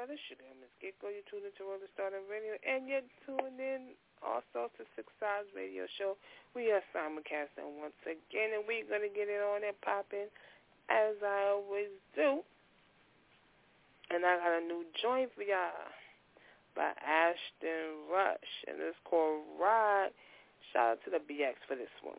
y'all. This your girl, Miss Gecko. You tuned into Rolling Stardom Radio, and you're tuned in also to Six Sides Radio Show. We are simulcasting once again, and we're going to get it on and popping as I always do. And I got a new joint for y'all by Ashton Rush, and it's called Ride. Shout out to the BX for this one.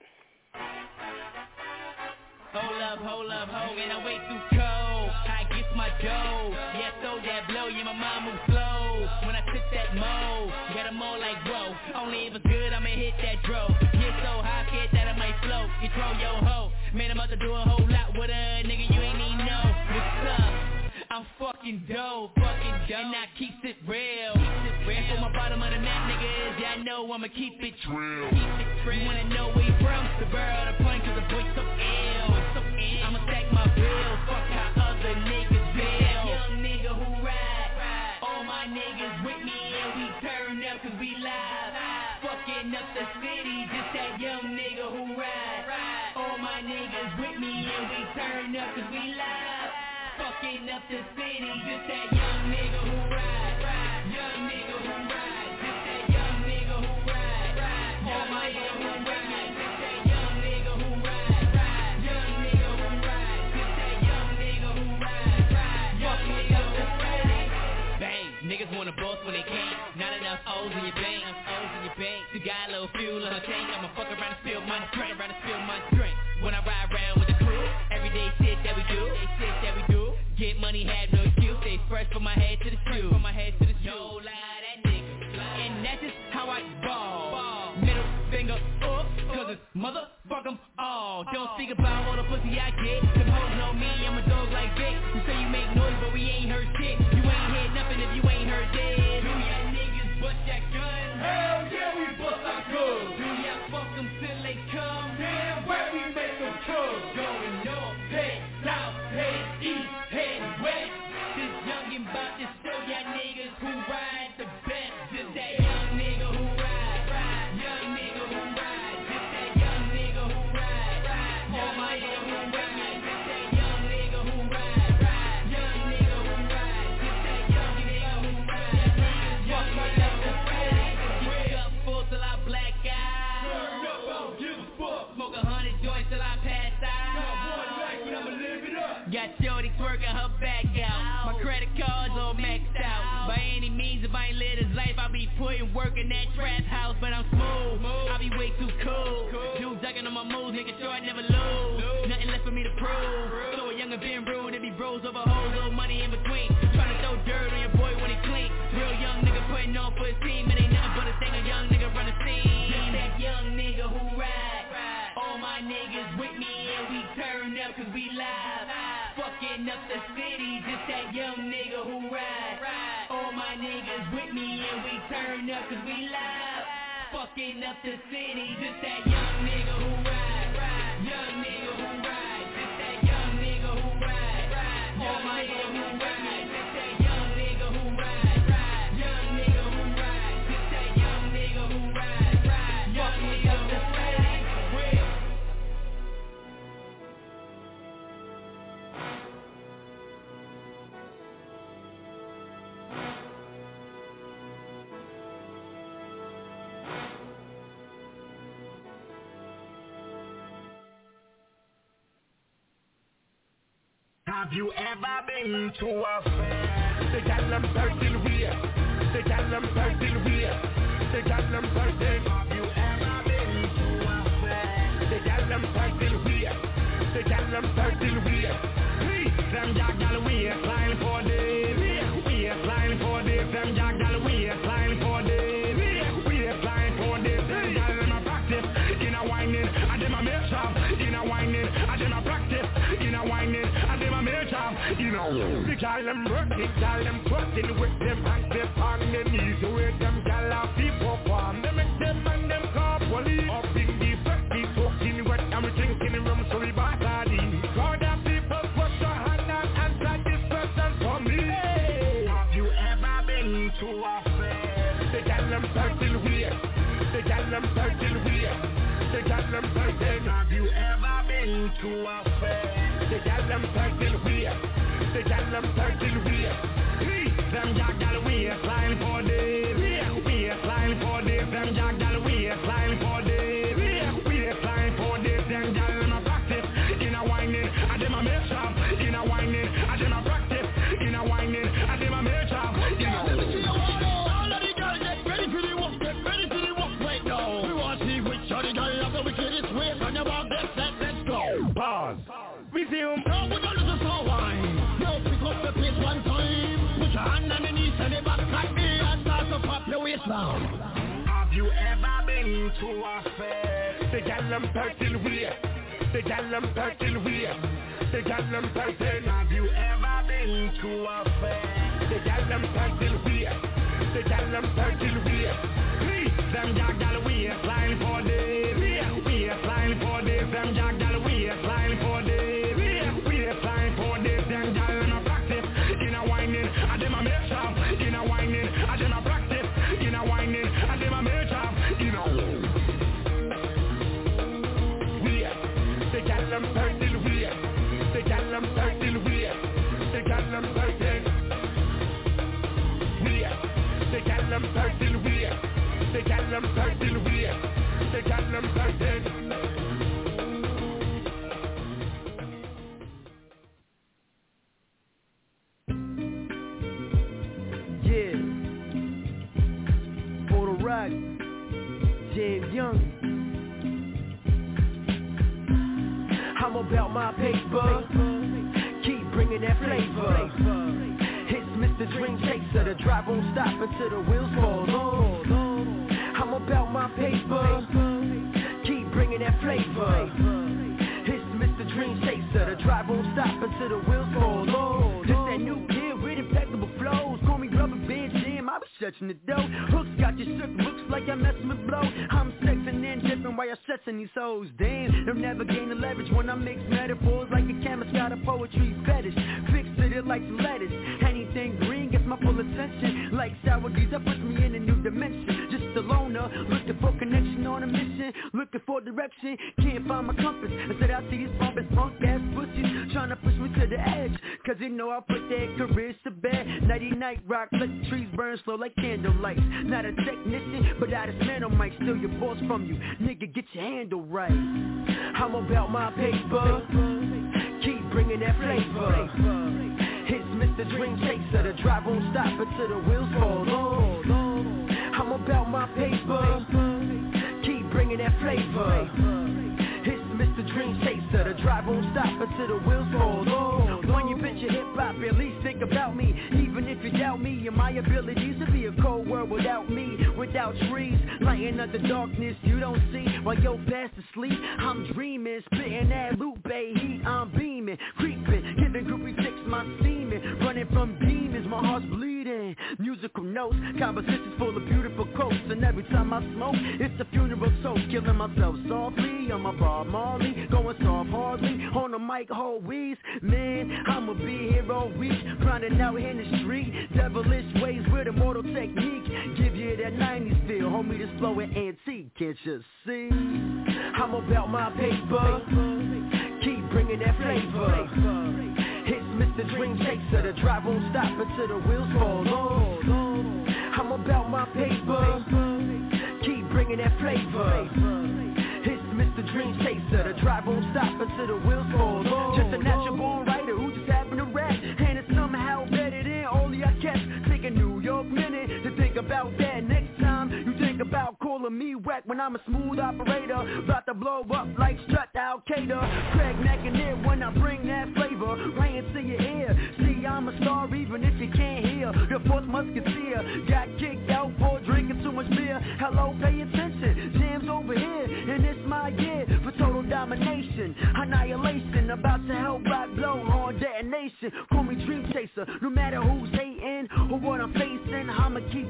Hold up, and I way too cold. I get my dough, yeah, throw that blow, yeah, my mind moves slow. When I took that mo, got them all like whoa. Only if it's good, I'ma hit that dro. Get so high, scared that I might float. Control your hoe, man, I'm about to do a whole lot with a nigga you ain't even know. What's up? I'm fucking dope, and I keep it real. And for my bottom of the map, niggas, yeah, I know I'ma keep it real. You wanna know where you from? The world, the point, cause the boy so ill. I'ma stack my bills, fuck how other niggas feel. Young nigga who ride, all my niggas with me and we turn up cause we live. Fucking up the city, just that young nigga who ride. All my niggas with me and we turn up cause we live. Fucking up the city, just that young nigga who ride. Young nigga who ride, just that young nigga who ride. All my niggas who ride, just that young nigga who ride. Young nigga who ride, just that young nigga who ride. Fucking up the city. Bang, niggas wanna boss when they can't. Not enough O's in your bank. You got a little fuel in her tank. I'ma fuck around and spill my drink. When I ride around with the crew, everyday shit that we do. Get money, had no excuse. Stay fresh from my head to the shoe. No lie, that nigga. And that's just how I ball. Middle finger up, cause it's motherfuck 'em all. Don't speak about all the pussy I get. Them hoes know me, I'm a dog like Vic. You say you make noise, but we ain't heard shit. You ain't heard nothing if you ain't heard this. Do ya niggas bust that gun? Hell yeah, we bust our guns. Do ya fuck 'em till they come? Damn, where we make them come? Going north, head south, head east, head west. This youngin' bout to show ya niggas who ride the best. Just that young nigga who ride. Young nigga who ride. Just that young nigga who ride. All my nigga who ride. Just that young nigga who ride. Young nigga who ride. Just that young nigga who ride. Fuck my love the city. Get up full till I black out. Turn up, I don't give a fuck. Smoke 100 joints till I pass out. Got one life, but I'ma live it up. Got shorty twerking her back out. My credit cards all maxed out. By any means, if I ain't live this life, I'll be putting work in that trap house. But I'm smooth, I'll be way too cool. Dude ducking on my moves, making sure I never lose. Nothing left for me to prove. So a younger been rude, it be bros over hoes, little money in between. Tryna throw dirt on your boy when he clean. Real young nigga putting on for his team. It ain't nothing but a thing, a young nigga run the scene. Just that young nigga who ride. All my niggas with me and we turn up cause we live. Fucking up the city, just that young nigga who ride. All my niggas with me and we turn up cause we live. Fucking up the city, just that young nigga who ride. Young nigga who ride, just that young nigga who ride. All my niggas who ride, just that young nigga who ride. Young nigga who ride, just that young nigga who ride. Fucking up the city, real. Have you ever been to a fair? The gal them certain weird. The gal them certain weird. The gal them certain. Have you ever been to a fair? The gal them certain weird. The gal them certain weird. Them gal waistline for days. Waistline for days. Them gal waistline for days. Waistline for days. Them gal them a practice in a whining and them a make sharp in a whining and them a practice in a whining. You know, the gal them working, gal them twerking with them hands them on their knees. With them gal a people farm, they make them and them call police. Up in the factory, talking wet, I'm drinking rum, so we body. God of people, put your hand and answer this question for me. Have you ever been to a fair? The gal them certain weird. The gal them certain weird. The gal them certain. Have you ever been to a fair? The gal them certain weird. The gal them certain weird. Them sound. Have you ever been to a fair? The gal them perking weird. The gal them perking weird. The gal them perking. Have you ever been to a fair? The gal them perking weird. The gal them perking weird. Please, them gal weird. Line for days. Weird line for days. Them gal weird. Line for days. Weird line for days. Them gal in a practice. In a whining. And them a make sharp. In a whining. And them a practice. In a whining. And them a make sharp. You know. Weird. The gal them perking weird. The gal them perking weird. The gal them perking weird. The gal them perking weird. The gal them perking weird. The gal them perking. Yeah. For the rock. James Young. I'm about my paper. Keep bringing that flavor. It's Mr. Dream Chaser. The drive won't stop until the wheels fall off. I'm about my paper. Keep bringing that flavor. It's Mr. Dream Chaser. The drive won't stop until the wheels fall off. This that new kid with impeccable flows. Call me Rubber Band Jam. I be stretching the dough. Hooks got you shook. Looks like I'm messing with blow. I'm sexing and dipping while you're stretching these hoes. Damn, they'll never gain the leverage when I mix metaphors like a chemist got a poetry fetish. Fixed it like some lettuce. Anything green gets my full attention. Like sour D's, that puts me in a new dimension. Just a loner, looking for connection on a mission. Looking for direction, can't find my compass. I said I see these bumpers, punk ass pussies trying to push me to the edge. Cause they know I put their careers to bed. Nighty night rock, let the trees burn slow like candlelight. Not a technician, but I dismantle mic. Steal your boss from you, nigga, get your handle right. I'm about my paper. Keep bringing that flavor. It's Mr. Dream Chaser. The drive won't stop until the wheels fall off. I'm about my paper. Keep bringing that flavor. It's Mr. Dream Chaser. The drive won't stop until the wheels fall off. When you picture hip-hop, at least think about me. Even if you doubt me and my abilities, to be a cold world without me. Without trees, lighting up the darkness you don't see. While you're fast asleep, I'm dreaming. Spitting that Lupe heat, I'm beaming. Creeping, giving groupie chicks my semen. Running from demons, my heart's bleeding. Musical notes, conversations full of beautiful quotes. And every time I smoke, it's a funeral toast. Killing myself softly on my Bob Marley. Going soft hardly, on the mic whole weeds. Man, I'ma be here all week. Grinding out in the street. Devilish ways with immortal technique. Give you that 90s feel, homie, this flow is antique. Can't you see? I'm about my paper. Keep bringing that flavor. It's Mr. Dream Chaser. The drive won't stop until the wheels fall off. I'm about my paper. Keep bringing that flavor. It's Mr. Dream Chaser. The drive won't stop until the wheels fall off. Just a natural born writer who just happened to rap, and it's somehow better than all the I kept. Take a New York minute to think about that. Next time you think about calling me whack when I'm a smooth operator, about to blow up like Strut Al-Qaeda. Craig McIntyre when I bring that flavor right into your ear. See, I'm a star even if you can't hear. The fourth musketeer got kicked out for drinking too much beer. Hello, pay attention, Jam's over here, and it's my year for total domination, annihilation. About to help rock blow on detonation. Call me Dream Chaser, no matter who's hating or what I'm facing. I'ma keep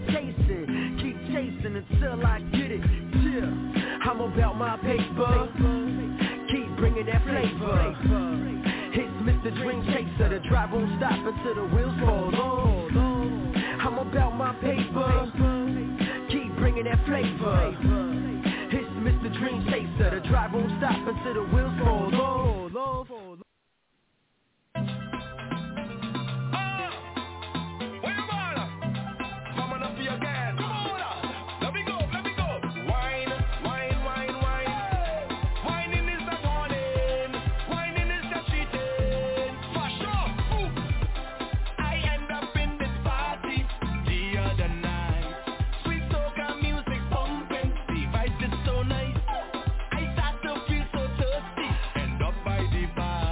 chasing until I get it. Yeah, I'm about my paper. Keep bringing that flavor. It's Mr. Dream Chaser. The drive won't stop until the wheels fall off. I'm about my paper. Keep bringing that flavor. It's Mr. Dream Chaser. The drive won't stop until the wheels fall off. So nice, I start to feel so thirsty. End up by the bar.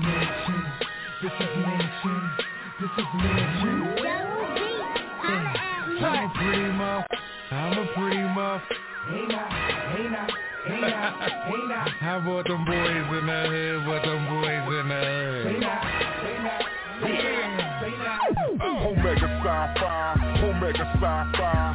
mansion. This is mansion. This is mansion. I'm a pretty muff. I'm a pretty muff. Hey now, hey now, hey now, hey now. How about them boys in the hood? What them boys in the hood? Hey now, hey now, hey now. Omega Sci-Fi, Omega Sci-Fi.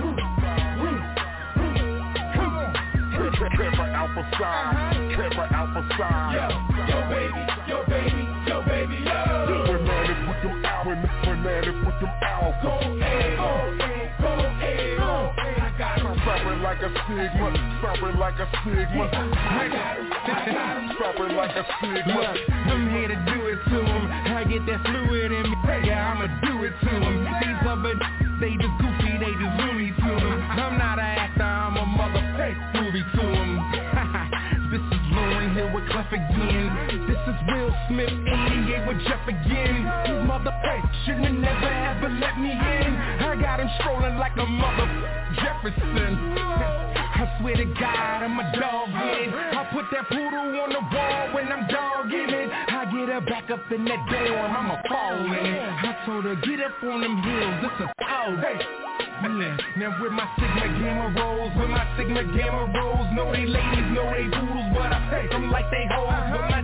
Come on. Kepler Alpha Psi, Kepler Alpha Psi. Yo baby, yo baby, yo baby, yo. Bananas with them albums, bananas with them albums. Go ahead, go ahead, go ahead, go ahead. I got him. Stopping like a stigma, stopping like a stigma. I got him, stopping like a stigma. I'm here to do it to him. I get that fluid in me, yeah, I'ma do it to him. These other they just goofy, they just loony to him. I'm not an actor, I'm a motherfucking movie to him. This is Lauryn Hill with Clef again. This is Will Smith, 88 with Jeff again. These motherfuckers shouldn't have never ever let me in. I got him strolling like a mother Jefferson. I swear to God, I'm a dog with it. I put that poodle on the wall when I'm dogging it. I get her back up in that dorm, I'ma fall in it. I told her, get up on them hills, it's a foul. Yeah. Now with my Sigma Gamma rolls, with my Sigma Gamma rolls, know they ladies, know they poodles, but I take them like they hoes. But my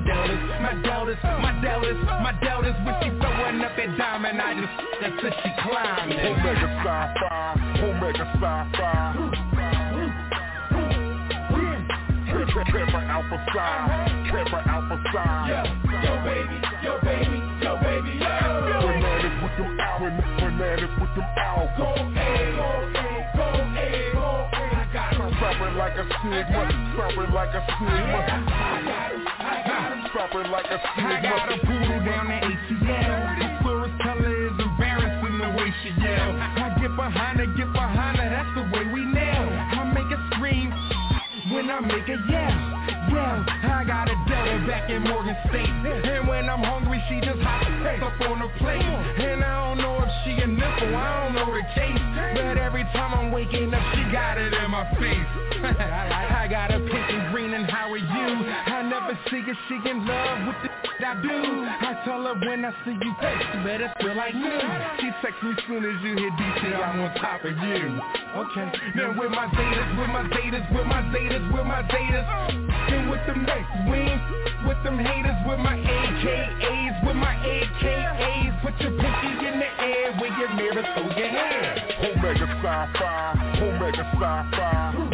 Deltas, when she throwing up that diamond, I just, that's till she climbed it. Omega Sci-Fi, Omega Sci-Fi. Kepler Alpha Psi, Kepler Alpha Psi. Yo baby, yo baby, yo baby, yo. Bananas with them albums, bananas with them albums. Go ahead, go ahead, go ahead, go ahead. I got him. Stopping like a stigma, stopping like a stigma. I got him, stopping like a stigma. I got a poodle down the ATL. I swear his color is embarrassing the way she yell. I get behind her, that's the way we nail. I make her scream when I make a yell. I got a Delta back in Morgan State. And when I'm hungry, she just hops up on the plate. And I don't know if she a nipple, I don't know the case. But every time I'm waking up, she got it in my face. I got a pink and green, and how are you? I never see if she in love with the I do. I tell her when I see you face, you better feel like new. She texts me soon as you hit DC, I'm on top of you. Okay, now with my Zetas, with my Zetas, with my Zetas, with my Zetas. And with them next wings, with them haters, with my AKAs, with my AKAs. Put your pinky in the air with your mirror through your hair. Omega Sci-Fi, Omega Sci-Fi.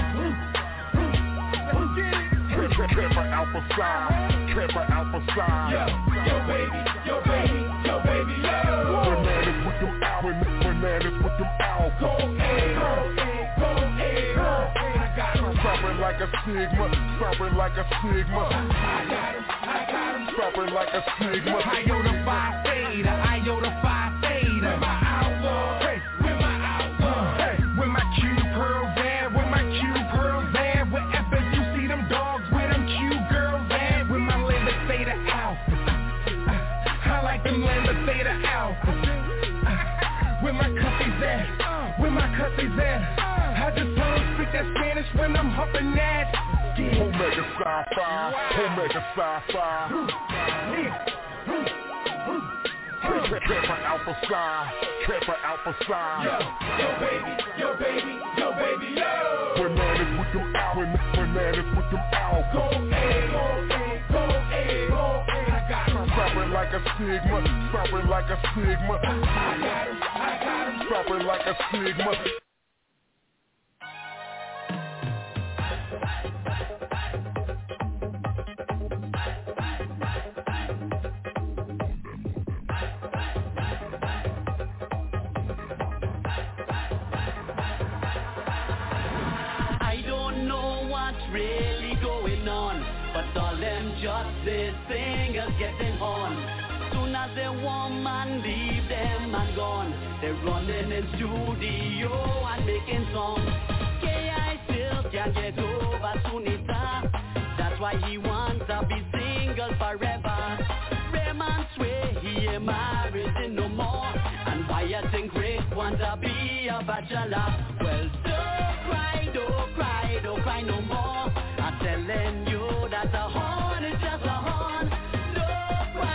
Kepler Alpha Psi, Kepler Alpha Psi. Yo baby, yo baby, yo baby, yo. Bananas with them albums, bananas with them albums. Go ahead, go ahead, go ahead, go ahead. I got him. Stopping like a stigma, stopping like a stigma. I got him, stopping like a stigma. Iota Phi Theta, Iota Phi Theta. With my outlaw, hey, with my outlaw, hey, with my Q pearls there, with my Q pearls there. Wherever you see them dogs with them Q girls there, with my Lambda Theta Alpha. I like them Lambda Theta Alpha. With my cussies there, with my cussies there. I just tell them speak that Spanish when I'm huffing that. Omega Sci-Fi, Omega Sci-Fi. Kepler Alpha Psi, Kepler Alpha Psi. Yo baby, yo baby, yo baby, yo. Bananas with them albums, bananas with them albums. Go ahead, go ahead, go ahead, go ahead. I got him. Stopping like a stigma, stopping like a stigma. I got him, stopping like a stigma. Really going on, but all them just the singers getting on. Soon as the woman leave them and gone, they're running in studio and making songs. K.I. still can't get over Sunita. That's why he wants to be single forever. Raymond swear he ain't married no more, and why you think Rick wants to be a bachelor? Well, don't cry, don't cry, don't cry no more. I'm telling you that a horn is just a horn. Don't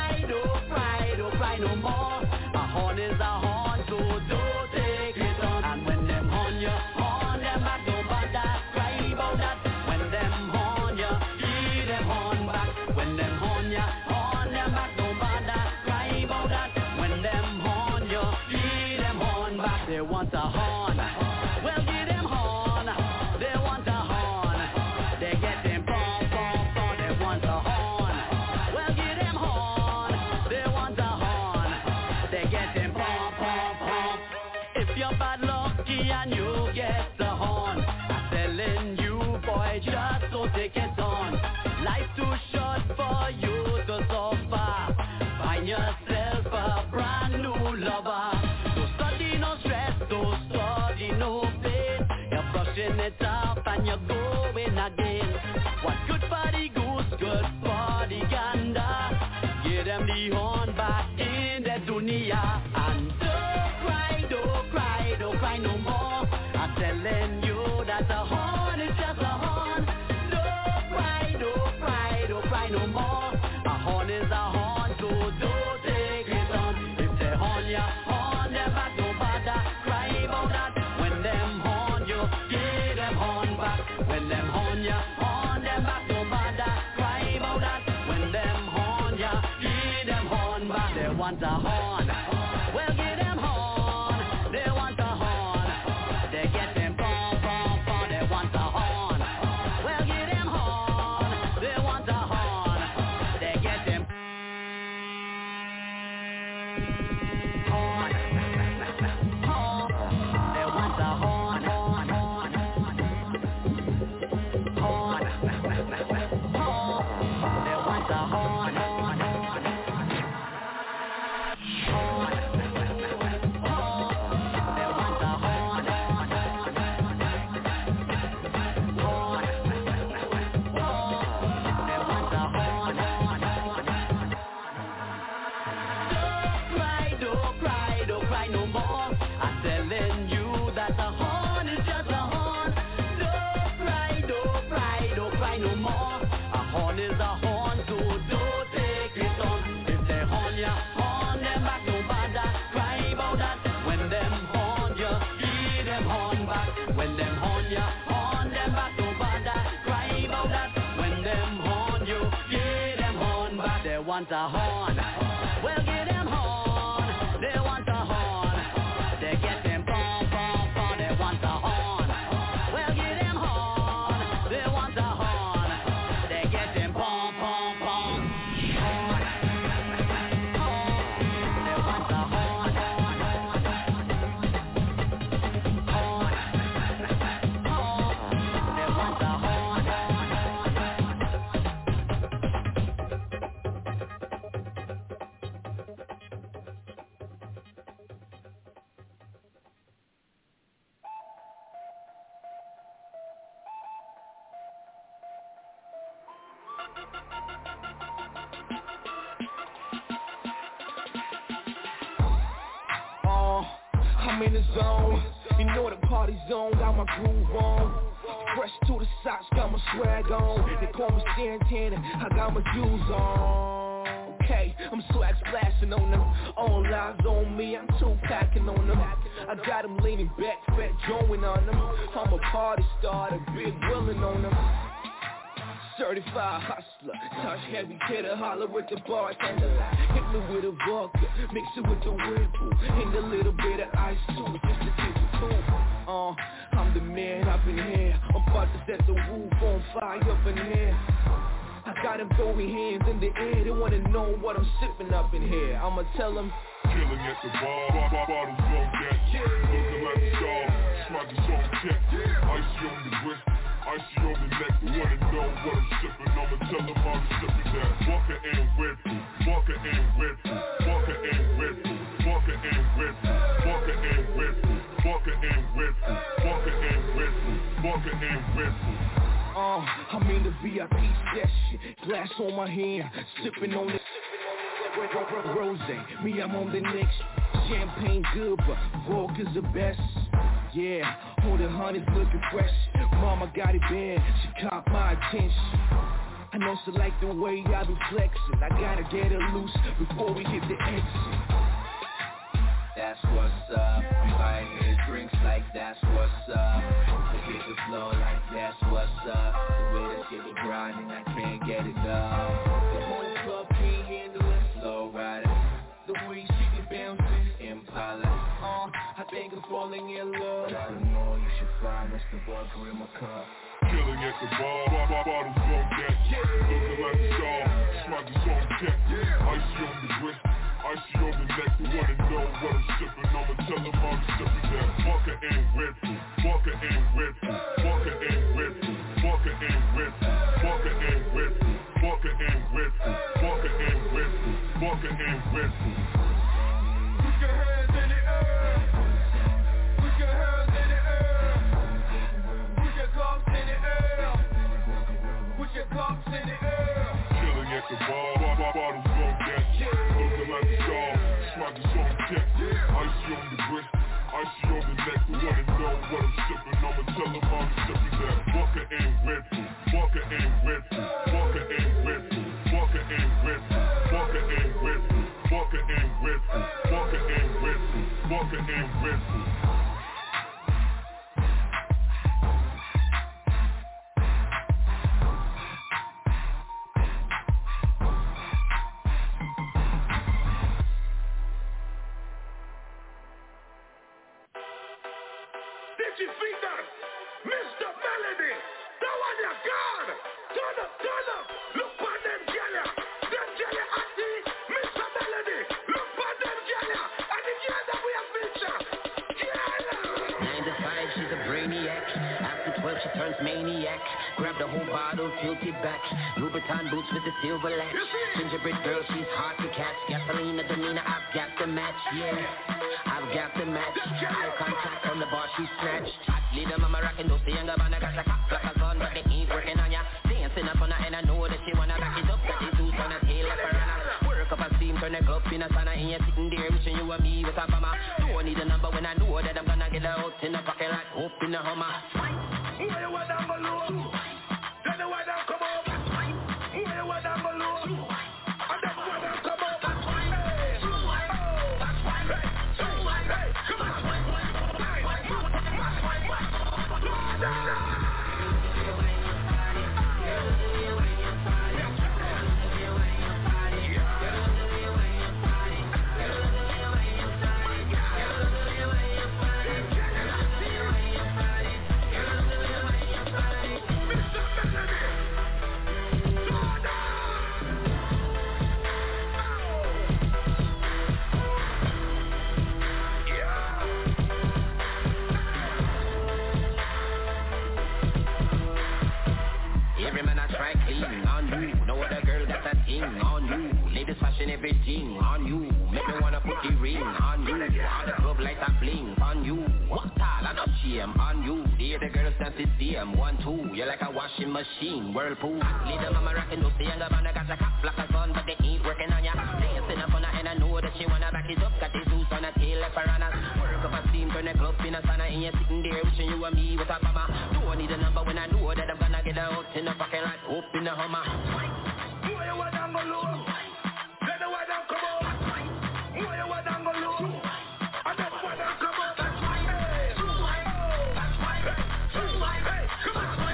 want a horn. Well, give them horn. They want a horn. They get them pom pom pom. They want a horn. Well, give them horn. They want a horn. They get them pom pom pom. If you're bad lucky and you get the horn, I'm telling you, boy, just don't take it on. Life too short for you to suffer. Find yourself a brand new lover. Don't study no stress, don't study no pain. You're brushing it off and you're going again. What's good for the goose, good for the gander. Give them the horn back in the dunya. And don't cry, don't cry, don't cry no more. I'm telling you that the horn is just a horn. Don't cry, don't cry, don't cry no more. A horn is a horn, so don't take it on. If they horn ya, horn them back, don't bother. Cry about that. When them horn you, give them horn back. When them horn ya, horn them back, don't bother. Cry about that. When them horn ya, give them horn back. They want a horn. Well, give them horn. They want a horn. They get them pom pom pom. They want a horn. Well, give them horn. They want a horn. They get them horn. Horn. They want a horn. Horn. Horn. Horn. They want a horn. Horn. No more. I'm telling you that the horn is just a horn. Don't cry, don't cry, don't cry no more. A horn is a horn, so don't take it on. If they horn ya, horn them back, no bother. Cry about that. When them horn ya, give them horn back. When them horn ya, horn them back, no bother. Cry about that. When them horn you, give them horn back. They want a horn. Well, give them horn. They want a horn. They get them pom pom pom. They want a horn. Well, give them horn. They want a horn. They get them pom pom pom. Horn. Horn. They want a horn. Horn. Horn. They want a horn. I'm in the zone, you know the party zone, got my groove on. Fresh to the socks, got my swag on. They call me Santana, I got my jewels on. Okay, I'm swag splashing on them. All eyes on me, I'm two packing on them. I got them leaning back, fat joint on them. I'm a party starter, big willin' on them. Certified hustler, touch heavy hitter, holler with the bartender. Hit me with a vodka, mix it with the Whirlpool, and a little bit of ice too, just to keep it cool. I'm the man up in here, I'm about to set the roof on fire up in here. I got them throwing hands in the air, they wanna know what I'm sipping up in here. I'ma tell them, killing at the bar, bottles on deck, looking like a star, smoking on check, icy on the wrist. Icy on the neck, wanna know what I'm sipping, I'ma tell them I'm sipping that Walker and Red Bull, Walker and Red Bull, Walker and Red Bull, Walker and Red Bull, Walker and Red Bull, Walker and Red Bull, Walker and Red Bull, Walker and Red Bull. I'm in the VIP session, glass on my hand, sipping on the rosé. Me, I'm on the next. Champagne good, but vodka's the best. Yeah, all the honey's looking fresh. Mama got it bad, she caught my attention. I know she like the way I be flexing. I gotta get her loose before we hit the exit. That's what's up. I'm buying his drinks like that's what's up. I get the flow like that's what's up. The way that shit be grinding, I can't get it up. The whole club can't handle it. Slow rider. The way she be bouncing, Impala. I think I'm falling in love. But I don't know, you should find Mr. Vodka in my cup. Killing at the bar, bottles on deck. Looking like a star, smoking on deck. Icy on the wrist, icy on the neck. You wanna know what I'm sipping? I'ma tell them I'm sipping that Walker and Red Bull, Walker and Red Bull, Walker and Red Bull, Walker and Red Bull, Walker and Red Bull, Walker and Red Bull, Walker and Red Bull, Walker and Red Bull. Put your hands in the air. Put your hands in the air. Put your cups in the air. Put your cups in the air. Killing at the bar, bottles on deck. Looking like a star, smoking on deck. Icy on the wrist, icy on the neck. You wanna know what I'm sipping? I'ma tell them I'm sipping that Walker and Red Bull, Walker and Red Bull, Walker and Red Bull, Walker and Red Bull, Walker and Red Bull, Walker and Red Bull, Walker and Red Bull, Walker and Red Bull. Mr. Melody, that one you gone. Turn up, look on them gala. Them gala auntie, Mr. Melody, look on them gala. And the girl that we have featured, gala. 9 to 5, she's a brainiac. After 12, she turns maniac. Grab the whole bottle, tilt it back. Louboutin boots with the silver latch. Gingerbread girl, she's hard to catch. Gasoline, demeanor, I've got the match, yeah. I've got the match. Eye contact on the bar, she snatched. Hot leader, mama rockin' those younger man, I got the cock like a gun, but they ain't working on ya. Dancing up on her, and I know that she wanna back it up. Got the juice on her tail like piranha. Work up a steam, turn the club in a sauna, and you're sitting there wishing you and me with a mama. Don't need a number when I know that I'm gonna get out in a pocket like hope in a Hummer. Where you want down below? Then the white down come up. Where you want down below? And then the white down come up. Hey, come on. On you, ladies fashion everything on you. Make me wanna put the ring on you. All the club lights are bling on you. Walk tall and not shame on you. Hear the girls dance the same 1, 2. You're like a washing machine, whirlpool. Leader mama rockin' those younger man, I got a cock like a gun, but they ain't working on ya. Dancing up on her and I know that she wanna back it up. Got the juice on her tail like piranhas. Work up a steam, turn the club in a sauna, and you're sitting there wishing you and me with a mama. Don't need a number when I know that I'm gonna get out in a pocket like hope in a Hummer. Where you want down below? Then the white down come up. Where you want down below? And then the white down come up. Hey, come on.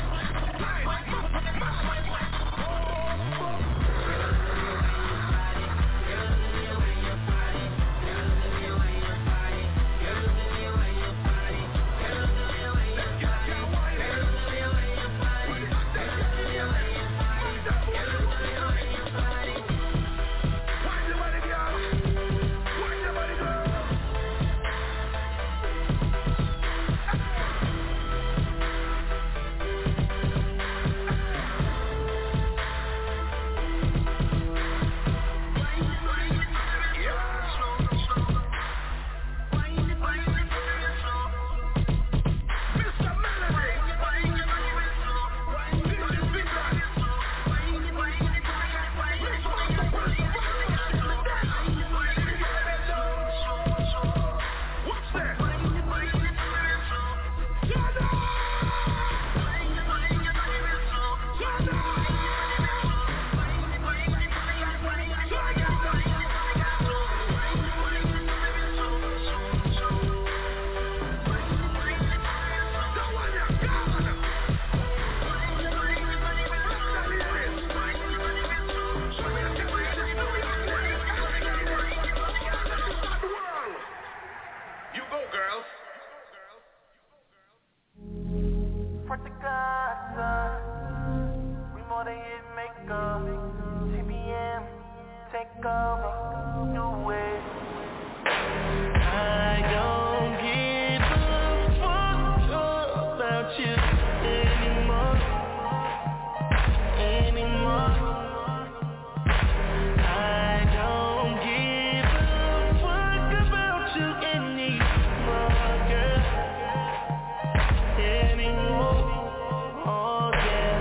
support the God, we more than hit maker. TBM, take over, new way. I don't give a fuck about you anymore. I don't give a fuck about you anymore, girl. Anymore, oh yeah.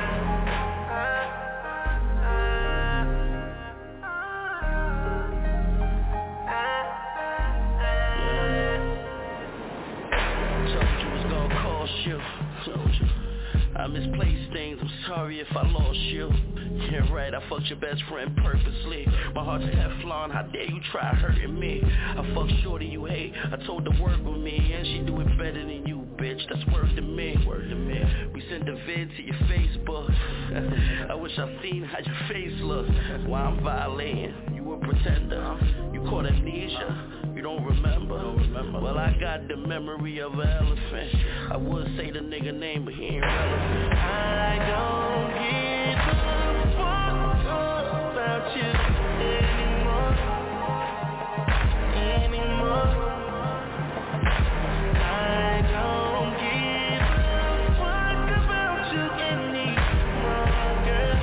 Told you was gonna cost you. I misplaced things, I'm sorry if I lost you. Yeah right, I fucked your best friend purposely. My heart's Teflon, how dare you try hurting me. I fucked shorty you hate, I told her work with me. And she do it better than you, bitch, that's word to me. We sent a vid to your Facebook. I wish I seen how your face look. Why I'm violating, you a pretender. You caught amnesia, you don't remember. Well, I got the memory of an elephant. I would say the nigga name, but he ain't relevant. I don't give a fuck about you anymore. I don't give a fuck about you anymore, girl.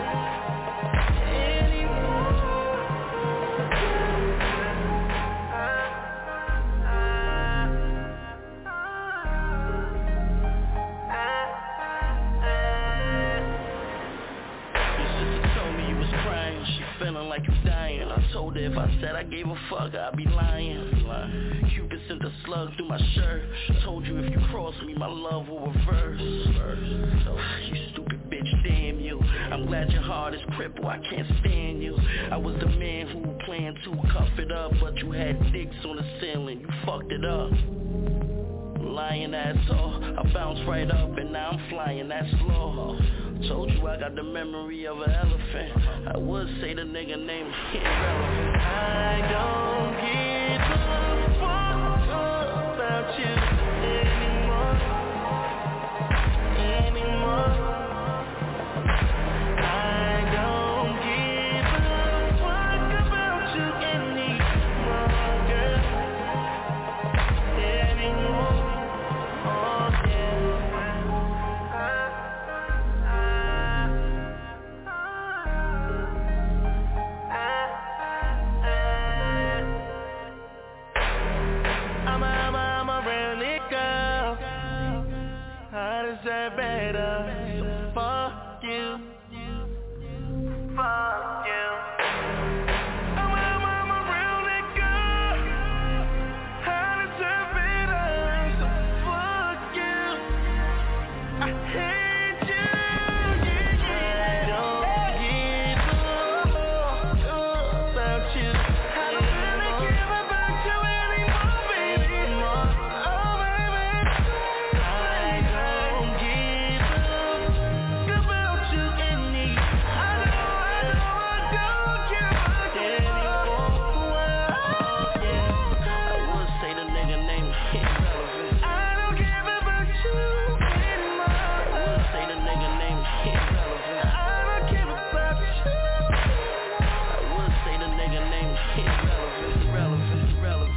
Feeling like you dying. I told her if I said I gave a fuck, I'd be lying. Cupid sent a slug through my shirt. Told you if you cross me, my love will reverse. You stupid bitch, damn you. I'm glad your heart is crippled, I can't stand you. I was the man who planned to cuff it up, but you had dicks on the ceiling, you fucked it up. Lying asshole, I bounced right up and now I'm flying that slow. Told you I got the memory of an elephant. I would say the nigga name is irrelevant. I don't give a fuck about you anymore. I don't give a fuck about you anymore, girl. Anymore, oh yeah. I'm a real nigga. I deserve better. So fuck you. Fuck you. I'm a real nigga. I deserve better. So fuck you. I hate you. I don't give a fuck about you. I don't really give about you anymore, baby. Oh, baby. I don't give a fuck about you anymore. I don't care about you anymore. I would say the nigga name is irrelevant. I don't care about you anymore. I would say the nigga name is irrelevant. I don't care about you. I would say the nigga name is irrelevant.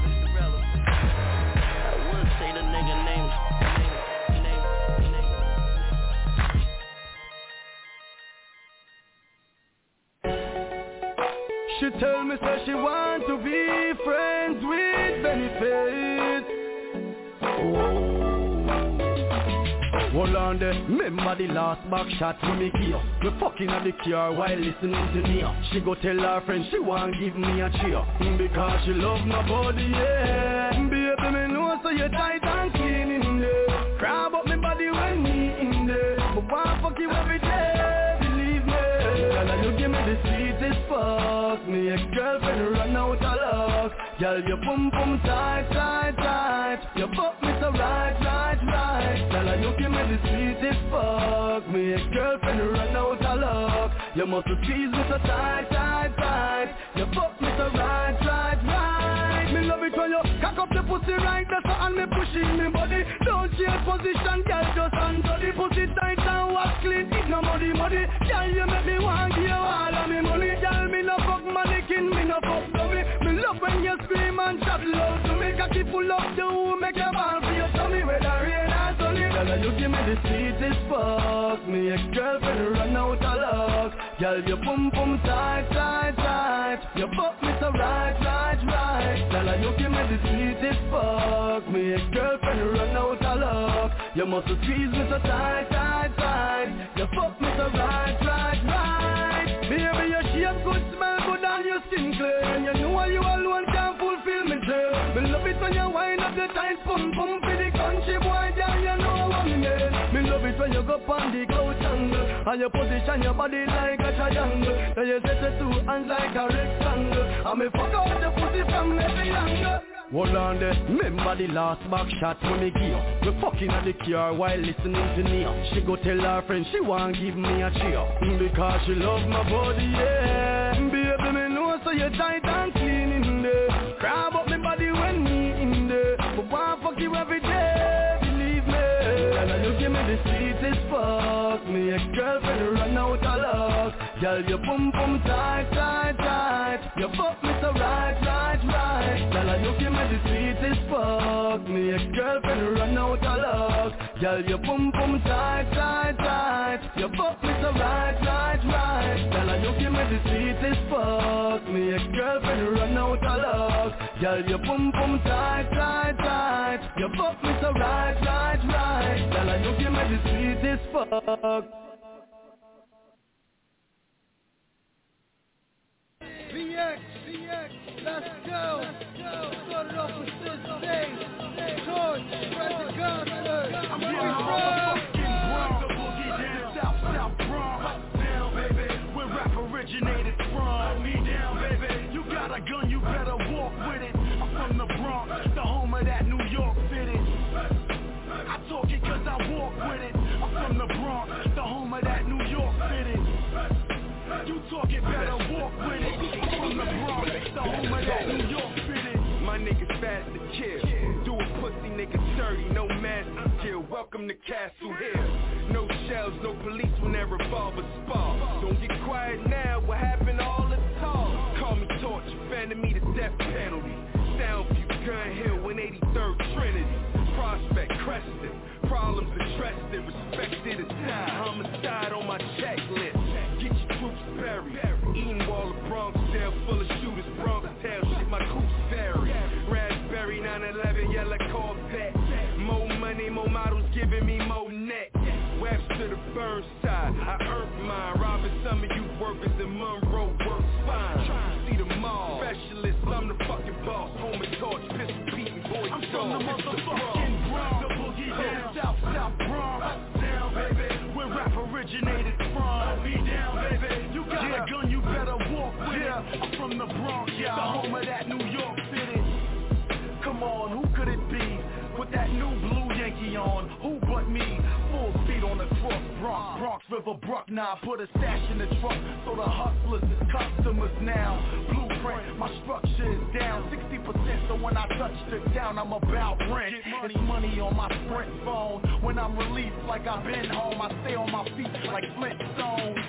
I would say the nigga name. She tell me say she want to be friends with benefits. Hold on there, remember the last back shot for me here. Me fucking at the car while listening to me. She go tell her friend she want give me a cheer. Because she love my body, yeah. Baby, me know so you tight and clean in there. Grab up me body when me in there. But want fuck you every day, believe me. Girl, you give me the sweetest fuck. Me ex-girlfriend run out of luck. Girl, you boom boom tight, tight, tight. You fuck me so right, right, right. Girl, you give me the sweetest fuck. Me ex-girlfriend run out of luck. You must squeeze me so tight, tight, tight. You fuck me so right, right, right. Me love it when you cock up the pussy right there, so and me pushing me body. Don't you head position, girl, just under the pussy tight and wash clean. It no muddy. Girl, you make me want give you all of me money. Girl, me no fuck mannequin, me no fuck dummy. Me love when you scream and chat loud to me. Cocky full of you, make your ball for your tummy. Whether rain or sunny, girl, you give me the sweetest fuck. Me ex-girlfriend run out of luck. Girl, you boom boom tight. You fuck me so right. Girl, you give me the sweetest fuck. Me ex-girlfriend run out of luck. You must squeeze me so tight. You fuck me so right. Baby, your shape good, smell good and your skin clear. And you know you alone can't fulfill me dream. Me love it when you wind up the tight pum for the country boy, girl, you know what me mean. Me love it when you go on the couch angle and you position your body like a triangle. Then you set your two hands like a rectangle. And me fuck out the pussy from every angle. Hold on there, remember the last back shot when me give. We fucking at the car while listening to Nia. She go tell her friend she want give me a cheer. Because she love my body, yeah. Baby, me know so you tight and clean in there. Grab up me body when me in there. But want fuck you every day, believe me. And you give me the sweetest fuck. Me ex-girlfriend run out of luck. Girl, you boom boom tight. You fuck me so right. Girl, you give me the sweetest fuck. Me ex-girlfriend run out of luck. Girl, you boom boom tight. You fuck me so right. Girl, you give me the sweetest fuck. Me ex-girlfriend run out of luck. Girl, you boom boom tight. You fuck me so right. Girl, you give me the sweetest fuck. VX, let's go. Started off with this day. Torch, spread the gospel. I'm getting from the boogie down South Bronx. Down, baby, where rap originated from. Me down, baby. You got a gun, you better walk with it. I'm from the Bronx, the home of that New York City. I talk it cause I walk with it. I'm from the Bronx, the home of that New York City. You talk it, better walk with it. I'm from the Bronx, the home of that New York City. My niggas fast to kill. Do a pussy nigga dirty, no master skill. Welcome to Castle Hill. No shells, no police when that revolver spar. Don't get quiet now, what happened to all the talk? Call me Torch, defending me the death penalty. Soundview, Gun Hill, in 83rd Trinity. Prospect, Creston, problems addressed and respected aside. Homicide on my checklist. Get your troops buried. Eating wall of Bronx, jail full of shooters. Bronx tail, shit my coup's buried. Raspberry 911, yellow Corvette. More money, more models giving me more net. Webster to Burnside, I earned mine. Robbing some of you workers in Monroe work fine. See the mall, specialist, I'm the fucking boss. Home and Torch, pistol beating boys. I'm from the motherfucking Bronx, the boogie down South Bronx. Down, baby, where rap originated from. Me down, baby, you got a gun, you better walk with it. I'm from the Bronx, the home of that New York City. Come on, who could it be? With that new blue Yankee on, who but me? Full speed on the cross, Bronx River, Bruckner. Put a stash in the trunk, so the hustlers is customers now. Blueprint, my structure is down 60%, so when I touch the town, I'm about rent. Any money on my Sprint phone, when I'm released like I've been home, I stay on my feet like Flintstones.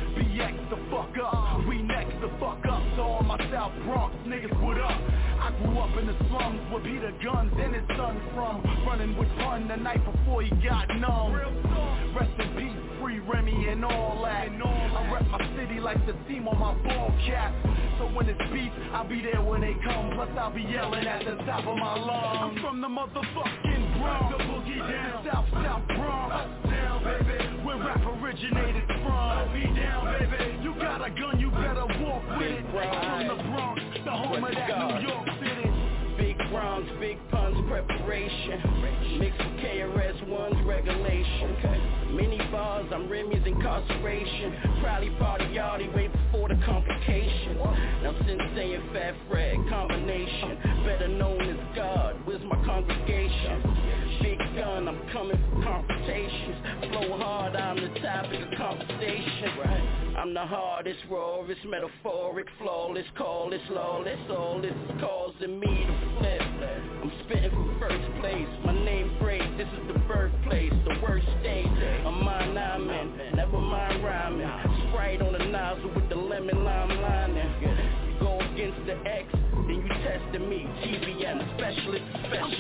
BX the fuck up, we next the fuck up. So all my South Bronx niggas, what up? I grew up in the slums where Peter Guns and his son from. Running with Pun the night before he got numb. Rest in peace, Free Remy and all that. I rep my city like the team on my ball cap. So when it's beef, I'll be there when they come. Plus I'll be yelling at the top of my lungs. I'm from the motherfucking Bronx, the boogie down South Bronx. Down, baby, where rap originated from. Me down, baby, you got a gun, you better walk with it. I'm from the Bronx, the home of that New York City. Big Bronx, big puns, preparation. Mixed with KRS-One's regulation. Many bars, I'm Remy's incarceration. Probably part of Yardie way before the complications. Now Sensei and Fat Fred, combination. Better known as God, where's my congregation? Big gun, I'm coming for confrontations. Flow hard, I'm the topic of conversation. I'm the hardest, rawest, metaphoric, flawless, callless, lawless. All this is causing me to flip. I'm spitting for first place. My name great, this is the birth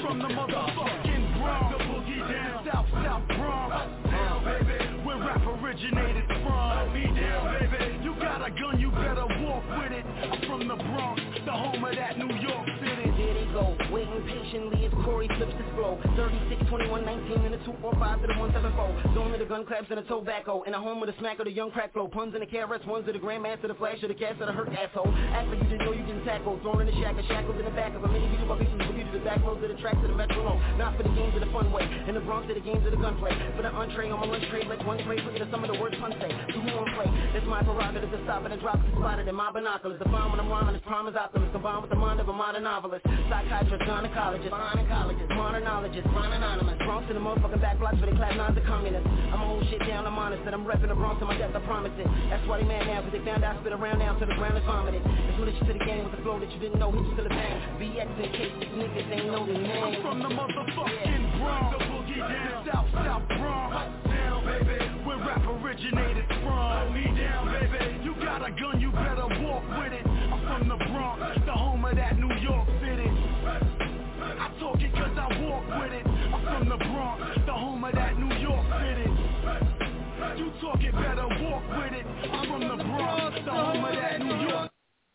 from the motherfucking Bronx, the boogie down, South Bronx. Down, baby, where rap originated from. Let me down, baby. You got a gun, you better walk with it. I'm from the Bronx, the home of that New York City. There they go, waiting patiently as Corey flips his flow. 36, 21, 19, and a 245 to the 174. Zone of the gun claps and the tobacco. In the home of the smack of the young crack flow. Puns in the carrots, ones of the grandmaster, the flash of the cast of the hurt asshole. Act like you didn't know you didn't tackle. Thrown in the shack, shackles in the back of a mini video beats and boogie to the back roads of the tracks of the metronome. Not for the games of the fun way. In the Bronx, to the games of the gunplay. For the entree on my lunch tray, like one tray, look at some of the words puns say. So who won't play? It's my prerogative to stop it and drop it, spotted in my binoculars. The farm when I'm rhyming is prime as optimist, combined with the mind of a modern novelist. Psychiatrist, gynecologist, gynecologist, monologist, run anonymous. Bronx in the motherfucking back blocks where they clap nines of communists. I'm hold shit down, I'm honest, and I'm repping the Bronx to my death, I promise it. That's why they mad now, cause they found out I spit around now till the ground is vomited. It's malicious to the game with the flow that you didn't know, hit you to the bang. BX in case these niggas ain't know the name. I'm from the motherfucking Bronx, the boogie down, South Bronx. Down, baby, where rap originated from. Let me down, baby. You got a gun, you better walk with it. I'm from the Bronx, the home of that New York City. I talk it cause I walk with it. I'm from the Bronx, the home of that New York City. You talk it, better walk with it. I'm from the Bronx, the home of that New York.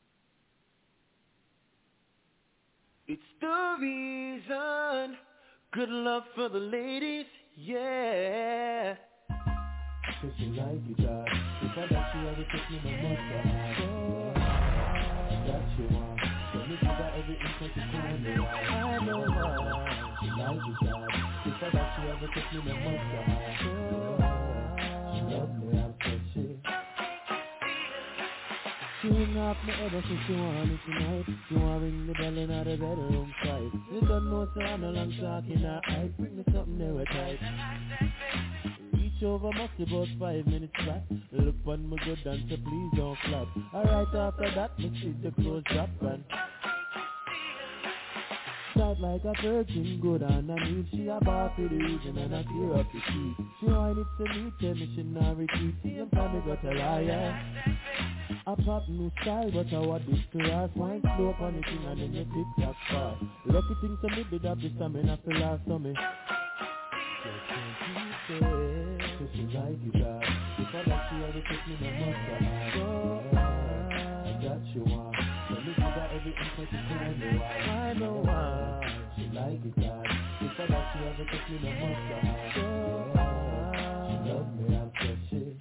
It's the reason. Good love for the ladies, yeah. So she like you, God. If I got you, ever took me no more. That she want. So me give her every inch of time. I know why. She like you, God. If I got you, ever took me no more. She love me, I'm so shit. She ring off my head and she want me tonight. She want ring the bell in the bedroom side. You don't know so I'm no long talking her eye. Bring me something there tight. Reach over must be about 5 minutes flat. Look on my good dancer, please don't flap. Alright after that, me see the clothes drop and start like a virgin, good underneath. She a bar for the region and I clear up the key. She whine it to me, tell me she not repeat. See him time me go tell her, yeah. I pop new style, but I want this to us. Wine slow up on the thing and then you tick-tock fast. Lucky thing to me did have the stamina for last summer. So she like you, God. If I got you, ever took me no more. I got you one. So me give her every inch of time. I know why. She like you, God. If I got you, ever took me no more. She love me, I'm so shit.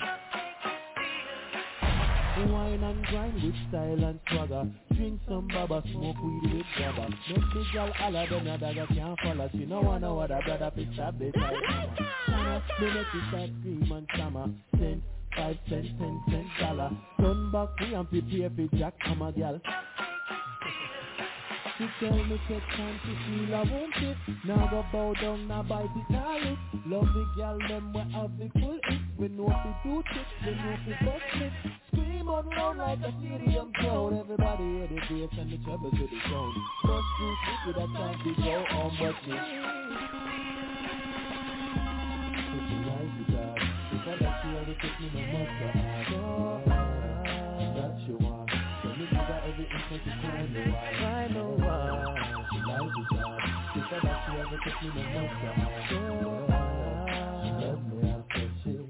Wine and grind with style and swagger. Drink some baba, smoke weed with grabber. Make the girl holla, then a dagger can't follow. She no wanna know what a brother pick up this time. Me make you start scream and stammer. 10, 5 cents, 10 cents, dollar. Turn back me and prepare for Jack, I'm a gal. She tell me take time to feel I want it. Now go bow down, now bite it, now lick. Love the girl, them we have the full it. We know if we do tricks, we know if we bust it. Scream on loud like a stadium crowd. Everybody hear the bass and the treble to the sound. Bust through with that time to go on what's it. If you like it, God. If I got you, ever took me no more. That you want. So me give her every inch of time. I know why. She like it, God. If I got you, ever took me no more. She love me, I'm so shit.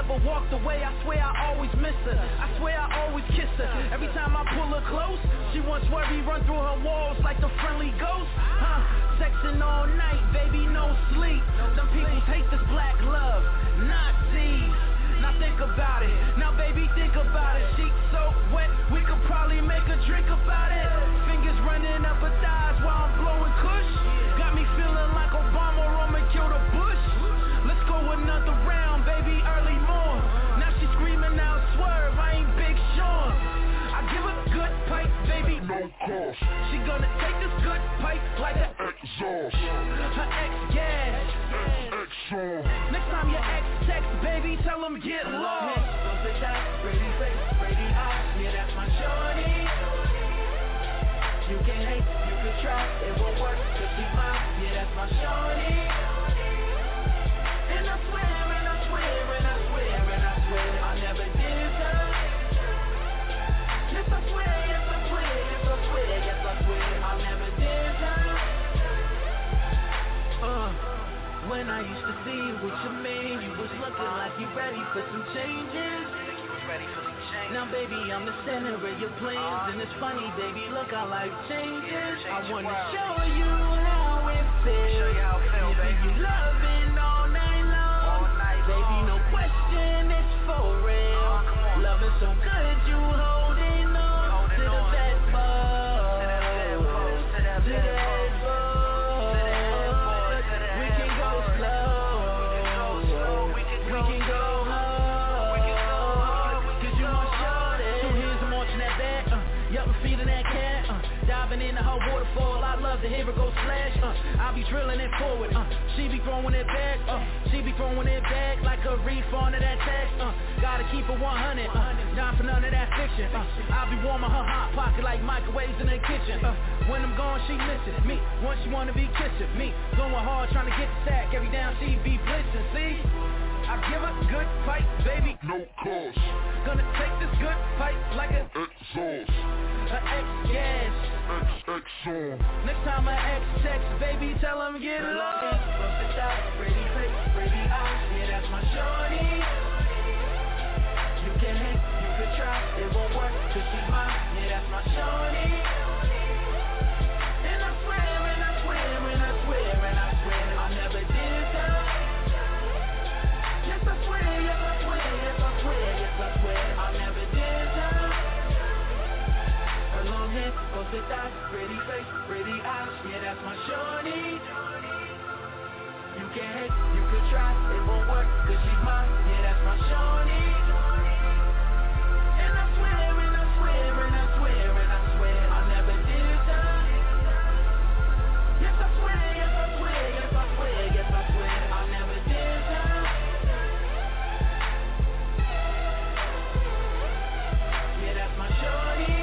ever walked away, I swear I always miss her. I swear I always kiss her. Every time I pull her close, she wants where we run through her walls like the friendly ghost. Sexing all night, baby, no sleep. Some people hate this black love, Nazis. Now think about it, now baby think about it. Sheets so wet, we could probably make a drink about it. Fingers running up her thighs while I'm blowing kush. Got me feeling like Obama, Roman killed a Bush. Let's go another round, baby, early morn. Now she screaming out, swerve, I ain't Big Sean. I give her good pipe, baby, no cost. She gonna take this good pipe like an exhaust. Her ex-gas, next time your ex text, baby, tell him get lost. Pretty face, pretty eyes, yeah, that's my shorty. You can hate, you can try, it won't work, cause she's mine, yeah, that's my shorty. And I swear, and I swear, and I swear, and I swear, I never did her. Yes, I swear, yes, I swear, yes, I swear, yes, I swear, I never did her. When I used to see you with your man, you was looking like you ready for some changes. Now baby, I'm the center of your plans, and it's funny, baby, look how life changes. I wanna show you how it feels. Baby, you loving all night long. Baby, no question, it's for real. Loving so good, you holding on to the bedpost. To the bedpost. We can go slow. We can go hard. Cause you want shorty. 2 hands, I'm watching that bag. Yup, I'm feeding that cat. Diving in the whole waterfall. I love to hear it go splash. I be drilling it forward. She be throwing it back. She be throwing it back like a refund of that tax. Gotta keep it 100. Not for none of that fiction. I be warming her hot pocket like microwaves in the kitchen. When I'm gone, she listen. Me, once she wanna be kissing. Me, going hard trying to get the sack. Every down she be blitzing. See? I give her good pipe, baby. No cost. Gonna take this good pipe like a exhaust. Her ex-gas. X-on. Next time her ex text, baby, tell him get lost. Pretty face, pretty eyes, yeah, that's my shorty. You can hate, you can try, it won't work, cause she's mine, yeah, that's my shorty. And I swear, and I swear, and I swear, and I swear, I never did her. Yes, I swear, yes, I swear, yes, I swear, yes, I swear, I never did her. Her long hair, posted thighs, pretty face, pretty eyes, yeah, that's my shorty. You can hate, you can try, it won't work, cause she's mine, yeah, that's my shorty. And I swear, and I swear, and I swear, and I swear, I never did her. Yes, I swear, yes, I swear, yes, I swear, yes, I swear, I never did her. Yeah, that's my shorty.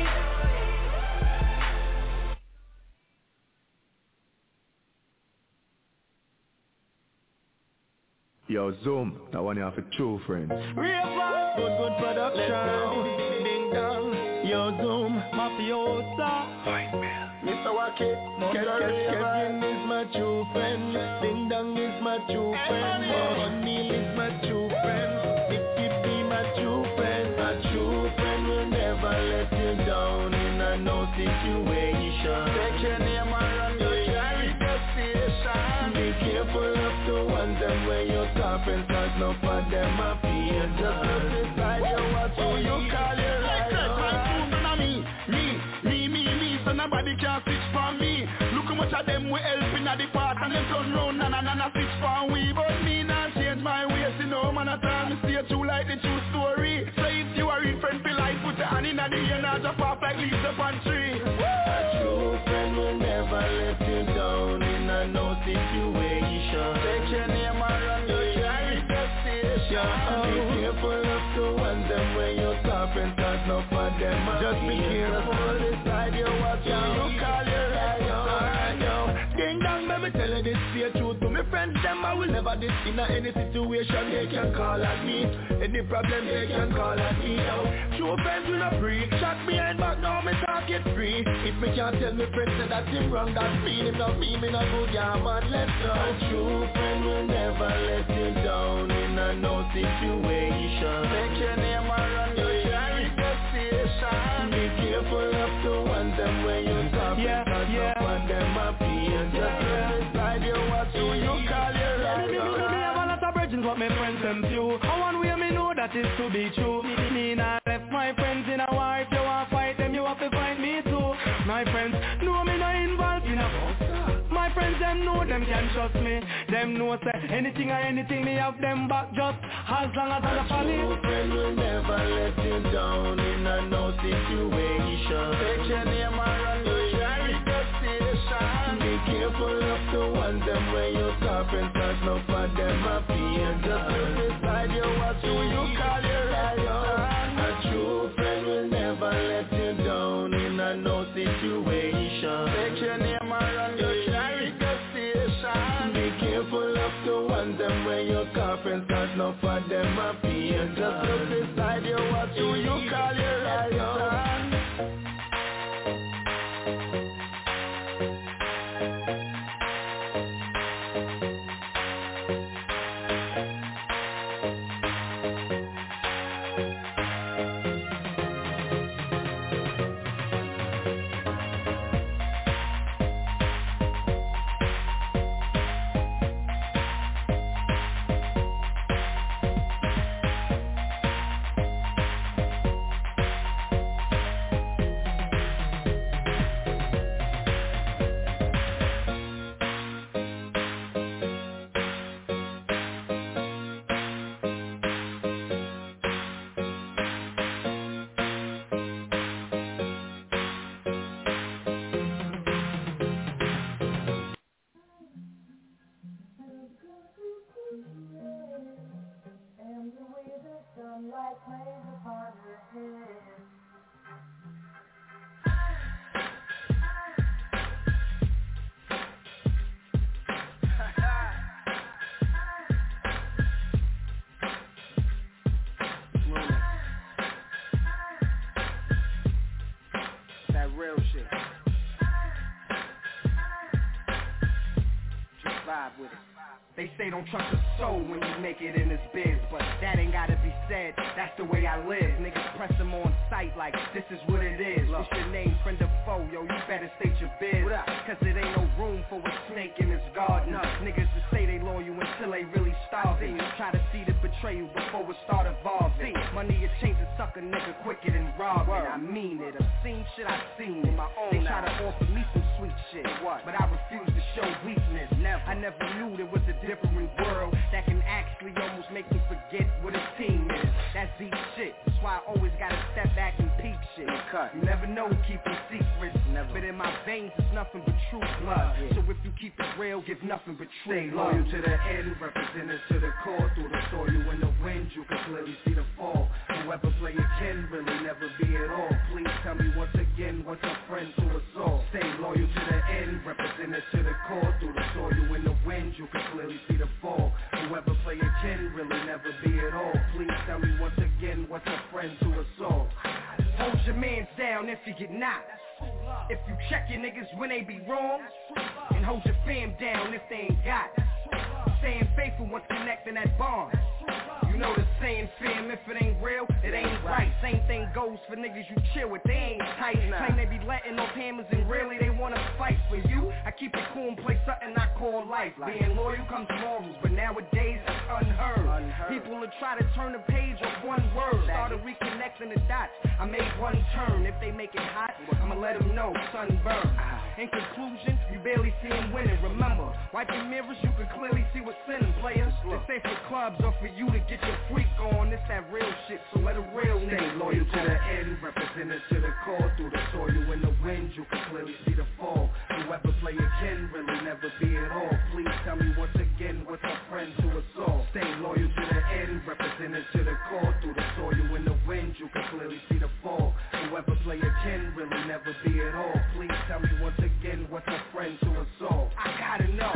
Yo, Zoom, that one you have a true friend. Good production. Ding dong. Yo, Zoom, Mafiosa. Mr. Wacky, Kevin is my true friend. Ding dong is my true friend. O'Neal is my true friend. Nicky be my true friend. My true friend will never let you down in a no situation. Take your name and run your station. Be careful of the ones that wear your top and cause no for them up here. Just look inside you, what you call your life. Me, so nobody can switch for me. Look how much of them we helping at the part and them turn round and switch for we. But me not change my ways, you know, man, I tell me stay true like the true story. So if you are in friend for life, put your hand in the air and jump off like leaves upon tree. A true friend will never let you down in a no situation. Take your name and run your station. Be careful of the ones that wear your top and cause no for them. Just be careful inside your watch. You call your right. Ding dong, let me tell you this straight truth to me friends. Them I will never this in any situation they can call at me. Any problem they can call at me. True friends will not free. Shot behind back now me talk it free. If me can't tell me friends that him wrong, that's me. Him not me not good, yeah man, let's go. A true friend will never let you down in a no situation. but my friends them few. And one way me know that is to be true. Me not left my friends in a war. If you want fight them, you have to fight me too. My friends know me not involved in a my friends them know them can trust me. Them know say anything or anything me have them back just as long as I follow. True friend will never let you down in a no situation. Take your name and run your charity station. Be careful of the ones them where you stopping, cause no for them a fear. Just look beside you, watch who you call your lion. A true friend will never let you down in a no situation. Take your name and run your charity station. Be careful of the ones them where you coughing, cause no for them a fear. Just look beside you, watch who you call your lion. That real shit. Just vibe with it. They say don't trust a soul when you make it in this biz, but that ain't gotta be said, that's the way I live. Niggas press them on sight like this is what it is. What's your name, friend or foe? Yo, you better state your biz, cause it ain't no room for a snake in this garden. Niggas just say they loyal until they really starving. Try to see the betrayal before it start evolving. Money will change a sucker nigga quicker than robbing. I mean it, I've seen shit I've seen in my own. They try to offer me some sweet shit, but I refuse to show weakness. I never knew there was a different world that can actually almost make me forget what a team is. That's deep shit. That's why I always gotta step back and peep shit. You never know keeping secrets, but in my veins it's nothing but true blood. So if you keep it real, give nothing but true love. Loyal to the end, represented to the core. Through the soil in the wind, you can clearly see the fall. Whoever play it can really never be at all. Please tell me once again, what's a friend to us all? Stay loyal to the end, represented to the core. Through the soil in the wind, you can clearly see the fall. Whoever play it can really never be at all. Please tell me once again, what's a friend to us all? Hold your mans down if you get knocked. If you check your niggas when they be wrong, and hold your fam down if they ain't got. Staying faithful once connecting that bond. You know the saying, fam, if it ain't real, it ain't right. Same thing goes for niggas you chill with, they ain't tight. Claim they be letting off hammers and really they wanna fight for you. I keep it cool and play something I call life. Being loyal comes morals, but nowadays it's unheard. People will try to turn the page off one word. Started reconnecting the dots, I made one turn. If they make it hot, I'ma let them know, sunburn. In conclusion, you barely see him winning. Remember, wipe your mirrors, you can clearly see what's in them, players. It's safe for clubs or for you to get your freak on. It's that real shit, so let a real nigga loyal to the end, represented to the core. Through the soil in the wind, you can clearly see the fall. Whoever play it can really never be at all. Please tell me once again, what's a friend to us all? Stay loyal to the end, represented to the core. Through the soil in the wind, you can clearly see the fall. Whoever play it can really never be at all. Please tell me once again, what's a friend to us all? I gotta know.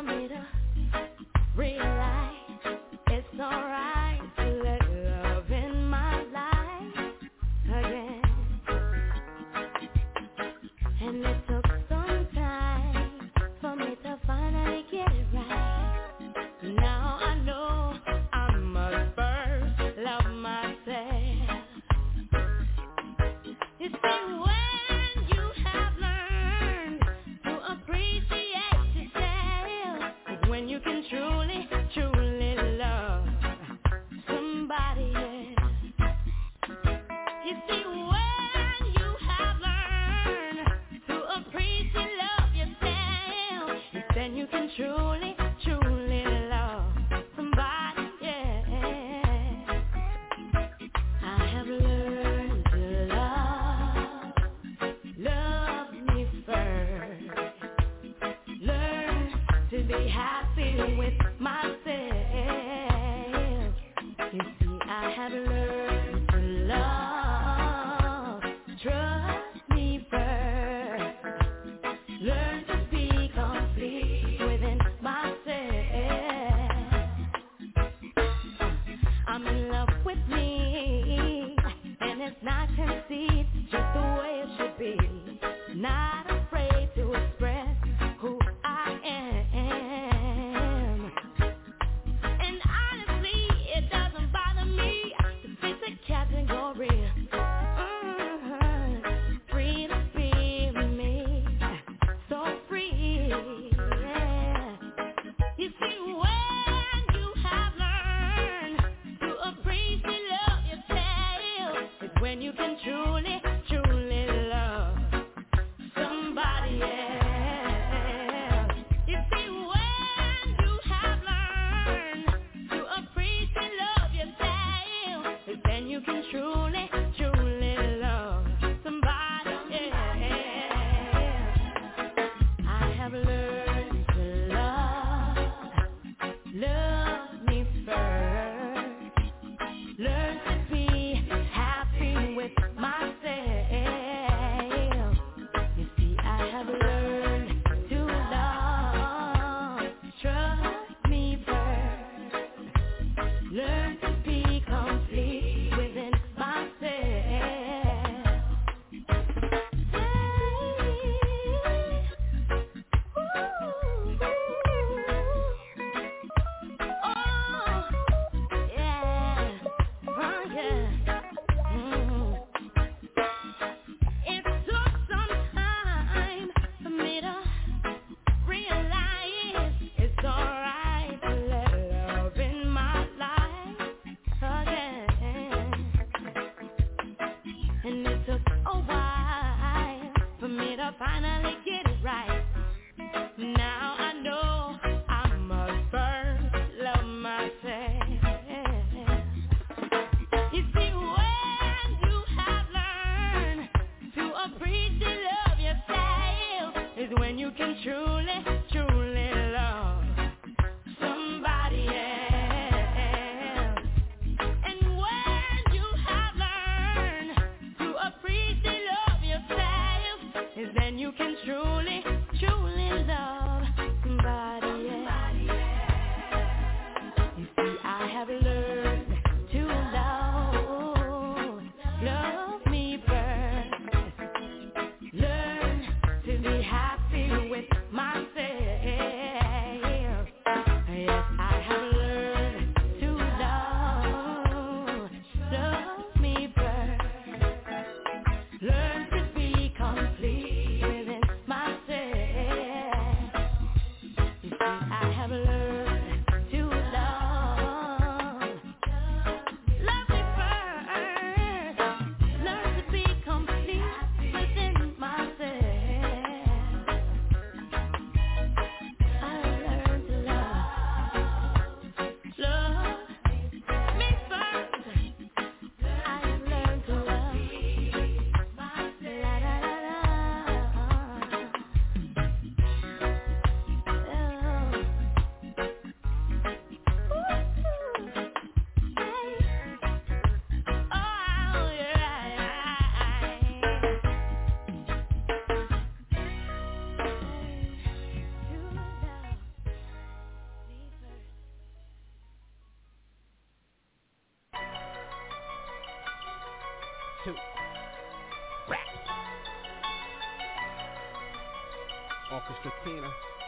for me to realize it's alright to let love in my life again. And it took some time for me to finally get it right. Now I know I must first love myself. You see, when you have learned to appreciate yourself, is when you can truly, truly love somebody else. You see, when you have learned to appreciate love yourself, is then you can truly, truly love somebody else. I have learned to love me first. Learn to be happy with myself. You see, I have learned to love, trust me first. Learn to be complete within myself. I'm in love with me, and it's not conceit, just the way it should be. Not afraid to express who I am. And honestly, it doesn't bother me to fit the category. Free to be me, so free. Yeah. You see, when you have learned to appreciate love yourself, it's when you can truly, truly love somebody else. You see, when you have learned to appreciate love yourself, it's then you can truly, truly love somebody else. I have learned to love me first. Learn to be happy with myself. Orchestra Tina.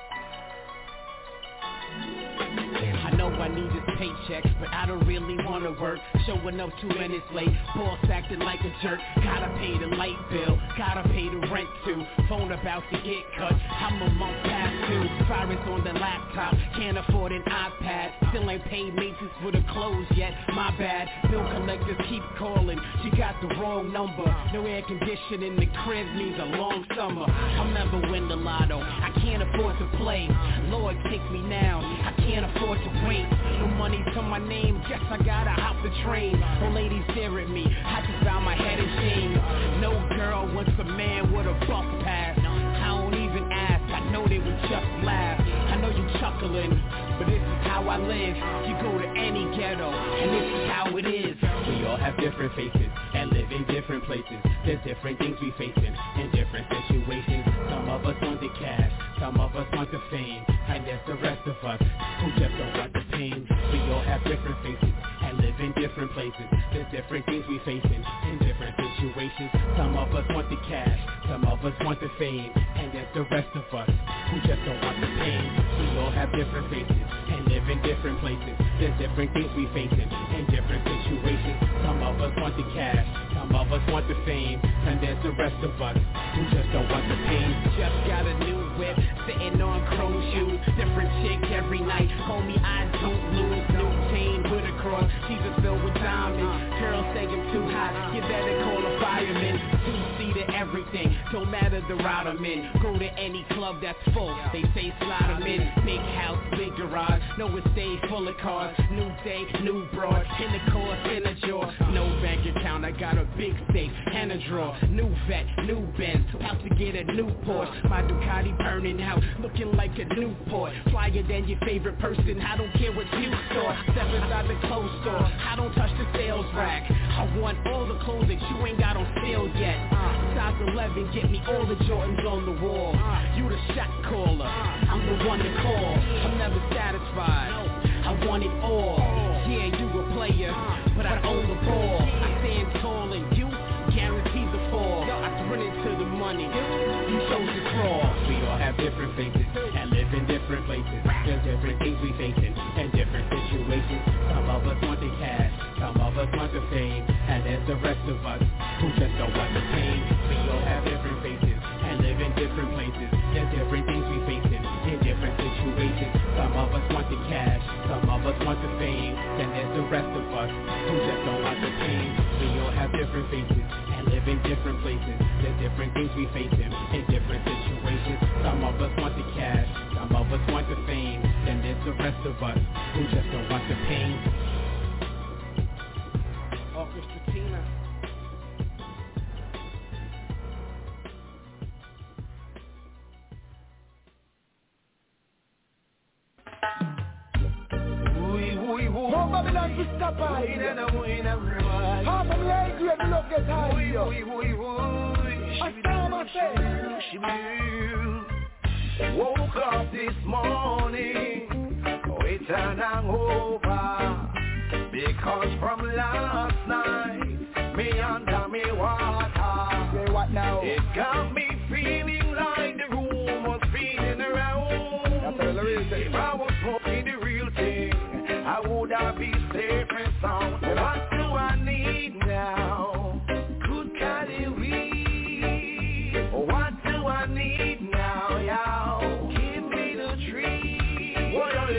I know I need this paycheck, but I don't really wanna work. Showing up 2 minutes late, boss acting like a jerk. Gotta pay the light bill, gotta pay the rent too. Phone about to get cut, I'm a month past due. Virus on the laptop, can't afford an iPad. Still ain't paid maintenance for the clothes yet, my bad. Bill collectors keep calling, she got the wrong number. No air conditioning in the crib means a long summer. I'll never win the lotto, I can't afford to play. Lord take me now, I can't afford to wait. No money to my name, guess I gotta hop the train. No ladies stare at me, I just bow my head in shame. No girl wants a man with a buff pass. I don't even ask, I know they would just laugh. I know you chuckling, but this is how I live. You go to any ghetto, and this is how it is. We all have different faces, and live in different places. There's different things we facing, in different situations. Some of us want the cash, some of us want the fame, and there's the rest of us who just don't want the pain. We all have different faces, and live in different places. There's different things we facing, in different situations. Some of us want the cash, some of us want the fame, and there's the rest of us who just don't want the pain. We all have different faces, and live in different places. There's different things we facing, in different situations. Some of us want the cash, some of us want the fame, and there's the rest of us who just don't want the pain. Just got a new whip, sitting on chrome shoes. Different chick every night, homie I don't lose. New chain with a cross, Jesus filled with diamonds. Girls say I'm too hot, you better call a fireman. Two-seater everything, don't matter the route I'm in. Go to any club that's full, they say slide them in. Big house, big garage, know it stays full of cars. New day, new broad, in the course, in the jaw. No bank account, I got a big safe and a drawer. New vet, new Benz, about to get a new Porsche. My Ducati burning out, looking like a Newport. Flyer than your favorite person, I don't care what you saw. Step inside the clothes store, I don't touch the sales rack. I want all the clothes that you ain't got on sale yet. Size 11, get me all the Jordans on the wall. You the shot caller, I'm the one to call. I'm never satisfied, I want it all. Yeah, you a player, but I own the ball. I stand tall and you guaranteed the fall. I run into the money, you chose to crawl. We all have different faces, and live in different places. There's different things we facing, and different situations. Some of us want the cash, some of us want the fame, and there's the rest of us who just don't want the pain. We all have different faces, and live in different places. There's different things we facing, in different situations. Some of us want the cash, some of us want the fame, and there's the rest of us who just don't want the pain. We all have different faces, and live in different places. There's different things we facing, in different situations. Some of us want the cash, some of us want the fame, and there's the rest of us who just don't want the pain. Orchestra Tina. From Babylon to stop by. Half of the high grade the love get high. I saw myself. Woke up this morning with an hangover, because from last night me under me water. Say what now? It got me feeling like the room was spinning around. If I was smoking the real thing, I would have been safe and sound. What do I need now? Good Cali weed. What do I need now, y'all? Give me the tree.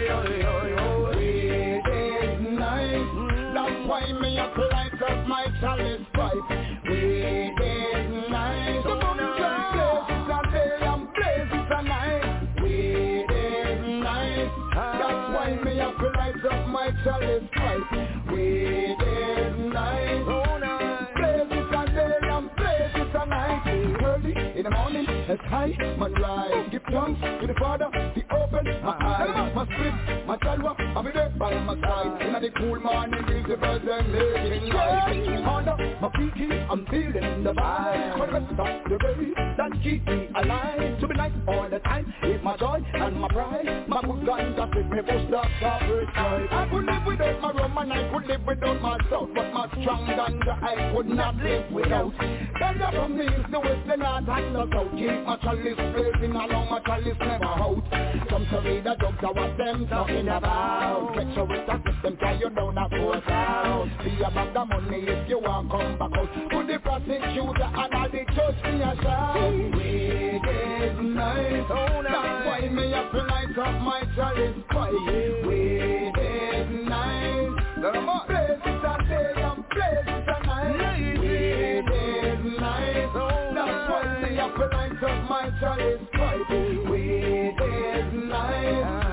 Weed is nice. That's why me up light up my chalice pipe. Weed is nice. The mountain places are there and places are nice. Weed is nice. That's why me up light up my chalice pipe. Weed is nice. Places are there and places are nice. Early in the morning, as high, my rise. Give thanks to the Father, the open my eyes, my spirit, my chalwa, I'll be there by my side. In the cool morning, breeze the birds and making light. Honor, my peaky, I'm feeling the vibe. For the rest of the day, that keep me alive. To be nice all the time, is my joy and my pride. My good ganja, fit me push that corporate side. I could live without my rum and I could live without my stout, but my strong ganja I could not live without. Ganja from the east, the west, the north and the south. Keep my chalice blazing along, my chalice never out. Some to read the drugs are what them talking about. Get your with a system, try you down a force out. Be about the money if you want come back out. Put the prosecutor and all the judge me a shout. Weed is nice, that's why me have to light up my chalice pipe. Weed is nice, places are day and places are nice. Weed is nice, that's why me have to light up my chalice pipe. Weed is nice.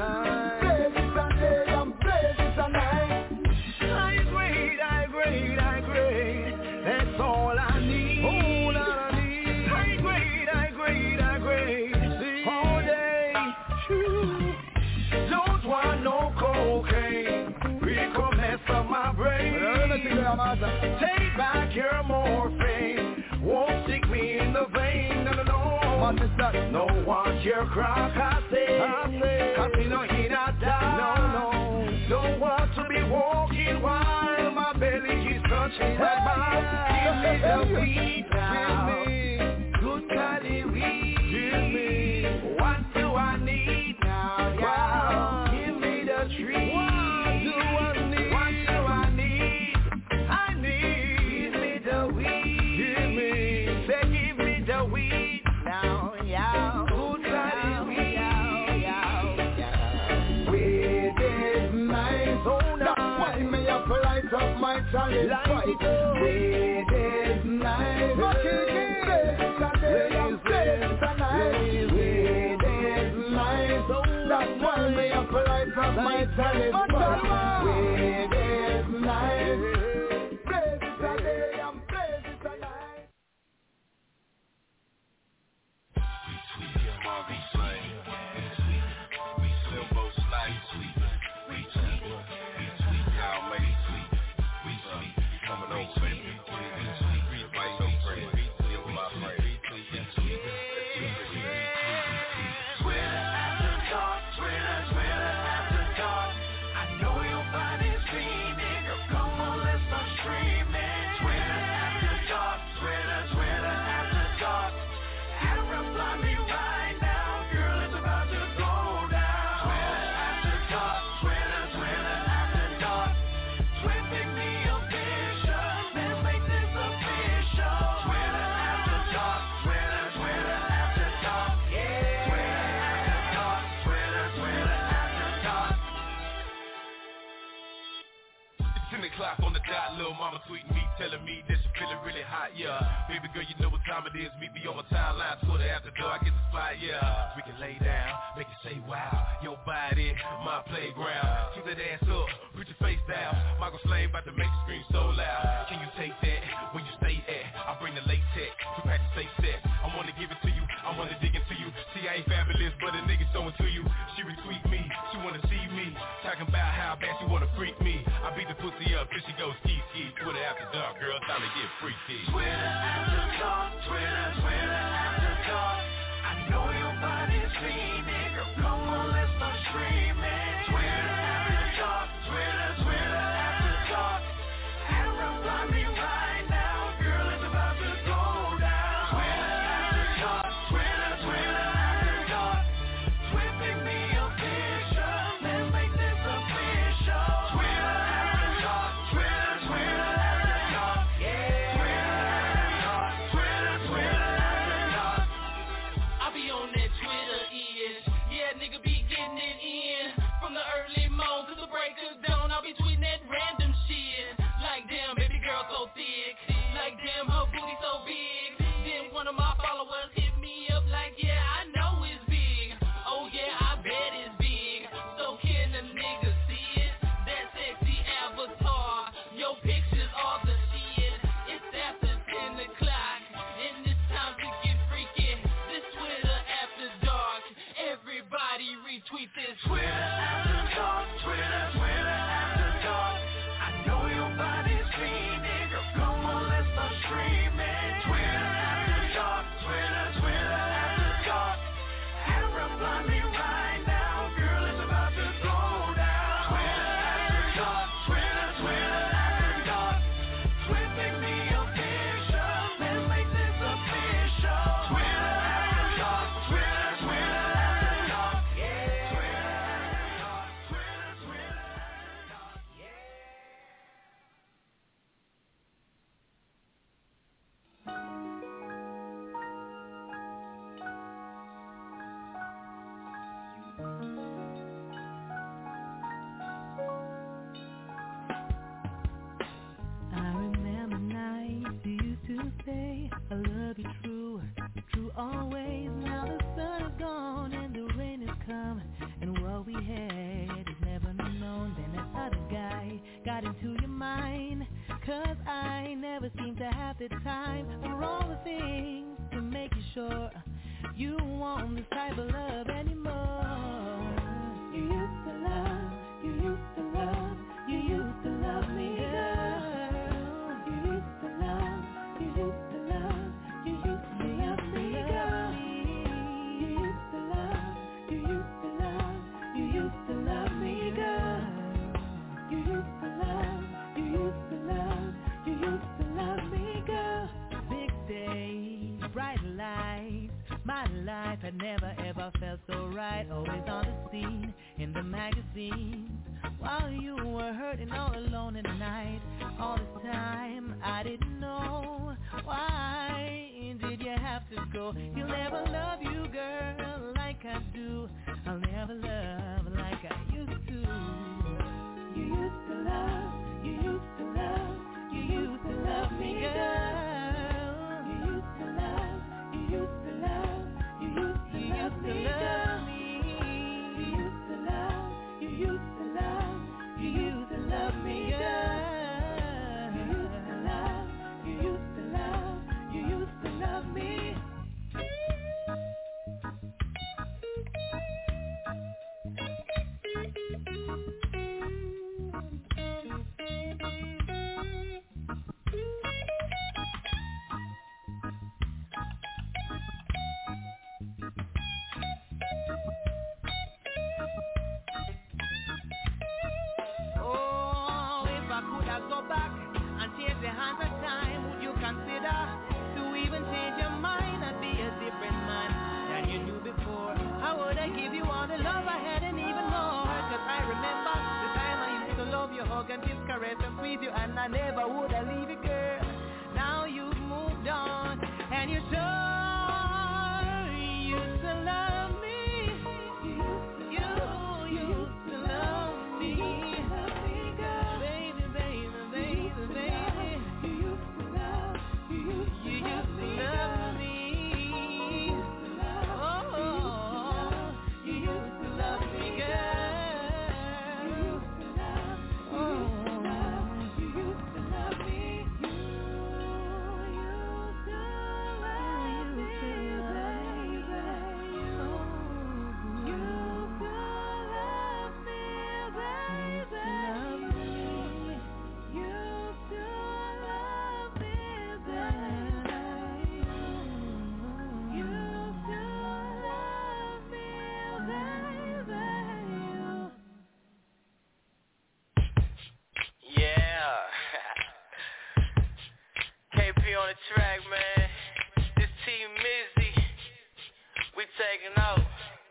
Take back your morphine, won't stick me in the vein. No want your crack, I say, cause me no in a die. Don't want to be walking while my belly is touching that bar. Give me the weed now, good quality weed. Give me, what do I need now, yeah. Give me the tree. Chalice fight, weed is nice. Weed is nice. That's why me have to light up my chalice fight. Weed is nice. Places are day and places are night. We tweet, yeah, we slay. We slim both slides, sweet. We tweet, y'all make it sweet. Coming over, baby. Like no friend. Feel my friend. Twitter after dark, Twitter after dark. I know your body's cleaning, girl. Come on, let's start streaming. Twitter after dark, Twitter after dark. And reply me right now, girl. It's about to go down. Twitter after dark, Twitter after dark. Twitter me up. On the dot, little mama tweeting me, telling me that she feeling really hot, yeah. Baby girl, you know what time it is, meet me on my timeline, Twitter after dark, get the spot, yeah. We can lay down, make it say wow, your body, my playground. Keep that ass up, put your face down, Michael Slade about to make you scream so loud. Can you take that, where you stay at? I bring the latex, we practice safe sex. I wanna give it to you, I wanna dig into you. See, I ain't fabulous, but a nigga showing to you. She retweet me, she wanna see me, talking about how bad she wanna freak me. I beat the pussy up, till she goes ski. Twitter after dark, girl, time to get freaky. Twitter after dark, Twitter after dark. I know your body's cleaning, girl. Come on, let's start streaming. Twitter after dark, Twitter after dark. And reply me right now, girl, it's about to go down. Twitter after dark, Twitter after dark. Tweeting me a picture, let's make this official. Twitter after dark, Twitter after dark. Yeah, Twitter after dark. I be on that Twitter is, yeah, nigga be getting it in. From got into your mind. 'Cause I never seem to have the time for all the things to make you sure you want this type of love anymore. You used to love, you used to love, you used to love me, girl. You used to love, you used to love, you used to love me, girl. You used to love, you used to love, you used to love me, girl. You used to love, you used to love, you used to love me, girl. Big days, bright lights, my life had never ever felt so right. Always on the scene, in the magazines, while you were hurting all alone at night. All the time, I didn't know why did you have to go. He'll never love you, girl, like I do. I'll never love like I used to. You used to love, you used to love, you used to love me, girl. You used to love, you used to love, you used to love me, girl. You used to love, you used to love, you used to love me, girl. You used to love, you used to love, you used to love me. Oh, if I could have go back and change the hands of time, would you consider to even change your mind and be a different man than you knew before? I would have give you all the love I had and even more. 'Cause I remember the time I used to love you, hug and kiss, caress and squeeze you, and I never would have leave you, girl. Now you've moved on and you're sure you used to love me. You used to love me. Baby, baby, baby, baby. You used to love, you used to love me. Oh, you used to love me, girl. You used to love, you used to love, you used to love me. You used to love me, baby. You used to love me, baby. You used to love me, baby. You used to love me, baby. Yeah. KP on the track, man. This Team Mizzy. We taking over.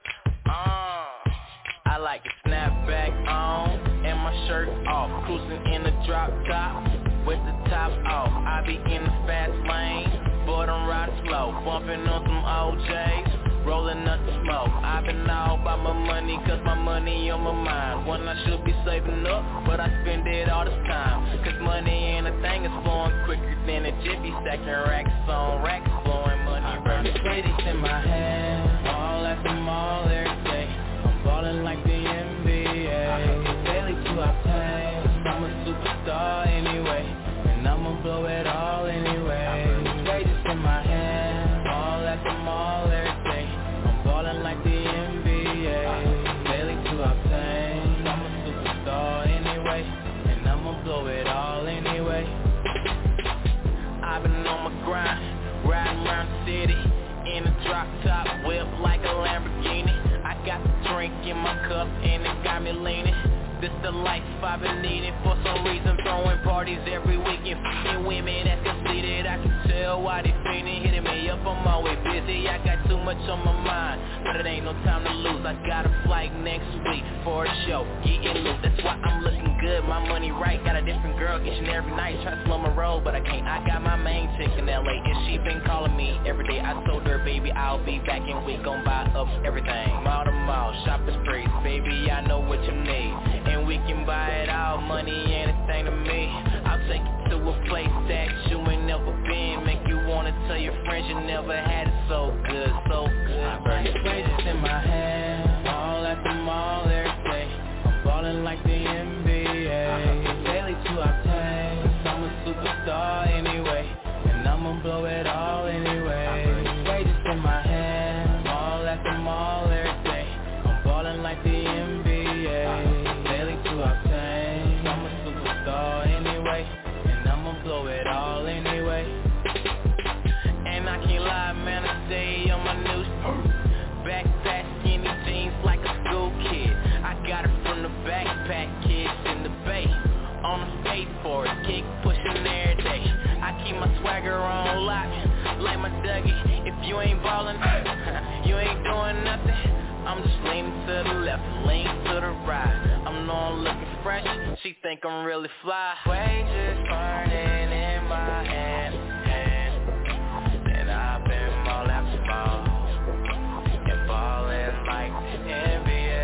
I like it snapback on and my shirt off, cruising in the drop top with the top off. I be in the fast lane, but I'm riding slow, bumping on some OJs, rolling up the smoke. I've been all about my money, 'cause my money on my mind. When I should be saving up, but I spend it all this time. 'Cause money ain't a thing, it's flowing quicker than a jiffy, stacking racks on racks, blowing money around the city. In my hand, all at the mall every day. I'm ballin' like the NBA, daily to obtain. I'm a superstar anyway, and I'ma blow it all anyway. Greatest in my hand, all at the mall every day. I'm ballin' like the NBA, daily to obtain. I'm a superstar anyway, and I'ma blow it all anyway. I've been on my grind, riding around the city in a drop top whip like a Lamborghini. I got the drink in my cup and it got me leaning. This the life I've been needing for some reason. Throwing parties every weekend, f***ing women that's conceited. I can tell why they fiending, hitting me up. I'm always busy. I got too much on my mind, but it ain't no time to lose. I got a flight next week for a show, getting loose. That's why I'm looking good, my money right. Got a different girl each and every night. Try to slow my roll, but I can't. I got my main chick in LA, and she been calling me every day. I told her, baby, I'll be back and we gon' buy up everything. Mall to mall, shopping streets, baby, I know what you need. And we can buy it all, money ain't a thing to me. I'll take you to a place that you ain't never been. Make you wanna tell your friends you never had it so good, so good. I burn the bridges in my hand, all at the mall every day. I'm ballin' like the NBA, daily She think I'm really fly. Wages burning in my hand, and I've been ball after ball, and ballin' like the NBA.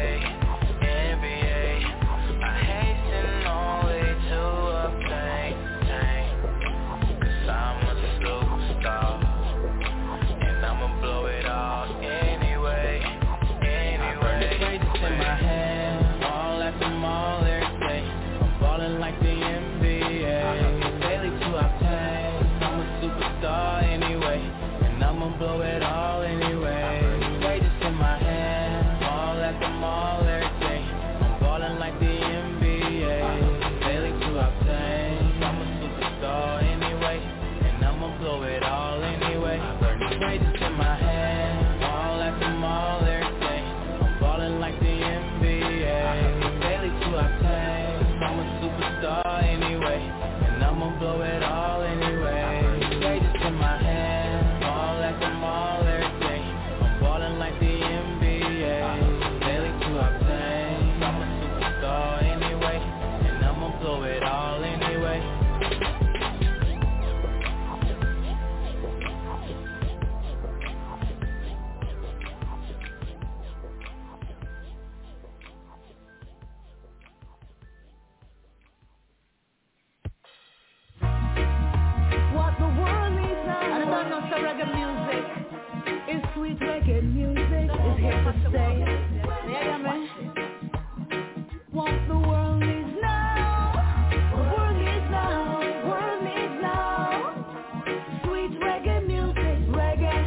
I hasten only to obtain, 'cause I'm a superstar, and I'ma blow it all anyway. I burn the greatest in my hand, all after mall every day. I'm ballin' like the NBA, daily to obtain. I'm a superstar anyway, and I'ma blow it all anyway. Greatest in my hand, all after mall every day. I'm ballin' like the NBA, daily to obtain. I'm a superstar anyway, and I'ma blow it all anyway. I burn the greatest in my hand, all after mall every day. I'm ballin' like the NBA, daily to obtain. I'm a superstar anyway, and I'ma blow it all anyway. Greatest in my hand, all after mall every day. I'm ballin' like the NBA, daily to obtain. I'm a superstar anyway, and I'ma blow it all anyway. What the world needs now. I don't know some reggae music. It's sweet reggae music. It's here to stay. Yeah, man. What the world needs now. The world needs now. World needs now. Sweet reggae music. Reggae.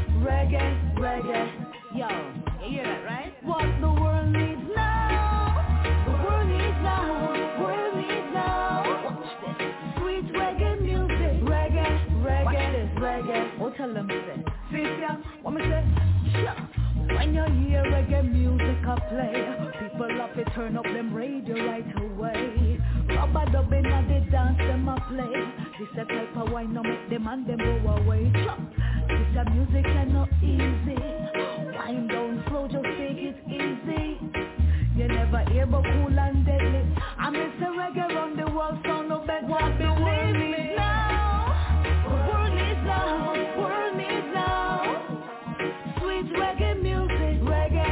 Yo, you hear that, right? What the world needs now. The world needs now. World needs now. Watch this. Sweet reggae music. Reggae. Oh, tell them say. See, yeah, what me say? Yeah. When you hear reggae music I play, people love to turn up them radio right away. Rubber dubbing and they dance them I play. This a type of wine no make them and them go away. This a music and not easy. Wind down slow, just take it easy. You never hear but cool and deadly. I miss a reggae around the world, so no better. What believe me now. The world needs now. World needs now. Sweet reggae music. Reggae.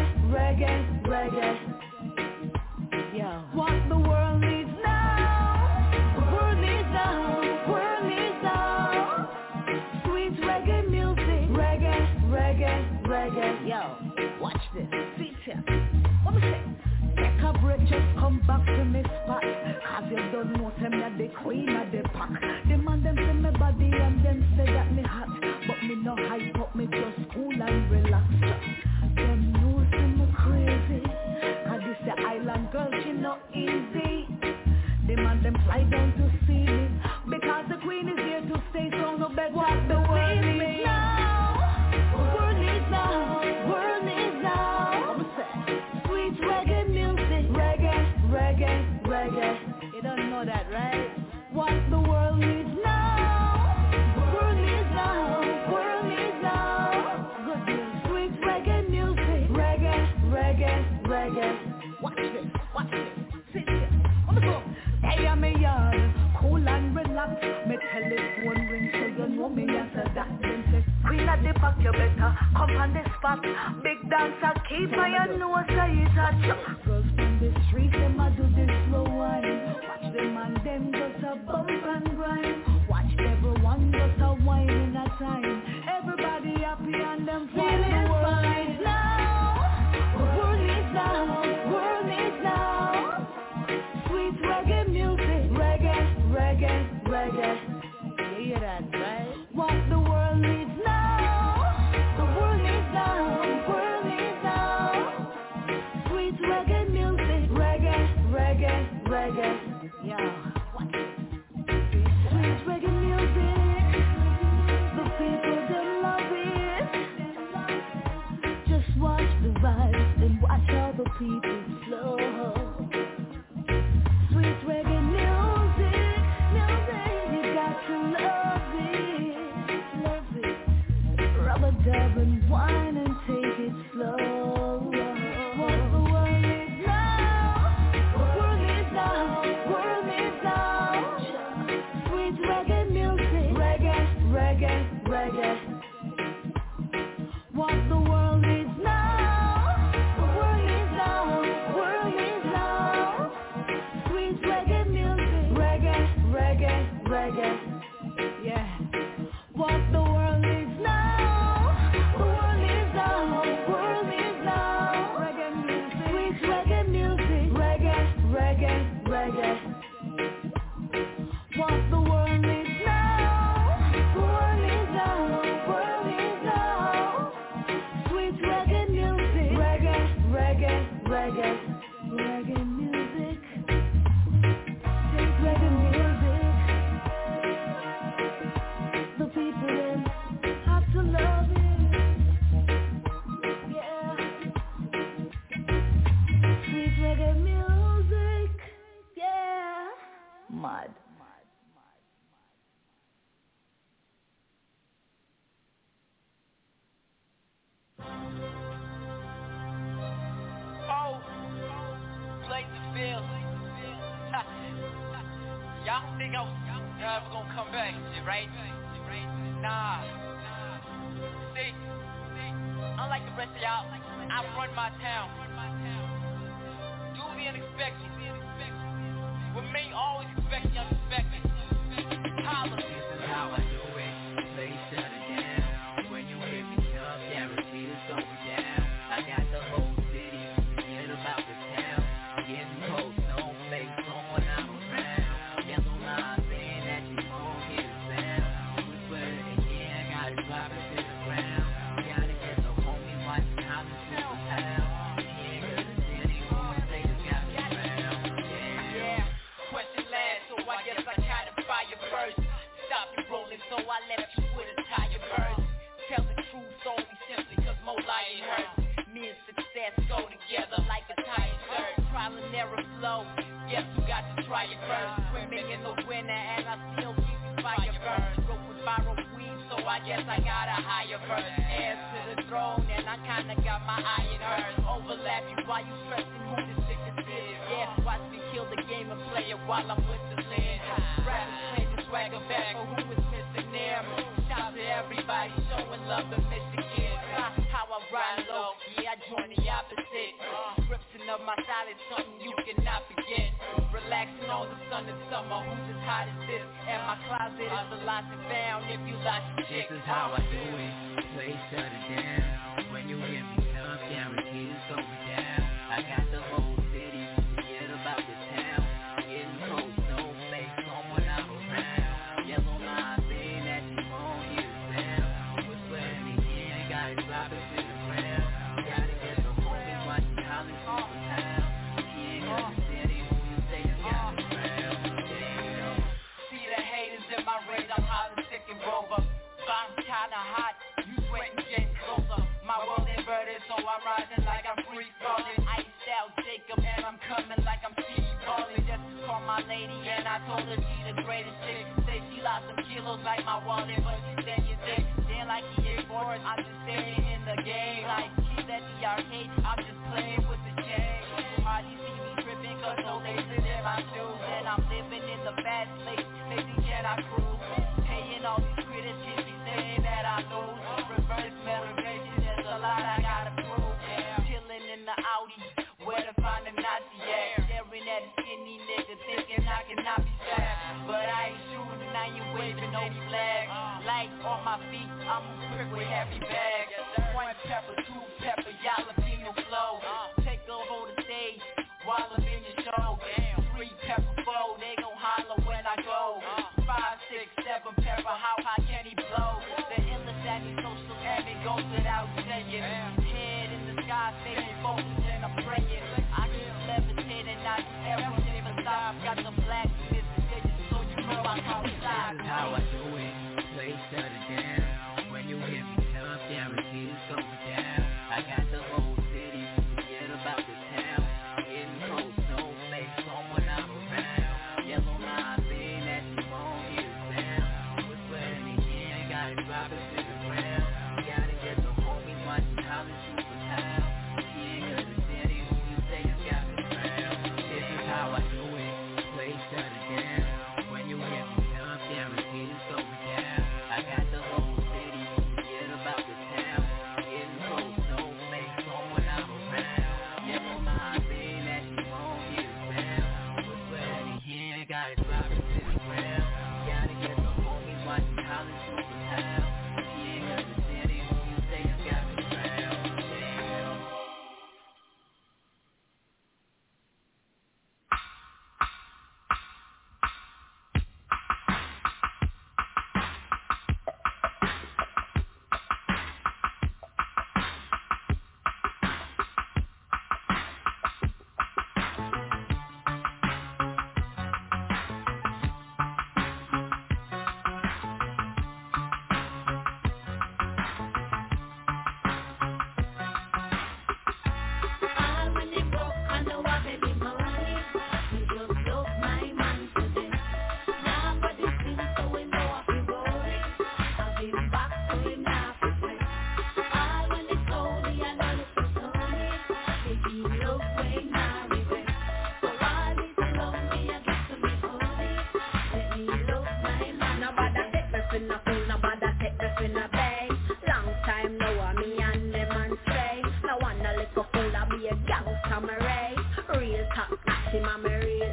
Yeah. What the world needs now. The world needs now. World needs now. Sweet reggae music. Reggae. Yo, watch this. See ya. What me say? Take a break, just come back to me spot. Cause you don't know them that the queen of the pack. Them and them say me body and them say that me hot. But me no hype up, me just cool and relax. Them know say me crazy. Cause this the island girl, she not easy. Them and them fly down to see me. Because the queen is here to stay, so no better what the world needs now. The world needs now. World needs now. Sweet reggae music. Reggae. You don't know that, right? What the world needs now. The world needs now. World needs now. Good news. Sweet reggae music. Reggae. Watch this. Sit here. On the floor. Hey, I'm a young, cool and relaxed. Me telephone ring so you know me answer that. Them say, queen at the back, you better come on the spot. Big dancer, keep my nose, say it's a chop. Girls from the street, them a do this slow wine. Watch them and them just a bump and grind. Watch everyone just a wine in a time. Everybody happy and them feeling fine now. The world needs now. World needs now. Sweet reggae music. Reggae. You hear that, right? What the world needs now. The world needs now. World needs now. Sweet reggae music. Reggae. Yeah. What? Sweet reggae music. The people them love it. Just watch the vibes and watch all the people flow. Sweet reggae music, you got to love it. Rubber dub and wine and take it slow. What the world needs now. The world needs now. World needs reggae. Yeah. What the world needs now. The world needs now. The world needs now. Reggae music. Sweet reggae music. Reggae, reggae, reggae. What the world needs now. The world needs now. The world needs now. Sweet reggae music. Reggae, reggae, reggae. Reggae music. Take reggae music. The people in have to love it. Yeah. Sweet reggae music. Yeah. Mud. Oh, Blaze the field. Y'all don't think I was ever gonna come back, right? Nah. See, unlike the rest of y'all, I run my town. Do the unexpected. With me, always expect the unexpected. Holla. This is how I do it. Play shut it down. When you hit me up, guaranteed it's going down. I got the whole city, forget about the town. I'm getting cold, snowflakes blowing out around. Yellow line saying that you won't hear the sound. Whisper it again, got it dropping to the ground. Gotta get the homie watching how to shoot the town. He ain't heard the city, won't say it's got me around. Yeah, question last, so I guess I kinda fire first. Stop you rolling, so I left you with a tire burst. Tell the truth only simply cause more lying hurts. Me and success go together like a tire shirt. Trial and error flow, guess who got to try it first? Swimming in the winter and I still keep you fire burn. Broke with borrowed weed, so I guess I got a higher verse. Heirs to the throne and I kinda got my iron hurt. Overlap you while you stressing who the sickest is. Yeah, watch me kill the game and play it while I'm with the lid. Rappers claim the swagger back for who is missing there. Shout to everybody showing love to Michigan. How I ride low, yeah, I join the opposite. Description of my style is something you cannot forget. Relaxing on the sun in summer, who's as hot as this? And my closet is a lot to found if you lost your chick. This is how I do it. Play shut it down. When you hit me up, guaranteed it's going down. I got the whole city, forget about the town. Getting cold, snowflakes blowing out around. Yellow line saying that you won't hear the sound. Whisper it again, got it dropping to the ground. Gotta get the homie watching how they shoot the town. He ain't heard the city, who you say it's got me around. See the haters in my range, I'm hollering sick and rover. I'm kinda hot, you sweating James closer. My world inverted, so I'm rising like I'm free falling. Iced out Jacob, and I'm coming like I'm Steve Ballin'. Just called my lady, and I told her she the greatest chick. Say she lost some kilos like my wallet, but she said you thick. Then like he is bored, I'm just staying in the game. Like she's at the arcade, I'm just playing with the chain. Hardly see me tripping, cause no laces in my shoes. And I'm living in the fast lane, maybe can I cruise? Paying all these critics, shit be saying that I lose. Reverse motivation, there's a lot I gotta prove. Chilling in the Audi, where to find a Nazi at? Staring at a skinny nigga, thinking I cannot be sad. But I ain't shooting, I ain't waving no flag. Light on my feet, I'm quick with heavy bags. One pepper, two pepper, jalapeno flow. Take over the stage while I'm in your show. 3 pepper, 4, they gon' holler when I go. 5, 6, 7 pepper, how high can he blow? The illest that he social and it goes without saying. Head in the sky, staying focused and I'm praying. I keep levitating, I do everything but stop. Got the black digits, so you know I'm outside. This is how I do it. Play shut it down. When you hit me up, guaranteed it's going down. I got the whole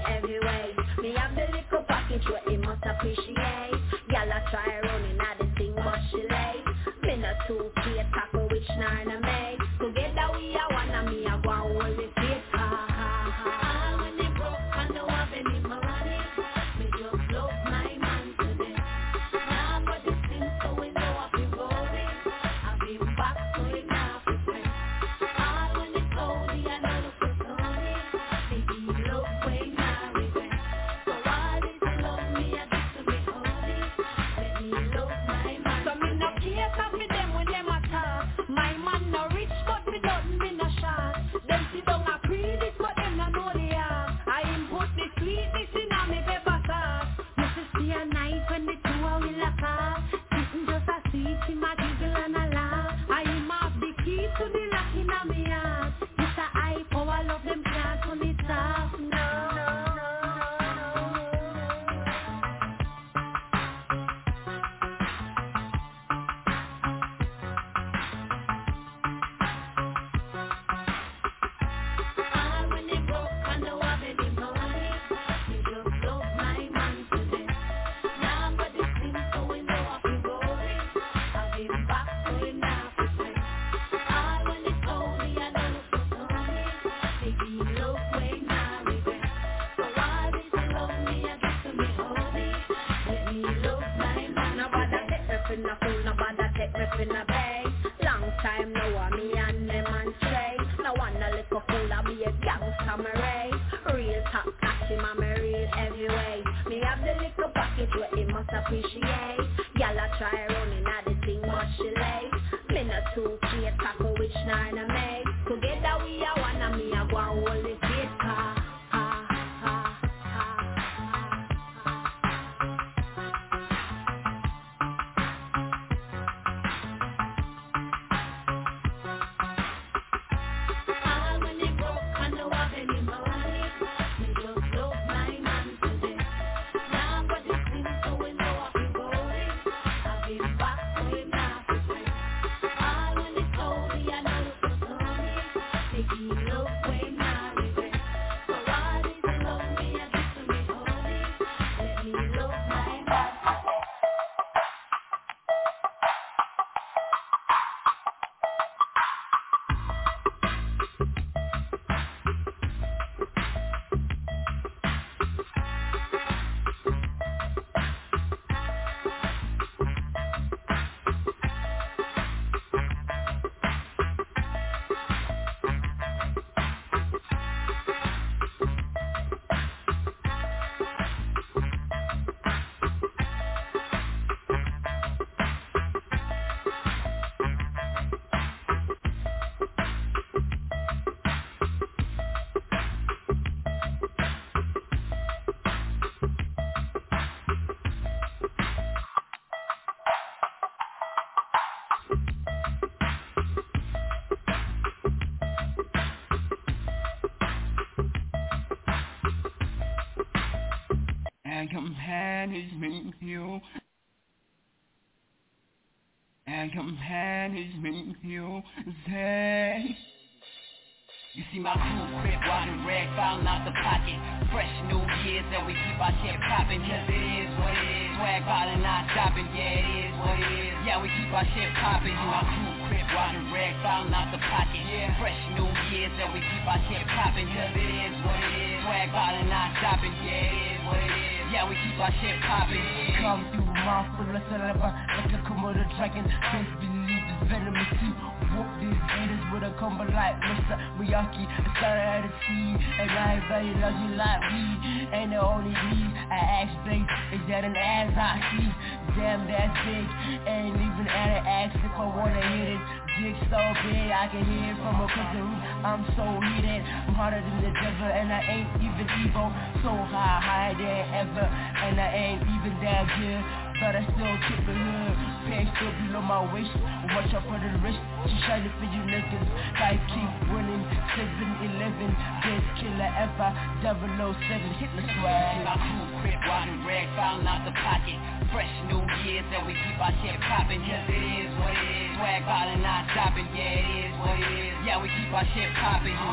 every way. Me have the little package where he must appreciate. Y'all a try running at the thing but she late. Me not too care tackle which nine I make. Together we are one and me a go and hold the faith. Ha ha ha. When they broke I know I've been in my money. Me just love my man today. Now but this thing so we know I've been going. I've been back so it now for friends. All when it's cold I know the first honey. Baby love way now regret. So all this love me I get to be holy. Let me love my man. So me no care for them when them attack. My man no rich but me nothing me no shot. Them sit down a credit but them no know they are. I input the sweetness in a me pepper sauce. You should see a night when the two are will a car. Sitting just a sweet in my giggle and a laugh. I am off the key to the lock in a me heart. It's a high power love them can't turn it off. All when they broke I know I've been in money. Me just love my man today. Now but this thing so we know I've been going. I've been back so it now for friends. All when it's cold I know the first honey. Baby love way now regret. So all this love me I get to be holy. Let me love my man. Nobody take me for no fool, nobody take me for no bay. Long time now me and them and stray. No one a little fool I be a gangsta Murray. Real top catchy man me real every way. Me have the little package where he must appreciate. Y'all a try running at the thing but she late. Me not too care tackle which nine I make. Together we are one and me a go and hold the faith. Ha ha ha all when they broke I know I've been in money. Me just love my man today. Now but this thing so we know I've been going. I've been back so it now for friends. All when it's cold I know the first honey. Baby love way now regret. So all this love me I get to be holy. Let me love my man. And companion's you. And companion's you. Say. You see my crew crib, riding rag, falling out the pocket. Fresh New Year's and we keep our shit poppin'. Cause it is what it is. Swag ballin', not stopping. Yeah, it is what it is. Yeah, we keep our shit poppin'. You my crew crib, riding rag, falling out the pocket. Yeah. Fresh New Year's and we keep our shit poppin'. Cause it is what it is. Swag ballin', not stopping. Yeah, it is what it is. Yeah, we keep our shit poppin'. Come through, mouth full of saliva, like a Komodo dragon. Face believe it's venomous too. Whoop these haters with a combo like Mr. Miyaki. I started at the sea, and I value luxury like weed. Ain't the only need I ask big, is that an ass I see? Damn, that's big, ain't even at an ask if I wanna hit it. Dick so big, I can hear it from across the roof. I'm so heated, I'm harder than the devil, and I ain't even evil. So high, higher than ever, and I ain't even that good. But I still keep the hood, pants still below my waist. Watch out for the wrist, she shining for you niggas. Guys keep winning, 7-11, best killer ever, 007, hit the swag. My crew crib, riding rag, falling out the pocket. Fresh New Year's and we keep our shit poppin'. Cause it is what it is. Swag ballin', not stopping. Yeah, it is what it is. Yeah, we keep our shit poppin'. My crew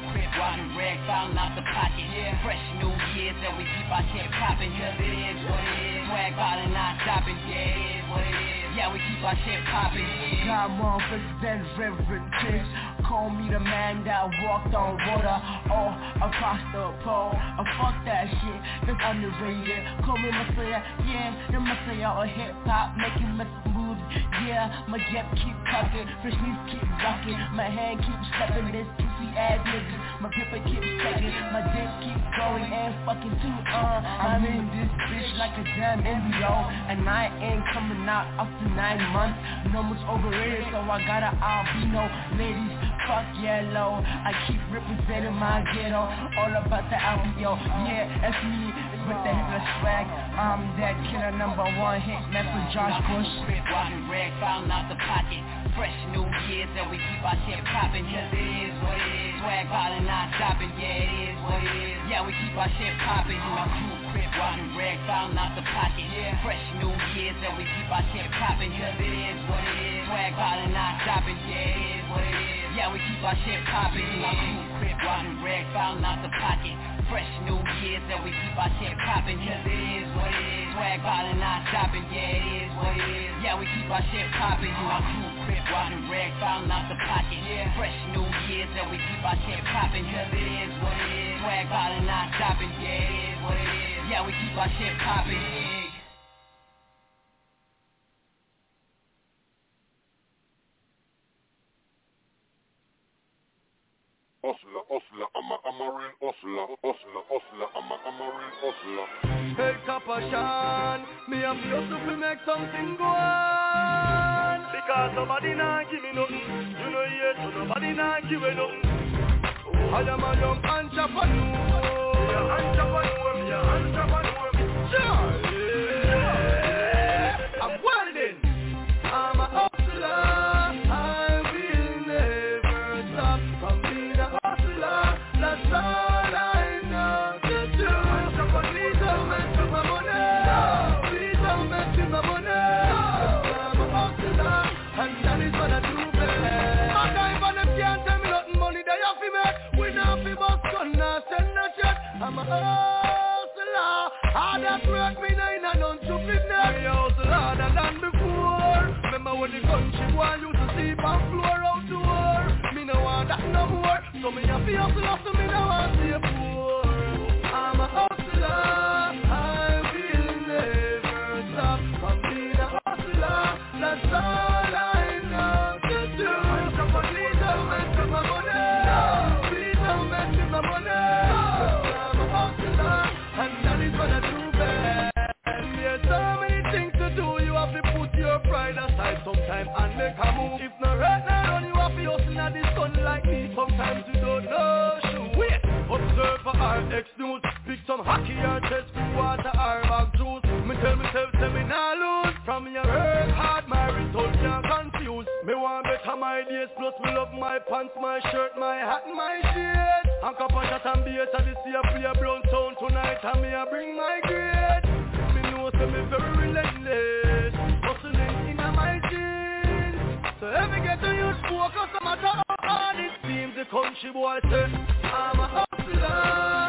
crib walking rag falling out the pocket. Fresh New Year's and we keep our shit popping. Cause it is what it is. Swag falling not stopping. Yeah, it is what it is. Yeah, we keep our shit popping. Got more than reverend chicks. Call me the man that walked on water all across the pole. Fuck that shit, that's underrated. Call me Messiah, yeah, the Messiah of hip-hop, making moves. Yeah, my gap keep cocking, fresh knees keep rocking. My hand keeps stepping, this pussy ass niggas. My paper keeps stacking, my dick keep going and fucking too. I'm in this bitch like a damn embryo, and I ain't coming out after 9 months. Numbers overrated, so I got an albino. Ladies, fuck yellow. I keep representing my ghetto, all about the albino. Yeah, that's me with the hella swag. I'm that killer #1 hit man for Josh Bush. Walking rag falling out the pocket. Fresh New Year's and we keep our shit popping. Cause it is what it is. Swag falling not stopping. Yeah, it is what it is. Yeah, we keep our shit popping. You know, cool crib walking rag falling out the pocket. Fresh New Year's and we keep our shit popping. Cause it is what it is. Swag falling not stopping. Yeah, it is what it is. Yeah, we keep our shit popping. You know, cool crib walking rag falling out the pocket. Fresh New Year's and we keep our shit popping. Cause it is what it is. Swag falling not stopping. Yeah, it is what it is. Yeah, we keep our shit popping. You know, cool crib walking rag falling out the pocket. Fresh New Year's and we keep our shit popping. Cause it is what it is. Swag falling not stopping. Yeah, it is what it is. Yeah, we keep our shit popping. Hustler, I'm a real hustler, I'm a real hustler. Hey, Papa Sean, me have to hustle to make something go on. Because somebody not give me nothing, you know yet, so nobody not give me nothing. I am a young entrepreneur. I'm welding, I'm a hustler. That's all I know to do. Please don't mess with my money. Please don't mess with my money. I'm a hustler, and that is what I do best. My time for them can't tell me nothing money they have to make. We not fi bust gun, not send no check. I'm a hustler. Hard at work, me nah none to fitness. Me a hustle harder than before. Remember when the country boy used to sleep on floor out to war. Me no want that no more. So me a fi hustle, me no want to stay poor. I'm a hustler, I will never stop from being a hustler. That's all I know to do. Please don't mess with my money. Please don't mess with my money. I'm a hustler, and that is what I do best. There's so many things to do. You have to put your pride aside sometime and make a move. If not right now, you have to hustle at the sun like me. Sometimes you don't know. Wait, observe for RX News. Pick some hockey or test with water or bag juice. Me tell myself, say me nah lose. From your work hard, my results can't confuse. Me want better my days, plus me love my pants, my shirt, my hat, my shades. And cup of shot and bass at the sea of play a brown sound tonight. And me a bring my grade. Me know say me very relentless, hustling in my jeans. So every get to use focus, no matter how hard it seems. The country boy say, I'm a hustler,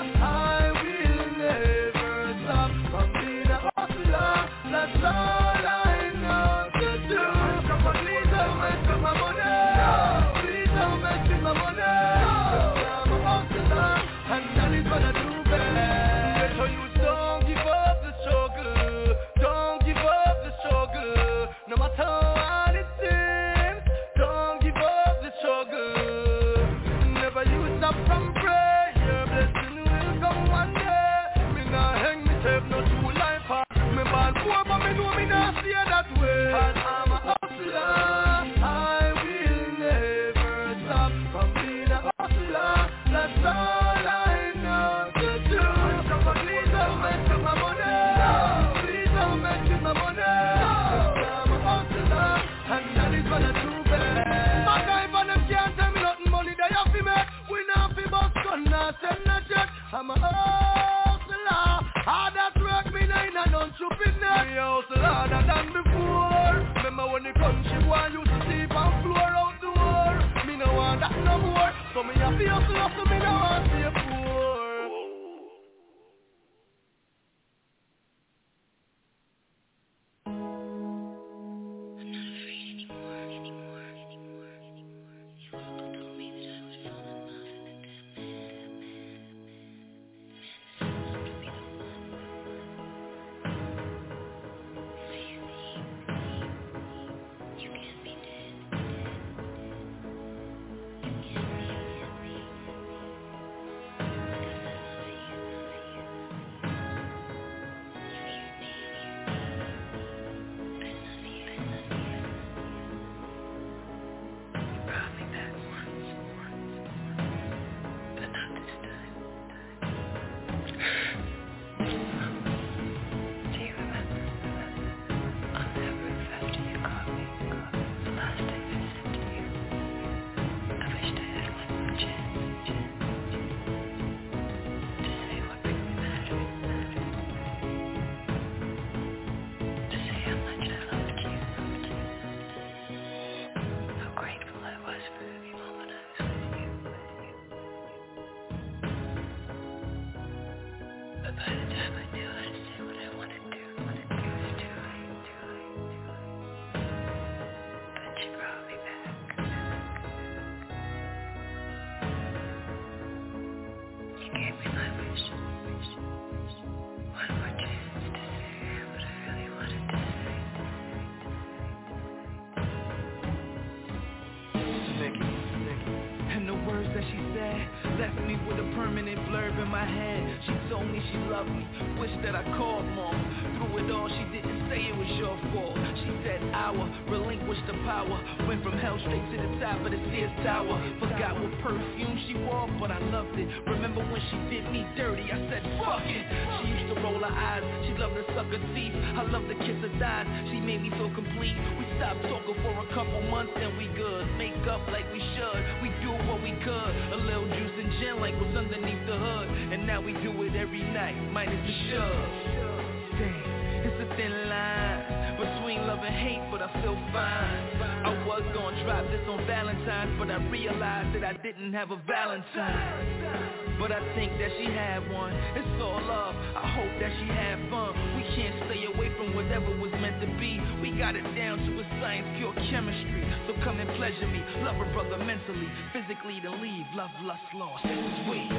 I will never stop from being a hustler. That's all I know to do. Please don't mess with my money. Please don't mess with my money. I'm a hustler, and that is what I do best. So you don't give up the struggle. Don't give up the struggle. No matter what it seems, don't give up the struggle. Never you stop from prayer. Your blessing will come one day. Me nah hang myself no true life hard. Me bad poor but me know me nah stay that way. And I'm a hustler, I will never stop from being a hustler. That's all I know to do. Please don't mess with my money. Please don't mess with my money. I'm a hustler, and that is what I do best. My guy for them can't tell me nothing money they have to make. We not fi bust gun, not send no check. I'm a hustler, hard at work, me Have a Valentine, but I think that she had one. It's all love, I hope that she had fun. We can't stay away from whatever was meant to be. We got it down to a science, pure chemistry. So come and pleasure me, love her brother mentally, physically to leave, love, lust, lost. Wait.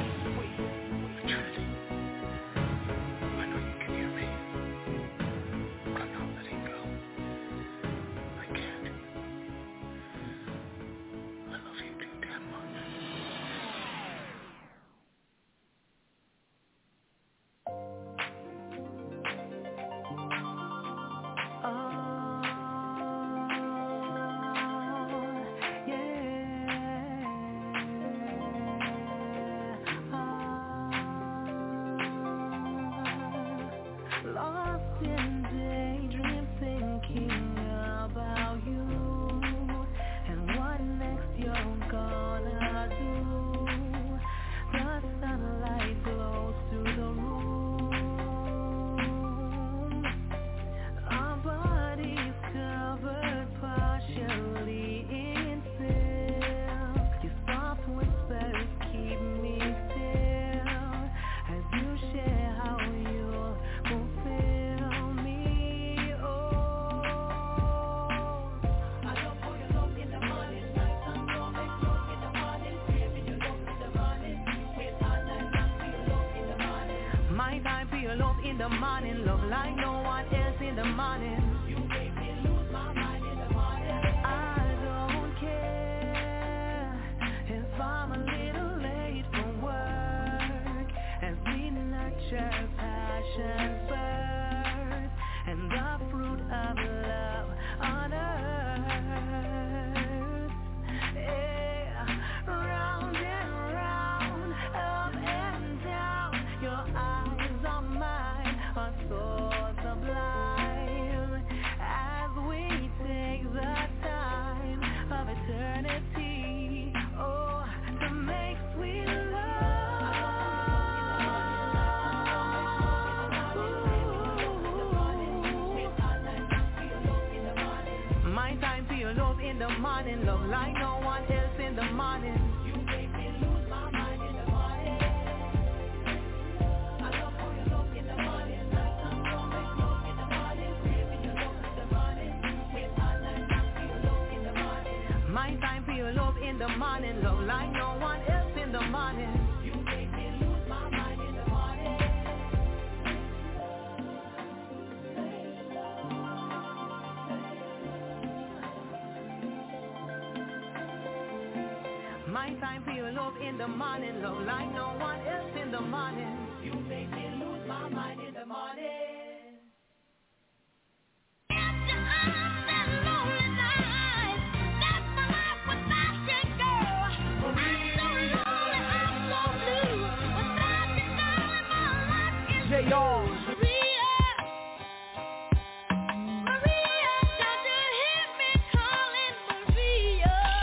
My time for your love in the morning, love like no one else in the morning. You make me lose my mind in the morning.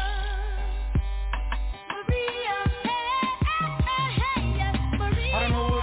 I don't know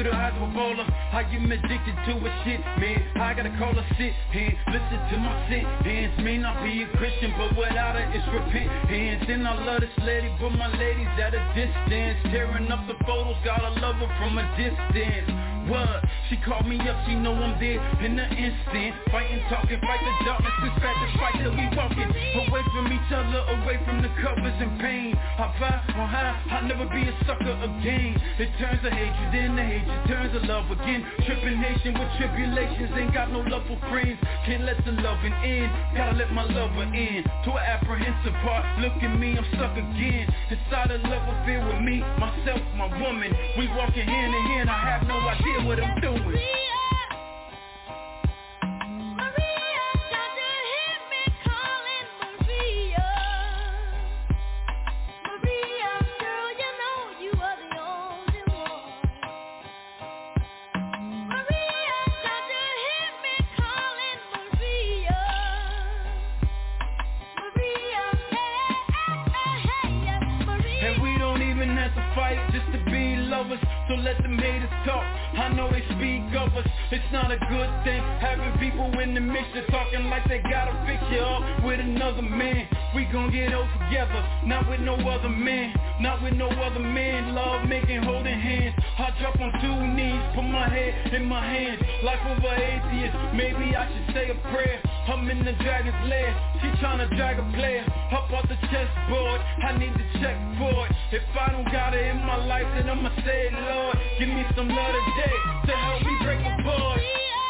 through the eyes of a bowler. I get addicted to a shit, man. I gotta call a sit, and listen to my sin. Hands may not be a Christian, but without it, it's repent. Hands, and I love this lady, but my lady's at a distance. Tearing up the photos, gotta love her from a distance. What? She called me up, she know I'm there in an instant. Fighting, talking, fight the darkness, this fat to fight till we walking. Away from each other, away from the covers and pain. I vibe on high, I'll never be a sucker again. It turns to hatred, then the hatred turns to love again. Tripping nation with tribulations, ain't got no love for friends. Can't let the loving in, gotta let my lover in. To an apprehensive part, look at me, I'm stuck again. Inside a love affair with me, myself, my woman. We walking hand in hand, I have no idea what I'm doing. So let them haters talk, I know they speak of us. It's not a good thing, having people in the mixture talking like they gotta fix you up with another man. We gon' get old together, not with no other man. Not with no other man, love making, holding hands. I drop on 2 knees, put my head in my hands. Life of an atheist, maybe I should say a prayer. I'm in the dragon's lair, she tryna drag a player up off the chessboard, I need to check for it. If I don't got it in my life, then I'ma say, Lord, give me some love today to help me break the board.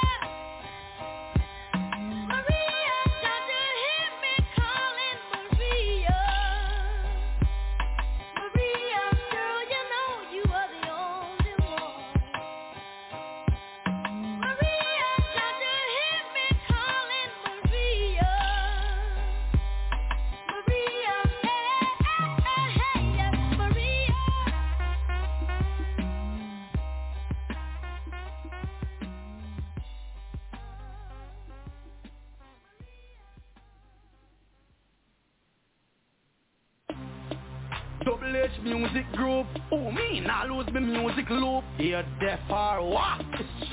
Double H music group. Oh, me nah lose me music loop. You're deaf or what?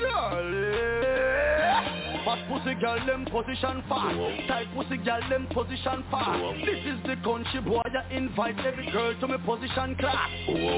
Surely. Fat pussy girl them position fast. Tight pussy girl them position fast. This is the country boy I invite every girl to my position class.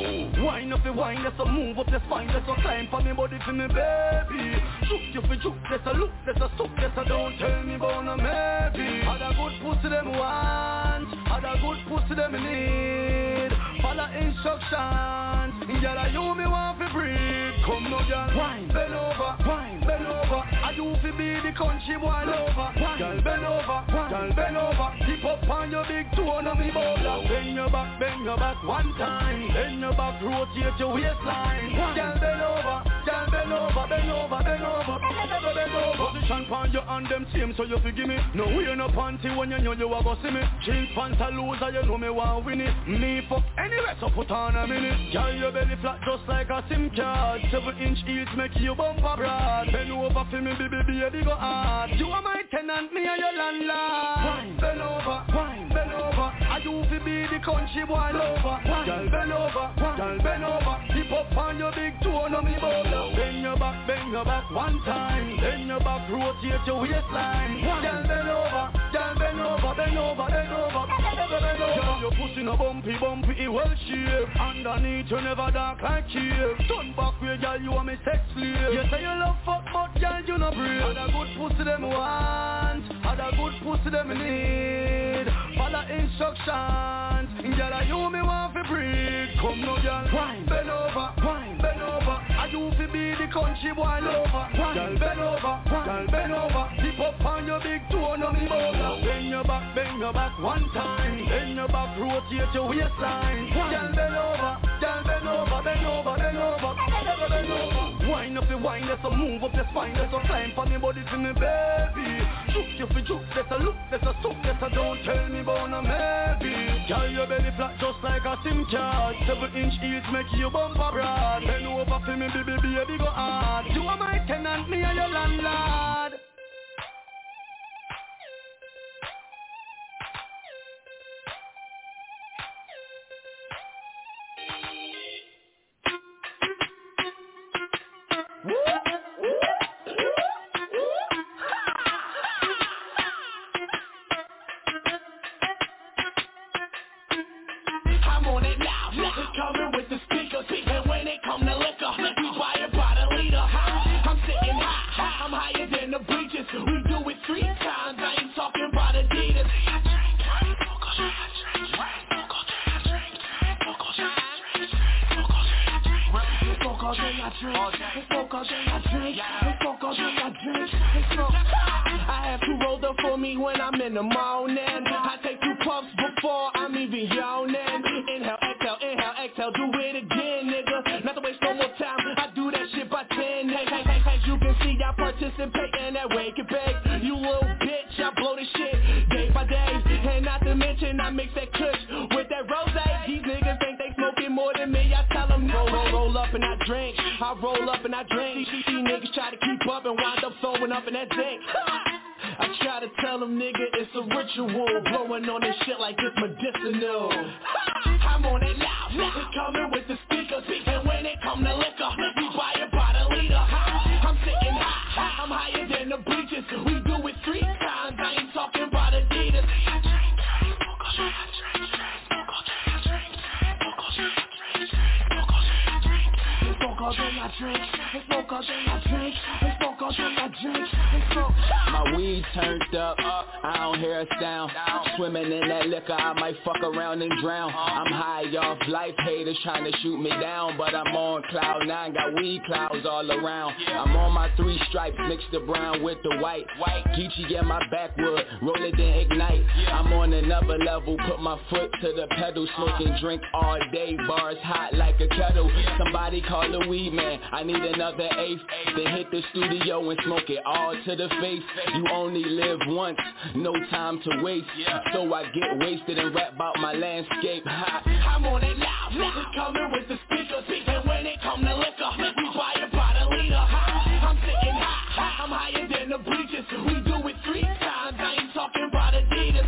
Wine up the wine, let's move up the spine, let's climb for me body for me baby. Shook you for juke, let's a look, let's a suck, let's a don't tell me about no maybe. Had a good pussy them want, had a good pussy them need. Follow instructions, girl, you me want to breathe. Come no girl, wine, bend over, wine, bend over. I do fi be the country boy lover. Girl, bend over, girl, bend over. Tip up on your big toe on me bowler. Bend your back one time. Bend your back, rotate your waistline. Girl, bend over, girl, bend over, bend over, bend over, bend over. Position pon your hand them same, so you forgive me. No wear no panty when you know you a go see me. Jeans pants a loser, you know me want win it. Me fuck anyway, so put on a minute. Girl, your belly flat just like a SIM card. 7-inch heels make you bumper broad. Bend over for me, baby, go hard. You are my tenant, me and your landlord. Wine, bend over, wine, bend over. I do fi be the country boy lover. Girl, bend over, girl, bend over. Tip up on your big toe, no me bowler. Bend your back one time. Bend your back, rotate your waistline. Girl, bend over, girl, bend over, bend over, bend over, bend over. Girl, your pussy no bumpy, it well shape. Underneath you never dark like cave. Turn back way, girl, you are me sex slave. You say you love fuck, but girl, you no brave. Had a good pussy them want, had a good pussy them need. Follow instructions, girl, you me want to breathe. Come no girl, wine, bend over, wine, bend over. I do fi be the country boy lover. Girl, bend over, girl, bend over. Tip up on your big toe, no me bowler. Bend your back one time. Bend your back, rotate your waistline. Girl, bend over, girl, bend over, bend over, bend over, bend over. Wine up the wine, let's move up the spine, let's climb for me body for me baby. Shook you for juke, let's look, let's suck, let's don't tell me about no maybe. Girl, your belly flat just like a SIM card. 7-inch heels make you bumper broad. Bend over for me, baby, go hard. You are my tenant, me and your landlord. I'm on it now, niggas coming with the speakers. And when it come to liquor, we buy it by the liter. I'm sitting high, I'm higher than the bleachers. We do it 3 times, I ain't talking about Adidas. I have 2 rolled up for me when I'm in the morning. I take 2 puffs before I'm even yawning. Inhale, exhale, do it again, nigga. Not to waste no more time, I do that shit by 10. Hey, as you can see, I participate in that wake and bake. You little bitch, I blow this shit day by day. And not to mention, I mix that kush with that rose. These niggas think they smoking more than me. I tell them, roll up and I drink. I roll up and I drink. These niggas try to keep up and wind up throwing up in that zinc. I try to tell them, nigga, it's a ritual. Blowing on this shit like it's medicinal. I'm on it now, niggas coming with the speakers. And when it come to liquor, we buy it by the liter. I'm sitting high, I'm higher than the bleachers. We do it 3 times, I ain't talking about Adidas. My weed turned up, I don't hear a sound. Swimming in that liquor, I might fuck around and drown. I'm high off life, haters trying to shoot me down, but I'm on cloud 9, got weed clouds all around. I'm on my 3 stripes, mix the brown with the white. Geechee get my backwood, roll it then ignite. I'm on another level, put my foot to the pedal, smoking drink all day, bars hot like a kettle. Somebody call the weed man, I need another eighth. Then hit the studio and smoke it all to the face. You only live once, no time to waste. So I get wasted and rap about my landscape. I'm on it now, niggas coming with the speakers. And when it come to liquor, we buy it by the liter. I'm sitting high, I'm higher than the bleachers. We do it 3 times, I ain't talking about Adidas.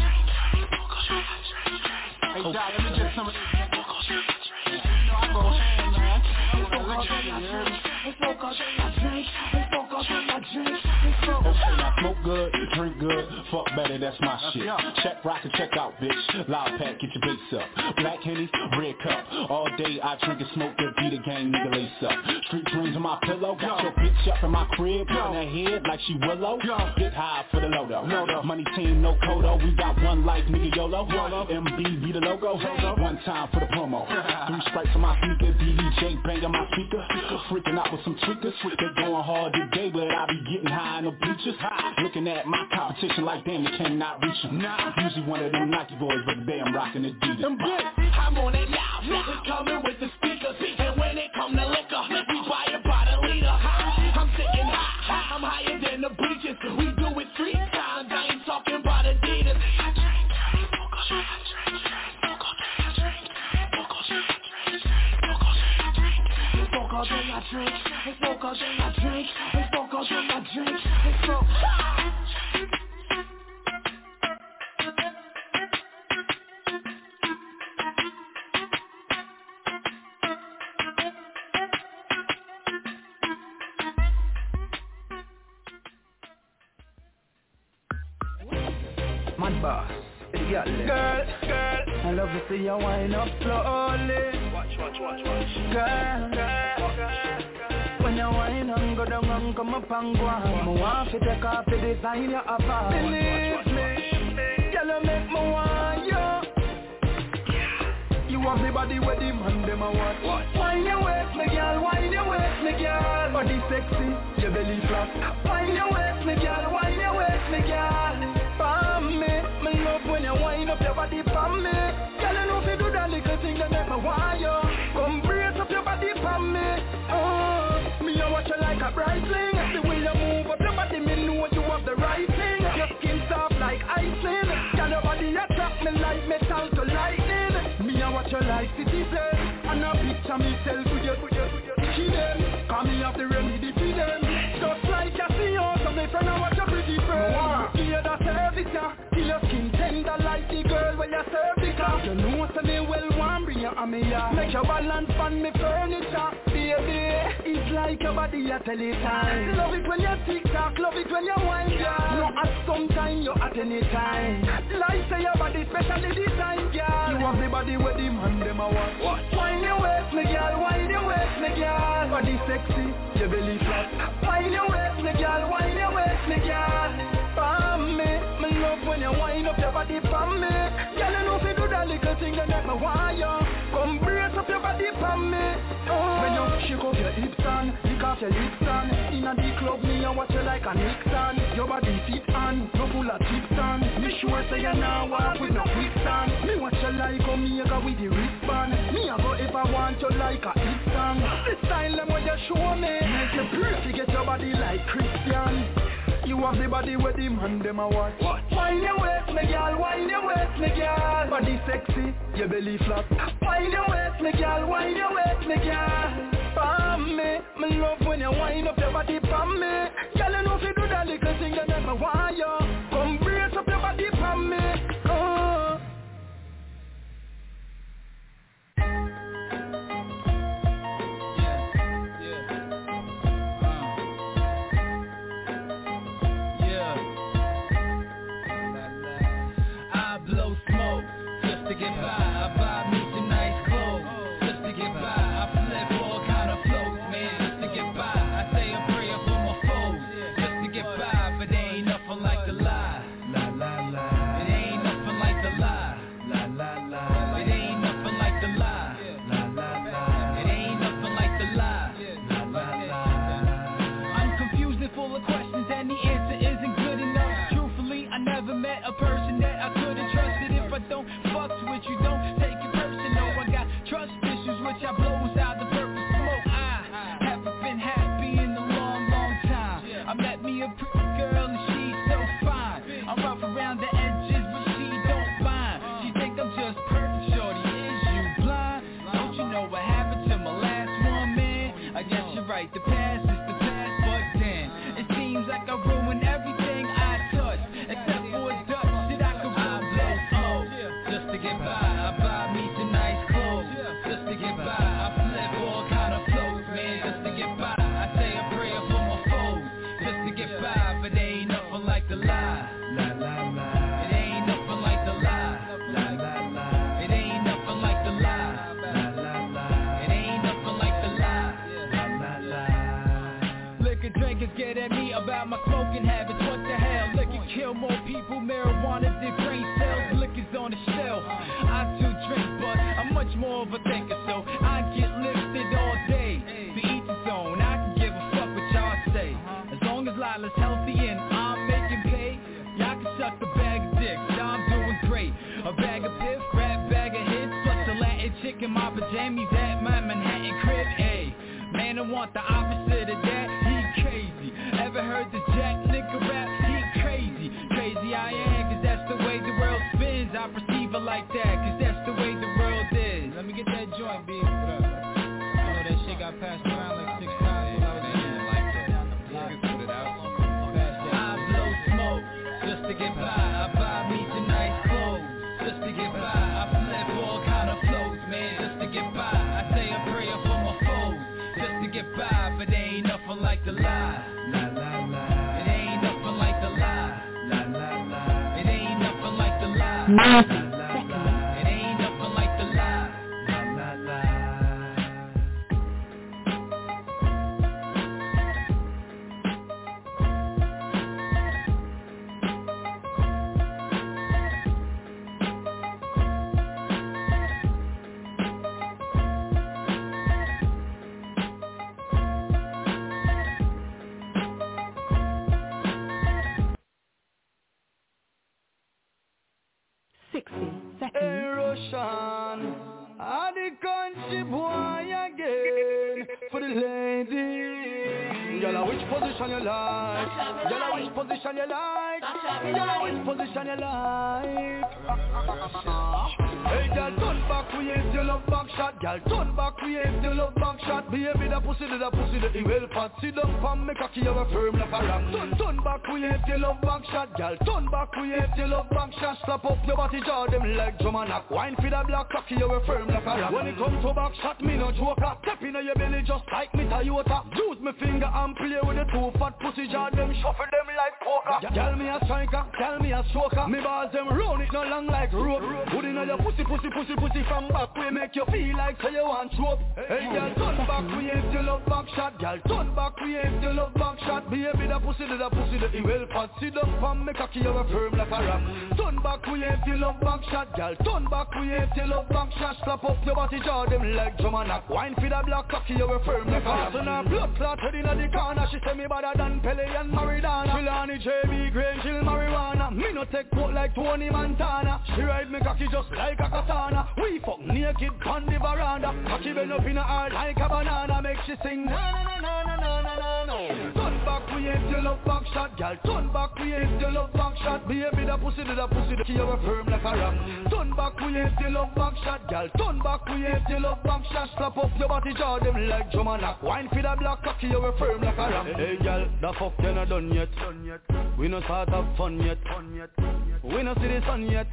Hey, Doc, let me get some of this. I go ham, man. Okay, now smoke good, drink good, fuck better, that's my shit. Check rock and check out, bitch. Loud pack, get your bass up. Black Henny, red cup. All day I drink and smoke that beat a gang, nigga lace up. Street dreams on my pillow. Got your bitch up in my crib, on her head like she Willow. Get high for the Lodo. Money team, no Kodo. We got one life, nigga YOLO. MB be the logo. One time for the promo. 3 stripes on my sneaker, DDJ banging my speaker. Freaking out with some tweakers. They going hard today, but I be getting high in the bleachers. Looking at my competition like damn, they cannot reach them. Usually one of them Nike boys, but today I'm rocking Adidas. I'm on it now, niggas coming with the speakers. And when it come to liquor, we buy it by the liter. I'm sitting high, I'm higher than the bleachers. We do it 3 times, I ain't talking about Adidas. Man boss, girl, I love to see you wind up slowly. Watch. Girl, when you wind and go down and come up and go on, I want to take off the design you have. Believe me, girl, you make me want you. You have the body where the man them a want. Wind your waist, me girl, wind your waist, me girl. Body sexy, your belly flat. Wind your waist, me girl, wind your waist, me girl. Pam me love when you wind up your body pam me. Girl, you know if you do that little thing that make me want you. Come brace up your body pam me. Me I watch you like a bright fling. The way you move up your body, me know you have the right thing. Your skin soft like icing. Girl, your body attract me like metal to lightning. Me I watch you like citizen. And I picture myself with you. See them, call me up the remedy for them. Just like you see you, so me friend I watch your pretty friend. Hear the service ya, till your skin tender like the girl when you serve it ya. You know so me well want bring you on me ya. Make your balance on me furniture. Be baby. It's like your body at any time. Love it when you tick-tock, love it when you whine, girl. No at some time, you at any time. Like say your body specially designed, girl. You have the body where the man them a want. Whine your waist, me girl, whine your waist, me girl. Body sexy, your belly flat. Whine your waist, me girl, whine your waist, me girl. Pam me, me love when you whine up your body pam me. Girl, you know if you do that little thing, you make me want you. Come brace up your body pam me. When you shake up your hips and lick off your lips and inna the club, me and watch you like a Nixon. Your body fit and no full of tips and me sure say you now walk with no quicksand. Me watch you like Omega with the wristband. Me a go if I want you like a hit song. This style them when you show me, make you pretty, get your body like Christian. You have the body where the man them a watch. Whine your waist, me girl, whine your waist, me girl. Body sexy, your belly flat. Whine your waist, me girl, whine your waist, me girl. Pam me, me love when you whine up your body, pam me. Girl, you know if you do that little thing, you make me want you. Come brace up your body, pam me. Hey, girl, turn back we ain't still love back shot. Girl, turn back, we ain't still love back shot. Baby, the pussy, the well fat. Sit down, pam, make a key, you firm like a rock. Turn back, we ain't still love back shot. Girl, turn back, we ain't still love back shot. Slap up your body, jaw them like drum and knock. Wine for the black cocky, you firm like a rock. When it comes to back shot, me no joker. Step in your belly just like me Toyota. Use me finger and play with the two fat pussy jaw. Them shuffle them like poker. Tell me a striker, tell me a stroker. Me balls them round it no long like rope. Put in your pussy from back. We make you feel like say you want trope. Hey girl, turn back, we ain't still love back shot. Girl, turn back, we ain't still love back shot. Baby, the pussy, the well fat. Sit down, pam, make a key, you firm like a rock. Turn back, we ain't still love back shot. Girl, turn back, we ain't still love back shot. Slap up your body, jaw them like drum and knock. Wine for the black cocky, you firm like a rock. So now blood clot head inna the corner. She say me better than Pele and Maradona. Trelawney, JB, Green, Jill, marijuana. Me no take quote like Tony Montana. She ride me cocky just like a katana. We fuck naked on the veranda. Cocky bend up in her heart like a banana. Make she sing na na na na na na na na. Turn back, we ain't still love back shot. Girl, turn back, we ain't still love back shot. Baby, the pussy, the key, you firm like a rock. Turn back, we ain't still love back shot. Girl, turn back, we ain't still love back shot. Slap up your body, jaw them like drum and knock. Wine for the black cocky, you firm like a rock. Hey girl, the fuck you not done yet. We no start have fun yet. We no see the sun yet.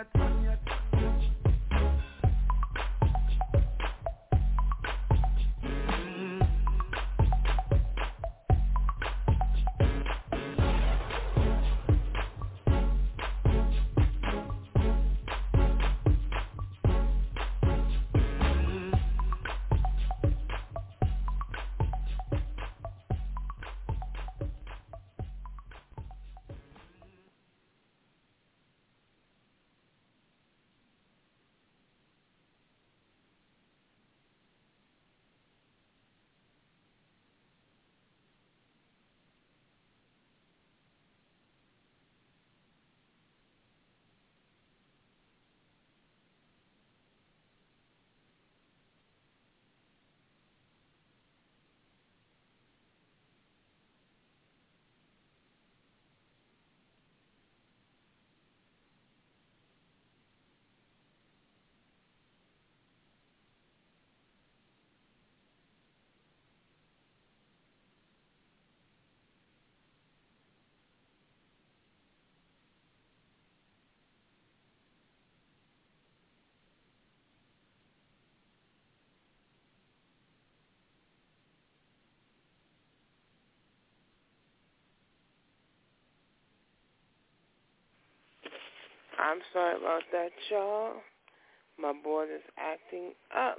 I'm sorry about that, y'all. My board is acting up.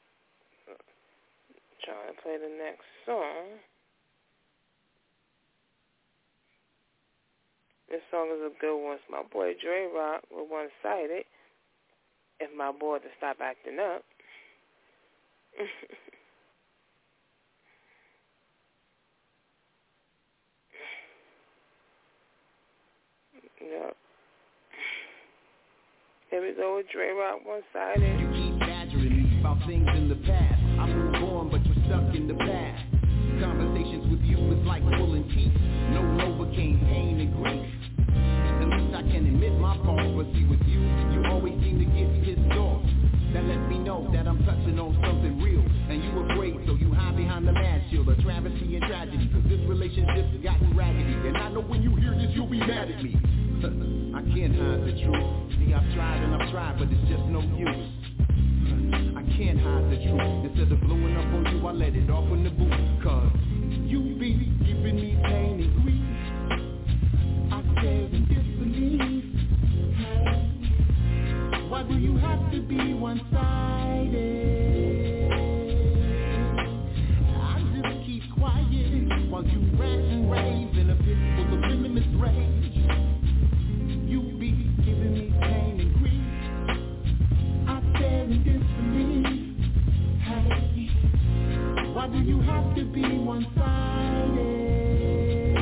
Trying to play the next song. This song is a good one. It's my boy Dre Rock with One Sided. If my board to stop acting up. Yep. Here we go with Dre Rock, One Sided. You keep badgering me about things in the past. I move on, but you're stuck in the past. Conversations with you is like pulling teeth. No overcame pain and grief. At least I can admit my fault, but see with you, you always seem to get pissed off. That lets me know that I'm touching on something real. And you afraid, so you hide behind the mask shield. A travesty and tragedy, cause this relationship's gotten raggedy. And I know when you hear this, you'll be mad at me. I can't hide the truth. See, I've tried and I've tried, but it's just no use. I can't hide the truth. Instead of blowing up on you, I let it off in the booth. Cause you be giving me pain and grief. I stare in disbelief. Why do you have to be one-sided? I just keep quiet while you rant and rave in a pit full of venomous rage. You be giving me pain and grief. I stare in disbelief. Hey, why do you have to be one-sided?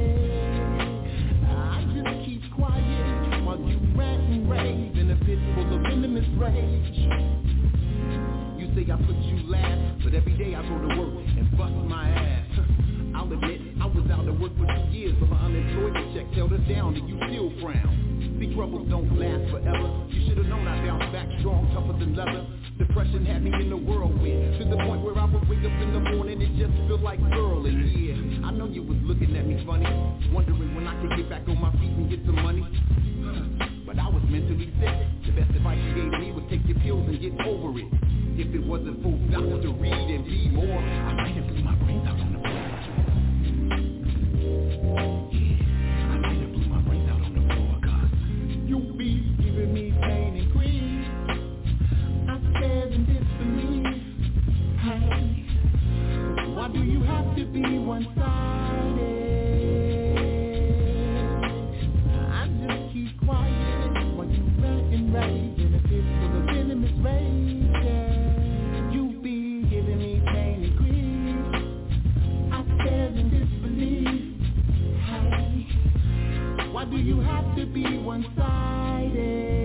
I just keep quiet while you rant and rave in a pit full of venomous rage. You say I put you last, but every day I go to work and bust my ass. I'll admit, I was out of work for 2 years, but my unemployment check held us you down and you still frown. See, troubles don't last forever. You should've known I bounced back strong, tougher than leather. Depression had me in the whirlwind, to the point where I would wake up in the morning and just feel like curling. Yeah, I know you was looking at me funny, wondering when I could get back on my feet and get some money. But I was mentally sick. The best advice you gave me was take your pills and get over it. If it wasn't for Dr. Reed and be more, I might have blew my brains out on the floor. Yeah, I might have blew my brains out on the floor, cause you be giving me pain and grief. I stand in disbelief. Hey, why do you have to be one-sided? I just keep quiet while you rant and rage in a pit full of venomous rage. Yeah. You be giving me pain and grief. I stand in disbelief. Hey, why do you have to be one-sided?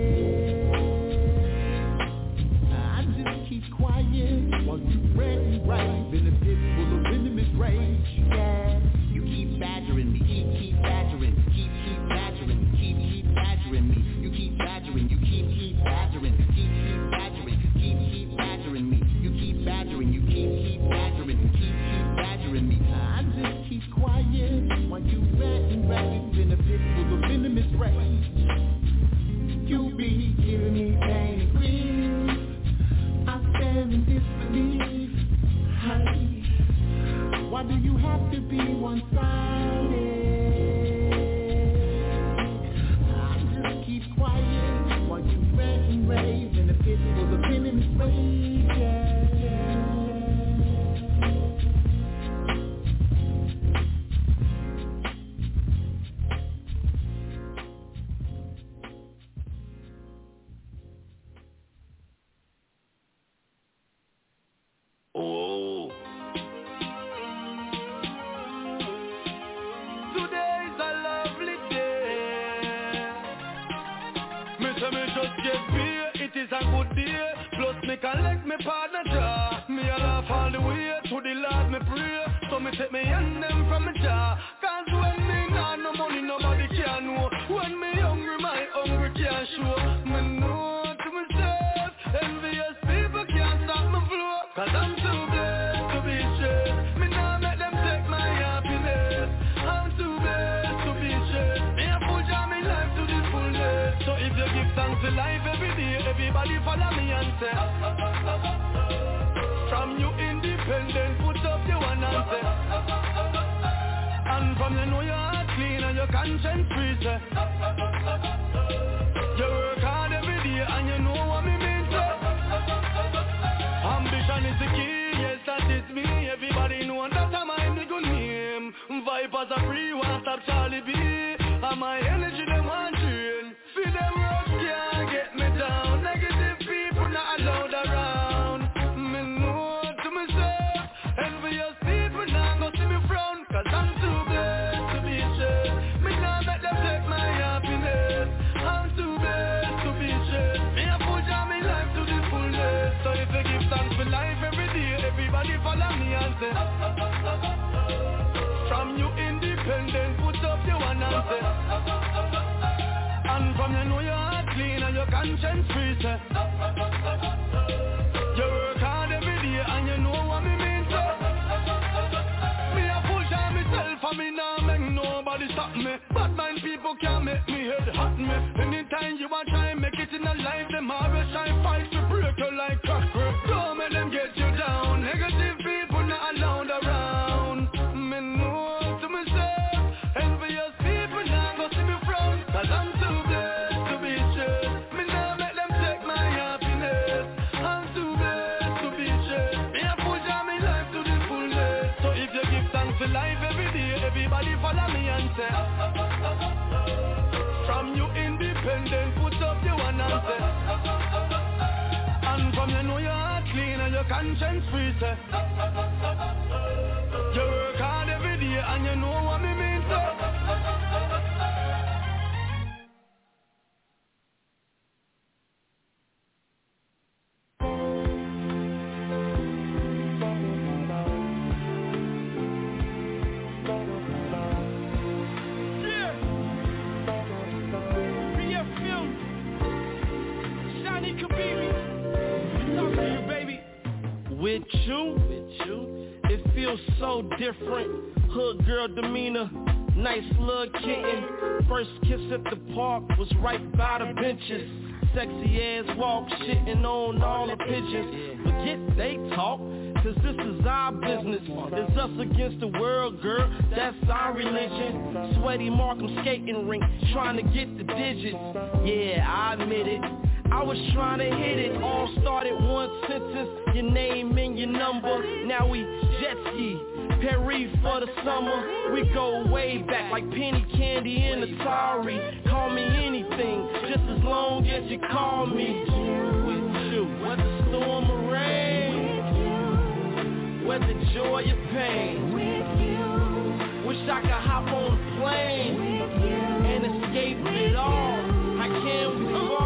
I just keep quiet while you rant and rage in a pit full of venomous rage. Yeah. You keep badgering me, keep badgering, keep badgering, keep badgering me. You keep badgering, you keep badgering, keep badgering, keep badgering me. You keep badgering, you keep badgering, keep badgering me. I just keep quiet while you rant and rage in a pit full of venomous rage. You be giving me pain and grief. I stand in disbelief. Hey, why do you have to be one-sided? I just keep quiet while you rant and rage in a pit full of venomous rage. Yeah. Oh. Today's a lovely day. Me say me just get beer, it is a good day. Plus me collect me partner jar. Me a laugh all the way to the Lord me pray. So me take me hand them from me jar. Cause when me nah no money nobody can know. When me hungry my hunger can't show. Me know to myself, envious people can't stop me flow. Cause I'm too blessed to be stressed. Me nah make them take my happiness. I'm too blessed to be stressed. Me a full jam in life to the fullness. So if you give thanks to life every day, everybody follow me and say from you independent, put up your one and say. And from you know your heart clean and your conscience free, say. You work hard every day and you know what me mean, say. Ambition is the key, yes that is me. Everybody know that I'm my good name. Vipers are free, one stop Charlie B. And my energy them want drain. Feel them rough can't get me down. Negative people not allowed around. Me know to myself, envious people now go see me frown. Cause I'm too blessed to be stressed. Me now let them take my happiness. I'm too blessed to be stressed. Me a full jam in life to the fullness. So if you give thanks for life every day, everybody follow me and say from you independent, put up your one and say. And from you know your heart clean and your conscience free, say. You work hard every day and you know what me mean, say. Me a full time myself and me nah make nobody stop me. Bad mind people can't make me head hot me. Anytime you want try and make it in a life, them always try and fight to break you like cockroach. Don't make them get you down. Negative people not allowed around. Me know to myself, envious people now go see me frown. Cause I'm too blessed to be stressed. Me now make them take my happiness. I'm too blessed to be stressed. Me a full jam in life to the fullness. So if you give thanks for life every day, everybody follow me and say from you independent, put up your one and say. And from you know your heart clean and your conscience free, say. You work hard every day and you know what me mean, say. so different. Hood girl demeanor, nice little kitten. First kiss at the park was right by the benches. Sexy ass walk, shitting on all the pigeons. Forget they talk, cause this is our business. It's us against the world, girl, that's our religion. Sweaty Markham skating rink, trying to get the digits. Yeah, I admit it, I was trying to hit it. All started one sentence, your name and your number. Now we jet ski, Perry for the summer. We go way back like Penny Candy and Atari. Call me anything, just as long as you call me. With you, whether storm or rain, whether joy or pain. Wish I could hop on a plane and escape it all. How can we fall?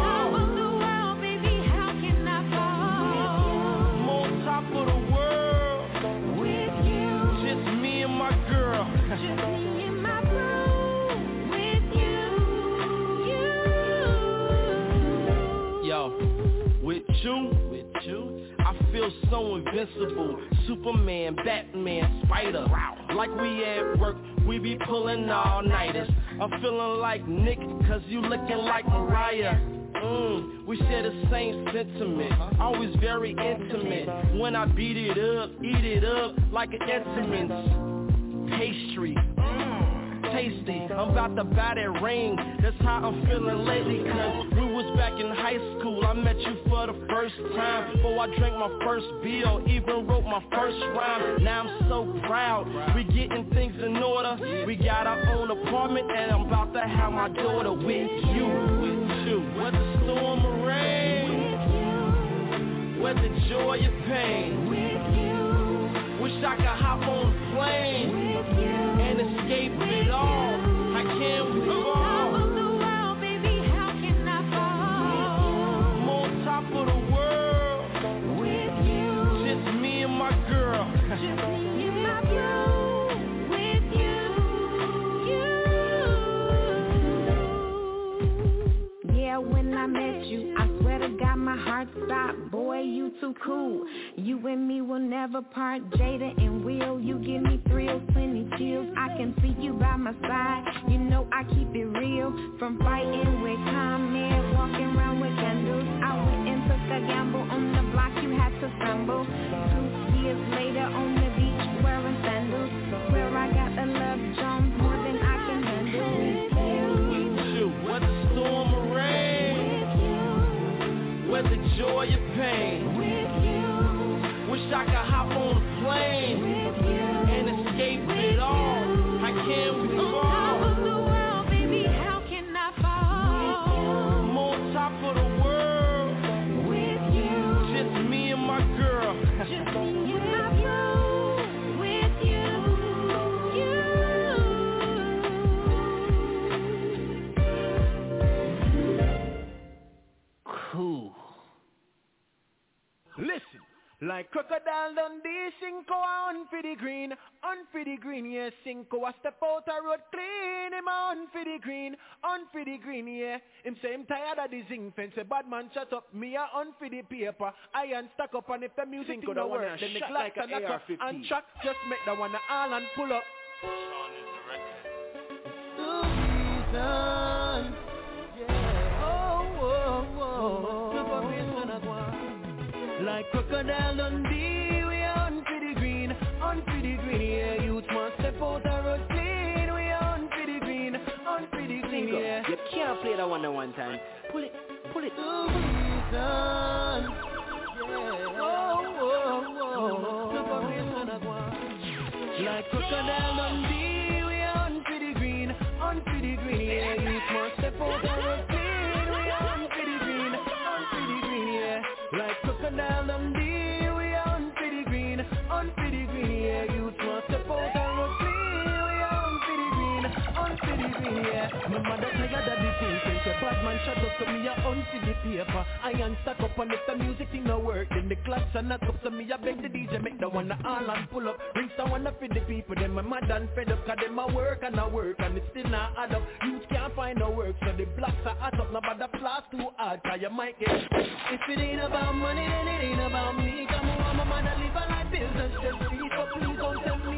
Top of the world, with you, just me and my girl, just me and my bro, with you, Yo, with you, I feel so invincible. Superman, Batman, Spider, like we at work, we be pulling all-nighters. I'm feeling like Nick, cause you looking like Mariah. We share the same sentiment, always very intimate. When I beat it up, eat it up like an instrument. Pastry, tasty, I'm about to buy that ring. That's how I'm feeling lately, cause we was back in high school. I met you for the first time, before I drank my first beer, even wrote my first rhyme. Now I'm so proud, we getting things in order. We got our own apartment and I'm about to have my daughter with you. Whether storm or rain, whether joy or pain. Wish I could hop on a plane and escape it all. How can we fall? I'm on top of the world, just me and my girl. When I met you, I swear to God my heart stopped. Boy, you too cool. You and me will never part. Jada and Will, you give me thrills, plenty chills. I can see you by my side. You know I keep it real. From fighting with comment, walking around with candles. I went and took a gamble on the block. You had to stumble. 2 years later on the beach wearing sandals. Where I got the love Jones more than I can handle. Whether storm or rain, whether joy or pain. Wish I could hop on a plane and escape it all. How can we fall? I'm on top of the world, just me and my girl. Cool. Listen, like Crocodile Dundee, Cinco on for the green, yeah, Cinco, I step out a road clean, him on for the green, yeah. Him say him tired of the zinc fence, a bad man shut up, me a on for the paper, iron stack up, and if the music thing don't work, then the glass like and knock up, and track, just make the one all and pull up. Like Crocodile Dundee, we on for the green, yeah. Youth must step out a road clean, we on for the green, yeah. You can't play that one time. Pull it. Like Crocodile Dundee, we on for the green, yeah. Youth must step out a road clean, we on for the green, yeah. Like Crocodile Dundee, we on for the green, yeah. Youth must step out and road clean, we on for the green, yeah. My mother tired of the thing, since a bad man shut up, so me a on for the paper. Iron stack up, and if the music thing no work, then the clocks are not up, so me a beg the DJ make the one all and pull up. Ring someone up for the people, then my mad and fed up, cause them a work, and it still not add up. Youth can't find no work, so the blocks are hot up, nobody flash too hard, cause you might get. If it ain't about money, then it ain't about me. Come on, my mother live a life, bills and stress free, so please don't tell me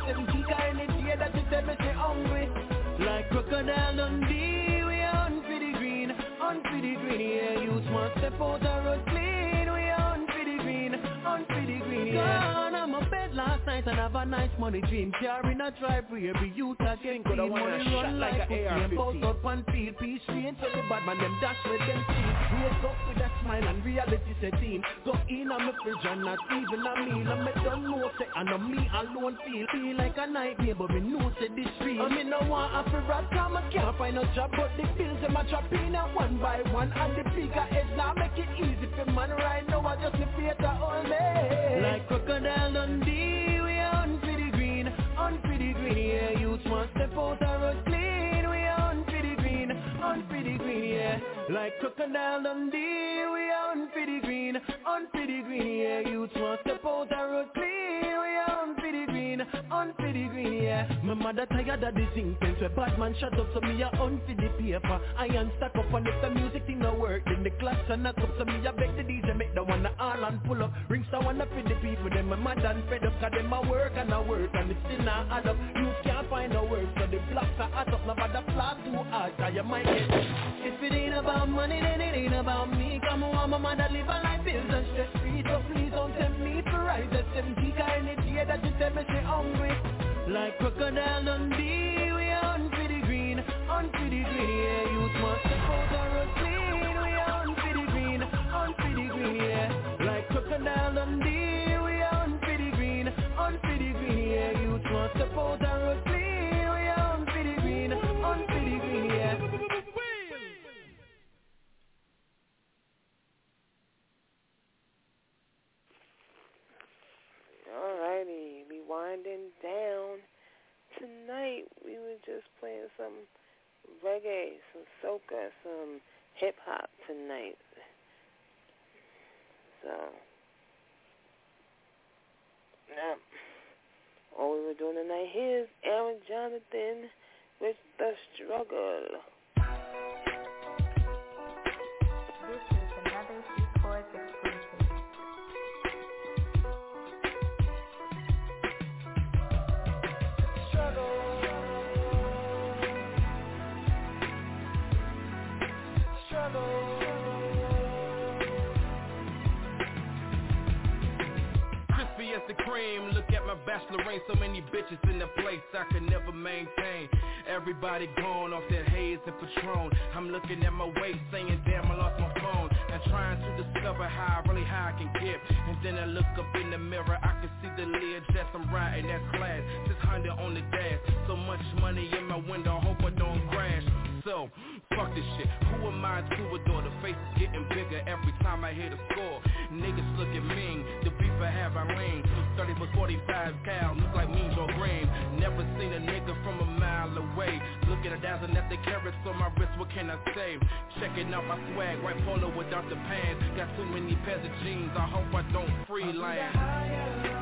17 kind of day that you tell me say hungry. Like Crocodile Dundee, we on for the green, yeah. Youth must step out and road clean, we on for the green, yeah. Gone on my bed last night and have a nice money dream. Carrying a drive where every youth again clean. Money run like a AR-15. Both up and feel peace train. So the bad man them dash with them teeth. Wake up with a smile and reality setting. Go in on my fridge and not even a meal. And me don't know say and on me alone feel like a nightmare. But me know say this real. And me no want a for rat cause I can't find no job. But the bills them a drop in one by one. And the bigger edge now make it easy for man right now. I just me faith a all day. Like Crocodile Dundee, we on for the green, yeah. Youth must step out and road clean, we on for the green, yeah. Like Crocodile Dundee, we on for the green, yeah. Youth must step out and road clean, we on for the green, yeah. My mother tired of the zinc pens where bad man shut up, so me a on for the paper. Iron stack up and if the music thing no work, then the class and knock up, so me a beg the DJ make the one all and pull up. Rings I wanna feed the people, them my mad and fed up, cause them a work and it still not add up. You can't find no work, so the blocks are hot up, no matter flat too hard, cause you might get. If it ain't about money, then it ain't about me. Come on, my mother live a life bills and stress free, so please don't tempt me to rise at 70 kind of day that you tell me say hungry. Like Crocodile Dundee, we on for the green, yeah. Youth must step out and road clean, we on for the green, yeah. Like Crocodile Dundee, we on for the green, yeah. Youth must step out and road clean, we on for the green, yeah. Alrighty, we winding down. Tonight we were just playing some reggae, some soca, some hip hop tonight. So, yeah. All we were doing tonight here is Aaron Jonathan with The Struggle. This is another C-Chords exclusive. Crispy as the cream, look at my bachelorette, so many bitches in the place I could never maintain. Everybody gone off that haze and Patron. I'm looking at my waist saying damn I lost my phone. And trying to discover how I can get. And then I look up in the mirror, I can see the lid that I'm riding, that's class. 600 on the dash, so much money in my window, hope I don't crash. So, fuck this shit, who am I to adore? The face is getting bigger every time I hit a score. Niggas looking mean, the beef I have I lean. 30 for 45 cows, look like mean or green. Never seen a nigga from a mile away. Looking at dazzling at the carrots on my wrist, what can I say? Checking out my swag, white polo without the pants. Got too many pairs of jeans, I hope I don't freelance.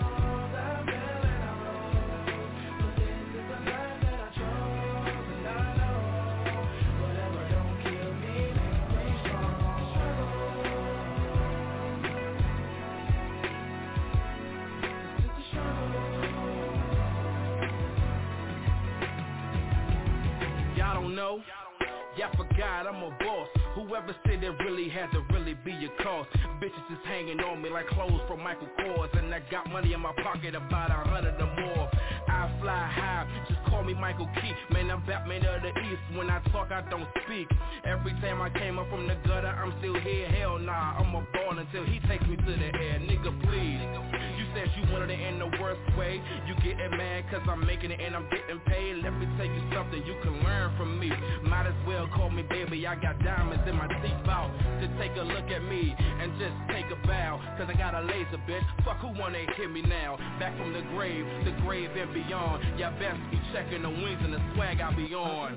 Know? Yeah, I forgot I'm a boss. Whoever said it really had to really be a cost. Bitches is hanging on me like clothes from Michael Kors. And I got money in my pocket, about 100 or more. I fly high, just call me Michael Key. Man, I'm Batman of the East. When I talk, I don't speak. Every time I came up from the gutter, I'm still here. Hell nah, I'm a ball until he takes me to the air. Nigga, please. You said you wanted it in the worst way. You getting mad cause I'm making it and I'm getting paid. Let me tell you something you can learn from me. Might as well call me baby, I got diamonds in my teeth out. To take a look at me and just take a bow. Cause I got a laser bitch, fuck who wanna hit me now. Back from the grave and beyond. Y'all best be checking the wings and the swag I be on.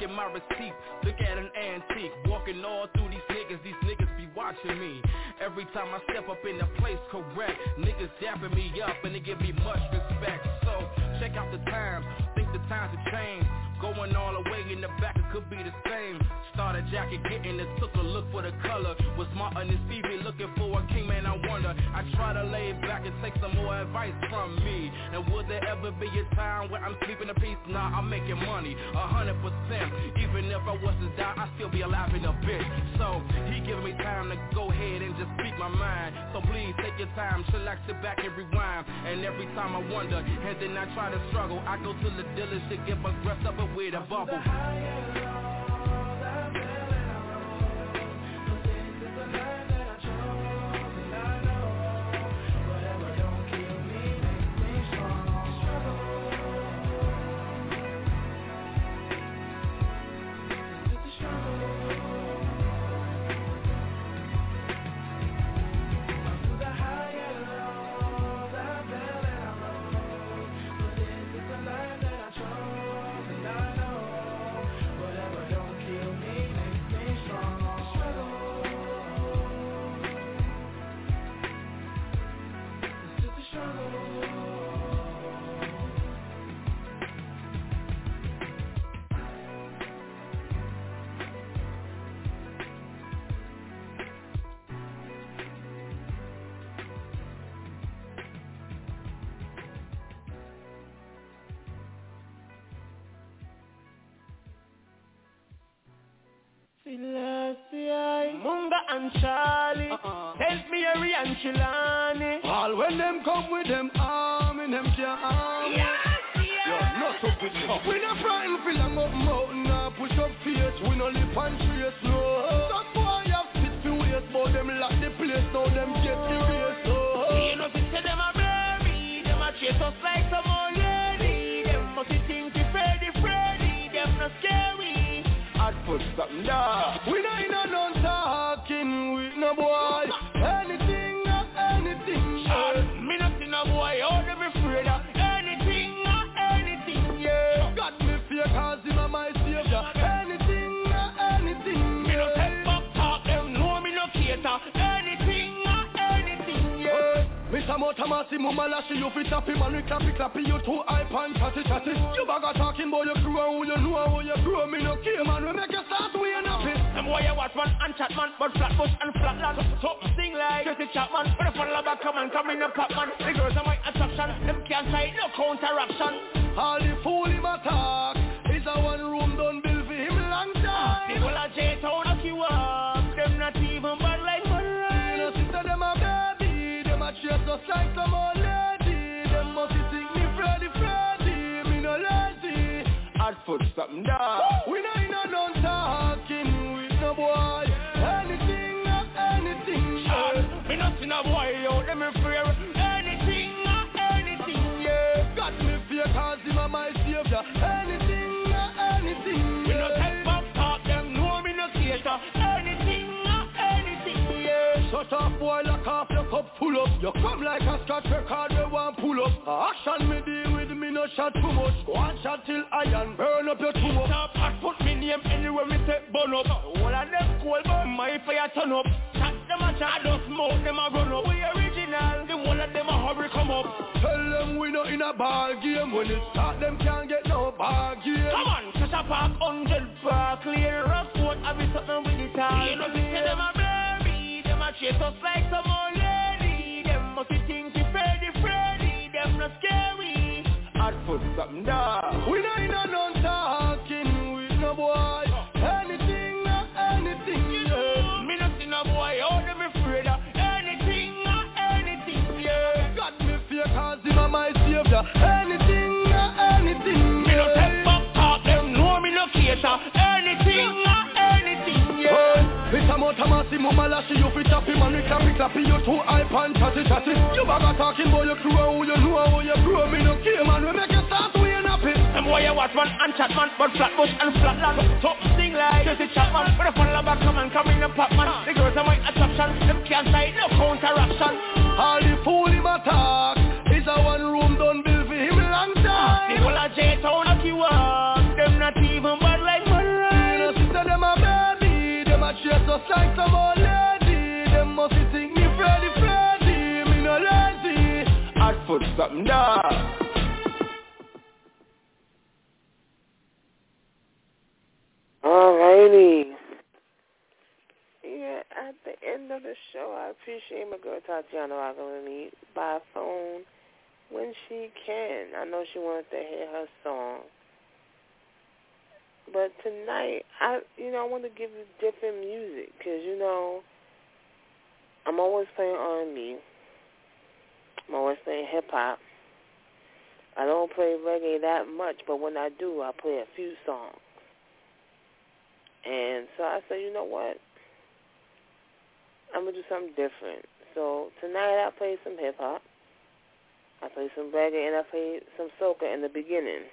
at my receipt, look at an antique. Walking all through these niggas be watching me. Every time I step up in the place, correct. Niggas dapping me up and they give me much respect. So, check out the times, think the times have changed. Going all the way in the back, it could be the same. Started jacket getting it, took a look for the color. Was Martin and Stevie looking for a king, man, I wonder. I try to lay back and take some more advice from me. And will there ever be a time where I'm sleeping in peace? Nah, I'm making money, 100%. Even if I was to die, I'd still be alive in a bit. So, he giving me time to go ahead and just speak my mind. So please take your time, chillax, sit back and rewind. And every time I wonder, and then I try to struggle, I go to the dealership, get my dressed up and wear the bubble. Munga and Charlie, help me Harry and Chilani. All when them come with them arm and them can't harm. You're not so good. We not frightened, feel like mountain, now push up face. We no lip and trace, no. That boy have fit to waste, but them lock the place, now them get serious, no. You know, say them a baby, them a chase us like some old lady. Them must think you Freddy, them not scary. I'd put something down. We not in a non talking with no boy. Anything. Me not in a boy, all them afraid of anything, yeah. Got me fear cause him a my savior. Anything. Me no take back talk, them know me no cater. Anything, yeah. Mr. Motamasi, Muma Lashi, you fit up him and we clappy, you too hype and chatty. You baga talking about your crew and who you know and who you grow. Me no care man, we make you start weighing up it. Them boy you watch man and chat man, but flat bush and flat land. Something sing like Jesse Chapman, but the follow back come in the pop man. The girls are my attraction, them can't try no counteraction. All the fool him attack, is a one room done build for him long time. People are J-Town a queue up, them not even bad like one right. You know sister them a baby, them a chase us like some old lady. Them must think me Freddy, me no lazy. I'd put something down. We not in a non talking with no boy. Anything. Me not in a boy, yo, them me fear. Anything, yeah. Got me fear cause him a my savior. Anything. Me no take back talk, them know me no cater. Anything, yeah. Shut up boy, lock off your cup full up. You come like a scotch record, they want pull up. Action me deal with me, no shot too much. One shot till iron, burn up your too up. Stop and put me name anywhere me take burn up. All of them cold, but my fire turn up. Shot them a chat, just smoke them a run up. We original, the whole of them a hurry come up. Tell them we not in a ball game. When it start, them can't get no ball game. Come on, catch a park, 100 park, clear rough road, I be something with the time. You know, we say them a baby, them a chase us like some old lady. Them must think you Freddy, them not scary. I'd put something down. We not in a non talking with no boy. Anything, yeah. Me not in a boy, all them afraid of anything, yeah. Got me fear cause him a my savior. Anything, Me no take back talk, them know me no cater. Anything, yeah. Mr. Motamasi, Muma Lashi, you fit up him and we clappy, you too hype and chatty. You baga talking about your crew and who you know and who you grow. Me no care man, we make you start weighing up it. Them boy you watch man and chat man, but flat bush and flat land. Something sing like Jesse Chapman, but the follow back come in the pop man. The girls are my attraction, them can't try no counteraction. All the fool him attack, is a one room done build for him long time. People are J-Town a queue up, them not even bad like one. put something down. Alrighty. Yeah, at the end of the show, I appreciate my girl Tatiana rocking with me by phone when she can. I know she wanted to hear her song. But tonight, I want to give you different music because, I'm always playing R&B. I'm always playing hip-hop. I don't play reggae that much, but when I do, I play a few songs. And so I said, you know what? I'm going to do something different. So tonight I play some hip-hop. I play some reggae, and I play some soca in the beginning.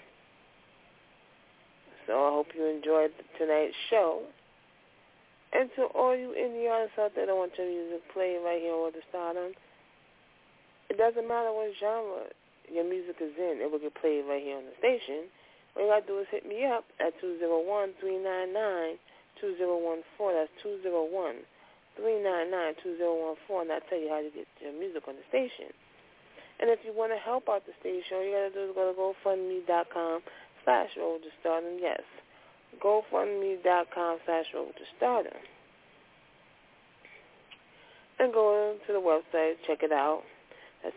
So I hope you enjoyed tonight's show. And to all you indie artists out there that want your music played right here on the Stardom, it doesn't matter what genre your music is in, it will get played right here on the station. All you got to do is hit me up at 201-399-2014. That's 201-399-2014, and I'll tell you how to get your music on the station. And if you want to help out the station, all you got to do is go to GoFundMe.com/Road to Stardom. Yes, GoFundMe.com/Road to Stardom. And go to the website, check it out. That's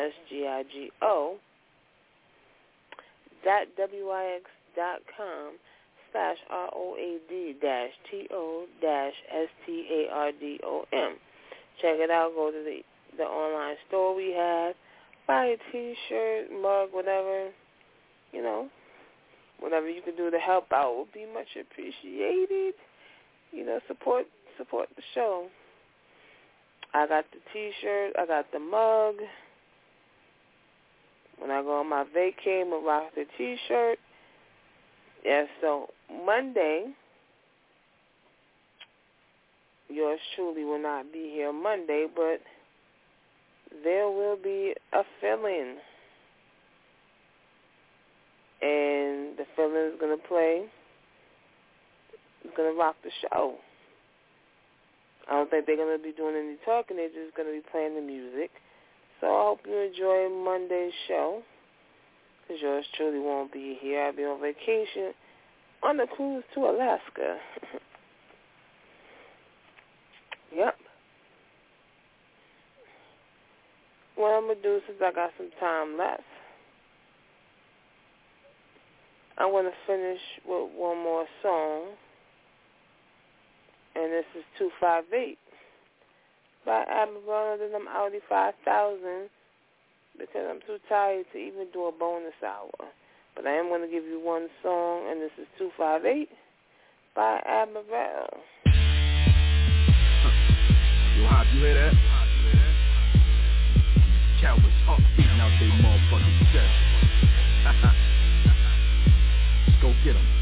MSGIGO.WIX.com/ROAD-TO-STARDOM. Check it out. Go to the online store we have. Buy a T-shirt, mug, whatever. Whatever you can do to help out will be much appreciated. Support the show. I got the T-shirt. I got the mug. When I go on my vacay, I'm going to rock the T-shirt. Yeah, so Monday, yours truly will not be here Monday, but there will be a fill-in. And the fill-in is going to play. It's going to rock the show. I don't think they're going to be doing any talking. They're just going to be playing the music. So I hope you enjoy Monday's show, because yours truly won't be here. I'll be on vacation on a cruise to Alaska. Yep. What I'm going to do, since I got some time left, I want to finish with one more song. And this is 258 by Admiral and them Audi 5000, because I'm too tired to even do a bonus hour. But I am going to give you one song, and this is 258 by Admiral. Yo, how'd you hear that? Cowards up beating out they motherfucking chest. Let's go get them.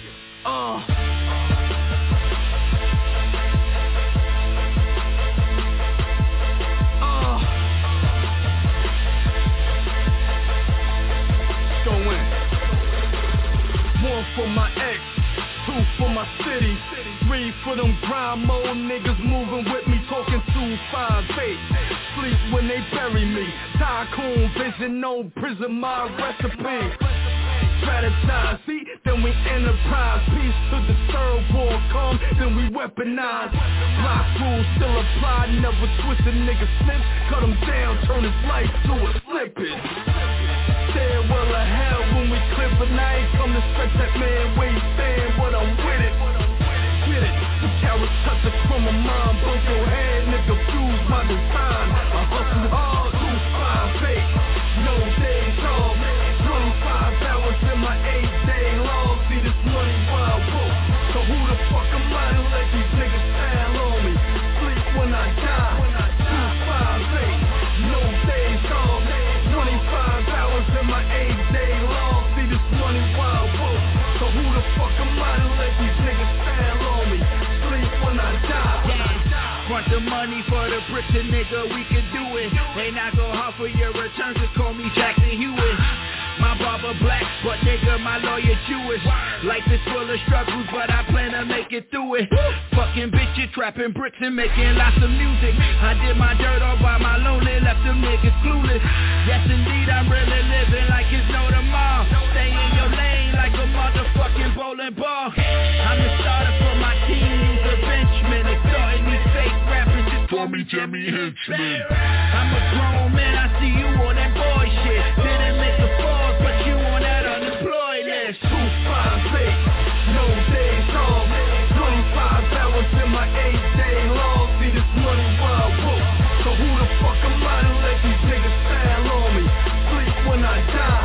One for my ex, two for my city, three for them grind mode niggas moving with me, talking 258. Sleep when they bury me, tycoon vision, no prison, my recipe. Strategize, see, then we enterprise. Peace to the third war come, then we weaponize. Block rules still apply, never twist a nigga slip. Cut him down, turn his life to a slippage. Stairwell of hell when we clip, but I ain't come to stretch that man where he stand, but I'm with it. Get it, the carrots touch the crumb of mine, broke your head, nigga, fuse my design. I hustle hard, 258, no days off, 25 hours in my 8-day log, see this money wild book. So who the fuck am I to let these niggas stand on me? Sleep when I die, 258, no days off, 25 hours in my 8-day log, see this money wild book. So who the fuck am I to let these niggas stand on me? Sleep when I die. Want the money for the bricks, and nigga, we can do it. They not go hard for your returns, just call me Jackson Hewitt. My barber black, but nigga, my lawyer Jewish. Life is full of struggles, but I plan to make it through it. Fucking bitches, trapping bricks and making lots of music. I did my dirt all by my lonely, left them niggas clueless. Yes, indeed, I'm really living like it's no tomorrow. Stay in your lane like a motherfucking bowling ball. I'm the starter for my team, use a benchman. Extorting these fake rappers, just call me Jimmy Henchman. I'm a grown man, I see you on that boy shit. Didn't make the falls, but you on that unemployed list. 258, no days off. 25 hours in my 8-day long. See this money wild book. So who the fuck am I to let these niggas style on me? Sleep when I die.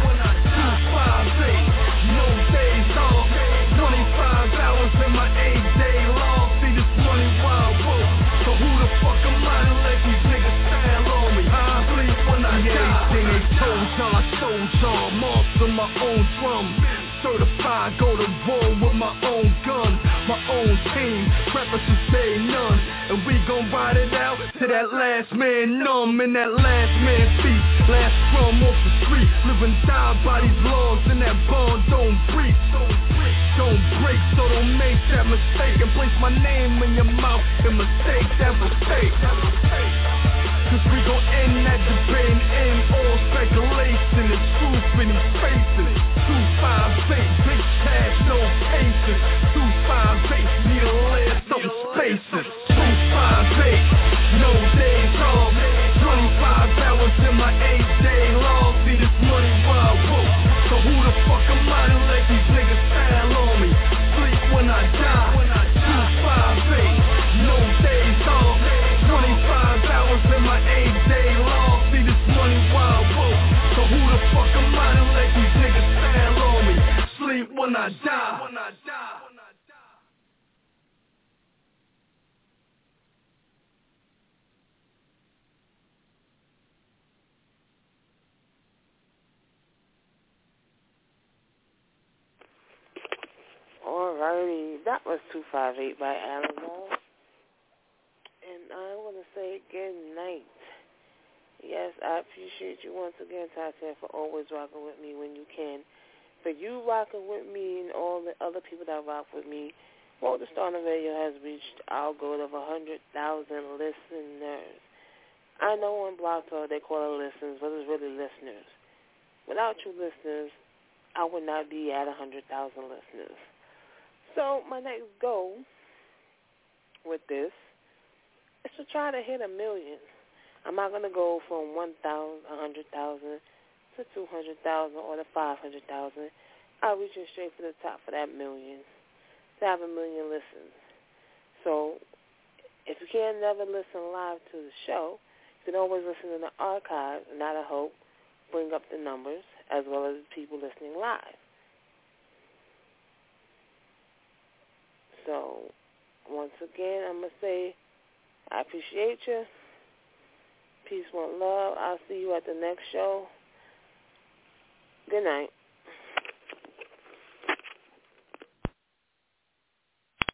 258, no days off. 25 hours in my 8-day long. See this money wild book. So who the fuck am I to let these niggas style on me? Sleep when I die. Everything they told y'all, I showed y'all. Marks on my own drum. Certified, go to war with my own gun, my own team, preppers to say none, and we gon' ride it out to that last man numb in that last man seat, last drum off the street, live and die by these laws and that bond don't break, so don't make that mistake and place my name in your mouth and mistake that mistake. Cause we gon' end that debate and end all speculation and truth in these faces. 258, big cash, no patience. 258, need a layer, something spaces. 258, no days off. 25 hours in my 8-day long. See this money wild book. So who the fuck am I to let these niggas style on me? Sleep when I die. 258, no days off. 25 hours in my 8-day long. See this money wild book. So who the fuck am I to let these niggas style on me? Sleep when I die. Alrighty, that was 258 by Alamo. And I want to say good night. Yes, I appreciate you once again, Tatiana, for always rocking with me when you can. For you rocking with me and all the other people that rock with me, Walter Starner Radio has reached our goal of 100,000 listeners. I know on Blog Talk they call it listeners, but it's really listeners. Without you listeners, I would not be at 100,000 listeners. So my next goal with this is to try to hit 1 million. I'm not going to go from 100,000 to 200,000 or to 500,000. I'll reach straight for the top for that million, to have 1 million listens. So if you can never listen live to the show, you can always listen in the archive, and that'll help bring up the numbers as well as people listening live. So once again, I'm going to say I appreciate you. Peace, one love. I'll see you at the next show. Good night.